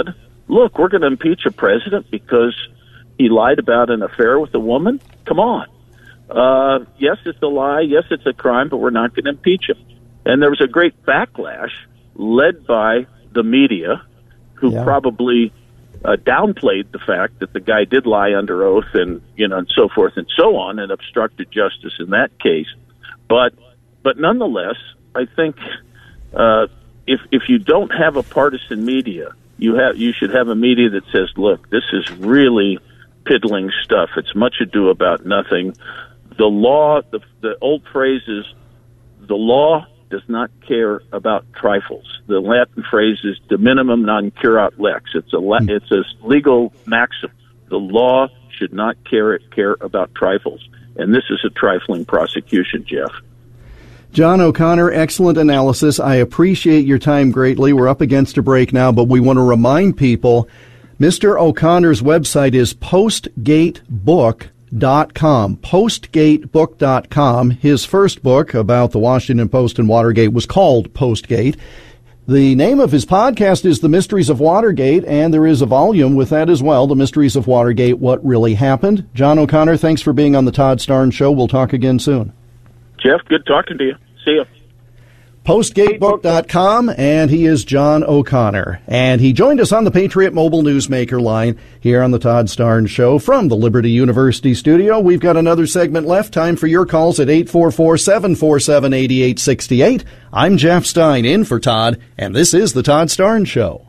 look, we're going to impeach a president because he lied about an affair with a woman? Come on. Uh, yes, it's a lie. Yes, it's a crime, but we're not going to impeach him. And there was a great backlash led by the media, who yeah. probably uh, downplayed the fact that the guy did lie under oath and, you know, and so forth and so on, and obstructed justice in that case. But, but nonetheless, I think uh, if if you don't have a partisan media, you have you should have a media that says, look, this is really piddling stuff. It's much ado about nothing. The law, the, the old phrase is, the law does not care about trifles. The Latin phrase is de minimum non curat lex. It's a mm. it's a legal maxim. The law should not care care about trifles, and this is a trifling prosecution, Jeff. John O'Connor, excellent analysis. I appreciate your time greatly. We're up against a break now, but we want to remind people, Mister O'Connor's website is postgate book dot com. postgate book dot com. His first book about the Washington Post and Watergate was called Postgate. The name of his podcast is The Mysteries of Watergate, and there is a volume with that as well, The Mysteries of Watergate, What Really Happened. John O'Connor, thanks for being on the Todd Starnes Show. We'll talk again soon. Jeff, good talking to you. See you. postgate book dot com, and he is John O'Connor. And he joined us on the Patriot Mobile Newsmaker line here on the Todd Starnes Show from the Liberty University studio. We've got another segment left. Time for your calls at eight four four, seven four seven, eight eight six eight. I'm Jeff Stein, in for Todd, and this is the Todd Starnes Show.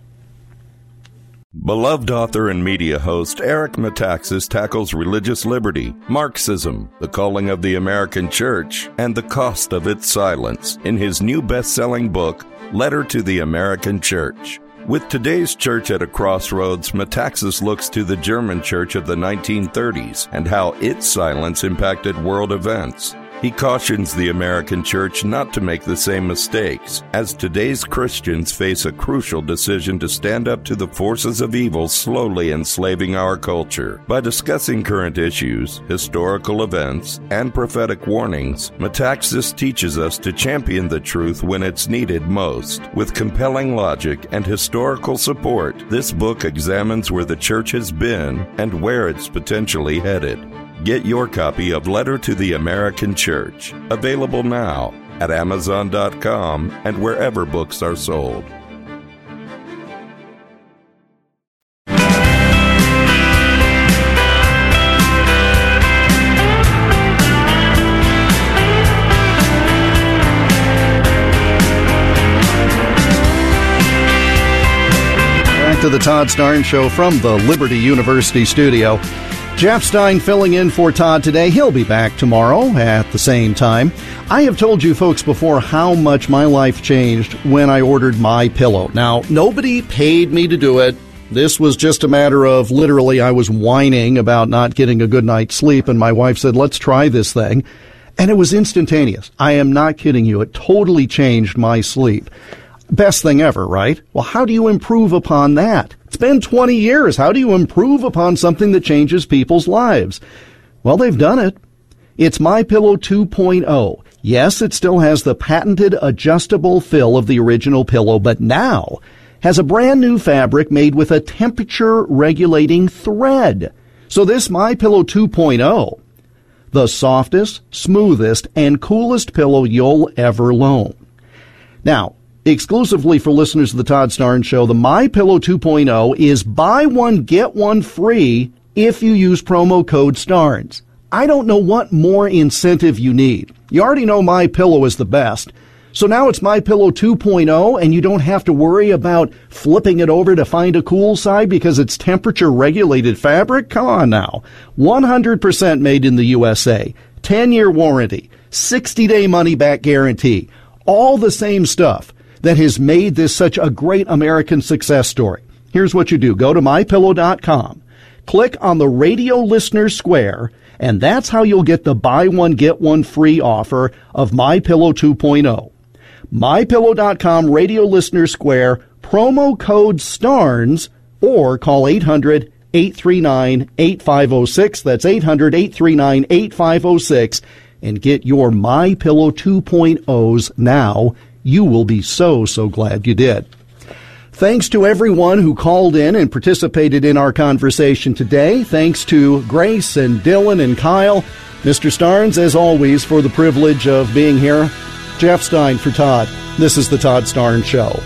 Beloved author and media host Eric Metaxas tackles religious liberty, Marxism, the calling of the American church, and the cost of its silence in his new best-selling book, Letter to the American Church. With today's church at a crossroads, Metaxas looks to the German church of the nineteen thirties and how its silence impacted world events. He cautions the American church not to make the same mistakes, as today's Christians face a crucial decision to stand up to the forces of evil slowly enslaving our culture. By discussing current issues, historical events, and prophetic warnings, Metaxas teaches us to champion the truth when it's needed most. With compelling logic and historical support, this book examines where the church has been and where it's potentially headed. Get your copy of Letter to the American Church, available now at amazon dot com and wherever books are sold. Back to the Todd Starnes Show from the Liberty University studio. Jeff Stein filling in for Todd today. He'll be back tomorrow at the same time. I have told you folks before how much my life changed when I ordered MyPillow. Now, nobody paid me to do it. This was just a matter of literally I was whining about not getting a good night's sleep, and my wife said, let's try this thing. And it was instantaneous. I am not kidding you. It totally changed my sleep. Best thing ever, right? Well, how do you improve upon that? It's been twenty years. How do you improve upon something that changes people's lives? Well, they've done it. It's MyPillow two point oh. Yes, it still has the patented adjustable fill of the original pillow, but now has a brand new fabric made with a temperature regulating thread. So this MyPillow two point oh, the softest, smoothest, and coolest pillow you'll ever loan. Now, exclusively for listeners of the Todd Starnes Show, the MyPillow two point oh is buy one, get one free if you use promo code Starnes. I don't know what more incentive you need. You already know MyPillow is the best. So now it's MyPillow two point oh, and you don't have to worry about flipping it over to find a cool side because it's temperature-regulated fabric? Come on now. one hundred percent made in the U S A. ten-year warranty. sixty-day money-back guarantee. All the same stuff that has made this such a great American success story. Here's what you do. Go to my pillow dot com, click on the radio listener square, and that's how you'll get the buy one, get one free offer of MyPillow two point oh. my pillow dot com radio listener square, promo code Starnes, or call eight hundred, eight three nine, eight five oh six. That's eight hundred, eight three nine, eight five oh six, and get your MyPillow two point ohs now. You will be so, so glad you did. Thanks to everyone who called in and participated in our conversation today. Thanks to Grace and Dylan and Kyle. Mister Starnes, as always, for the privilege of being here. Jeff Stein for Todd. This is the Todd Starnes Show.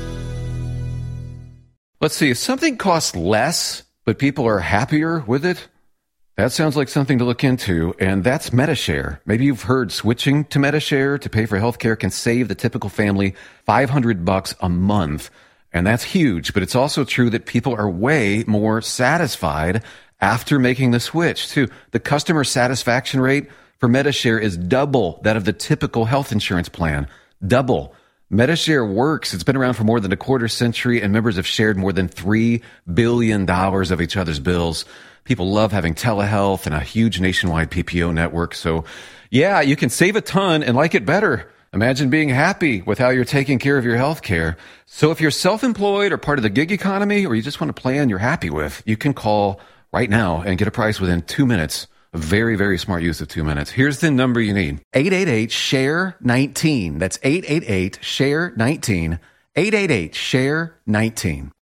Let's see, if something costs less, but people are happier with it, that sounds like something to look into, and that's Medi-Share. Maybe you've heard switching to Medi-Share to pay for healthcare can save the typical family five hundred bucks a month, and that's huge, but it's also true that people are way more satisfied after making the switch, too. The customer satisfaction rate for Medi-Share is double that of the typical health insurance plan. Double. Medi-Share works. It's been around for more than a quarter century, and members have shared more than three billion dollars of each other's bills. People love having telehealth and a huge nationwide P P O network. So, yeah, you can save a ton and like it better. Imagine being happy with how you're taking care of your health care. So if you're self-employed or part of the gig economy, or you just want a plan you're happy with, you can call right now and get a price within two minutes. A very, very smart use of two minutes. Here's the number you need. eight eight eight, S H A R E nineteen. That's eight eight eight, S H A R E nineteen. eight eight eight, S H A R E nineteen.